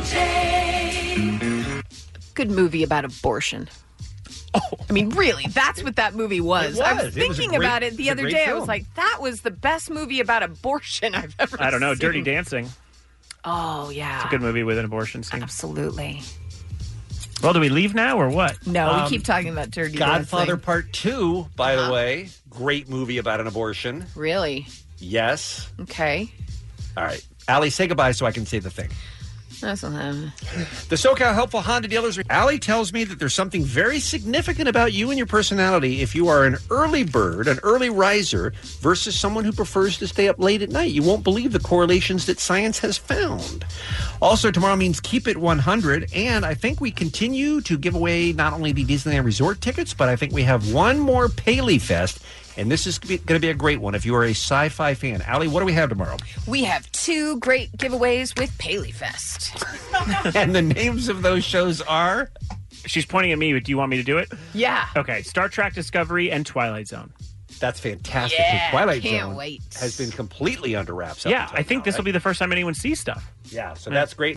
J. Good movie about abortion. Oh. I mean, really, that's what that movie was. It I was. was It was a thinking great- about it it the was a other great day. I film. was like, that was the best movie about abortion I've ever seen. I don't know. Dirty Dancing. Oh, yeah. It's a good movie with an abortion scene. Absolutely. Well, do we leave now or what? No, Um, we keep talking about Dirty Godfather Dancing. Part two, by Uh-huh. the way. Great movie about an abortion. Really? Yes. Okay. All right. Allie, say goodbye so I can say the thing. That's not happening. The SoCal Helpful Honda dealers. Allie tells me that there's something very significant about you and your personality if you are an early bird, an early riser, versus someone who prefers to stay up late at night. You won't believe the correlations that science has found. Also, tomorrow means Keep It one hundred, and I think we continue to give away not only the Disneyland Resort tickets, but I think we have one more Paley Fest, and this is going to be a great one if you are a sci-fi fan. Allie, what do we have tomorrow? We have two great giveaways with Paley Fest. And the names of those shows are? She's pointing at me, but do you want me to do it? Yeah. Okay. Star Trek Discovery and Twilight Zone. That's fantastic. Yeah, Twilight can't Zone wait. has been completely under wraps. up Yeah, until I think now, this will right? be the first time anyone sees stuff. Yeah, so that's great.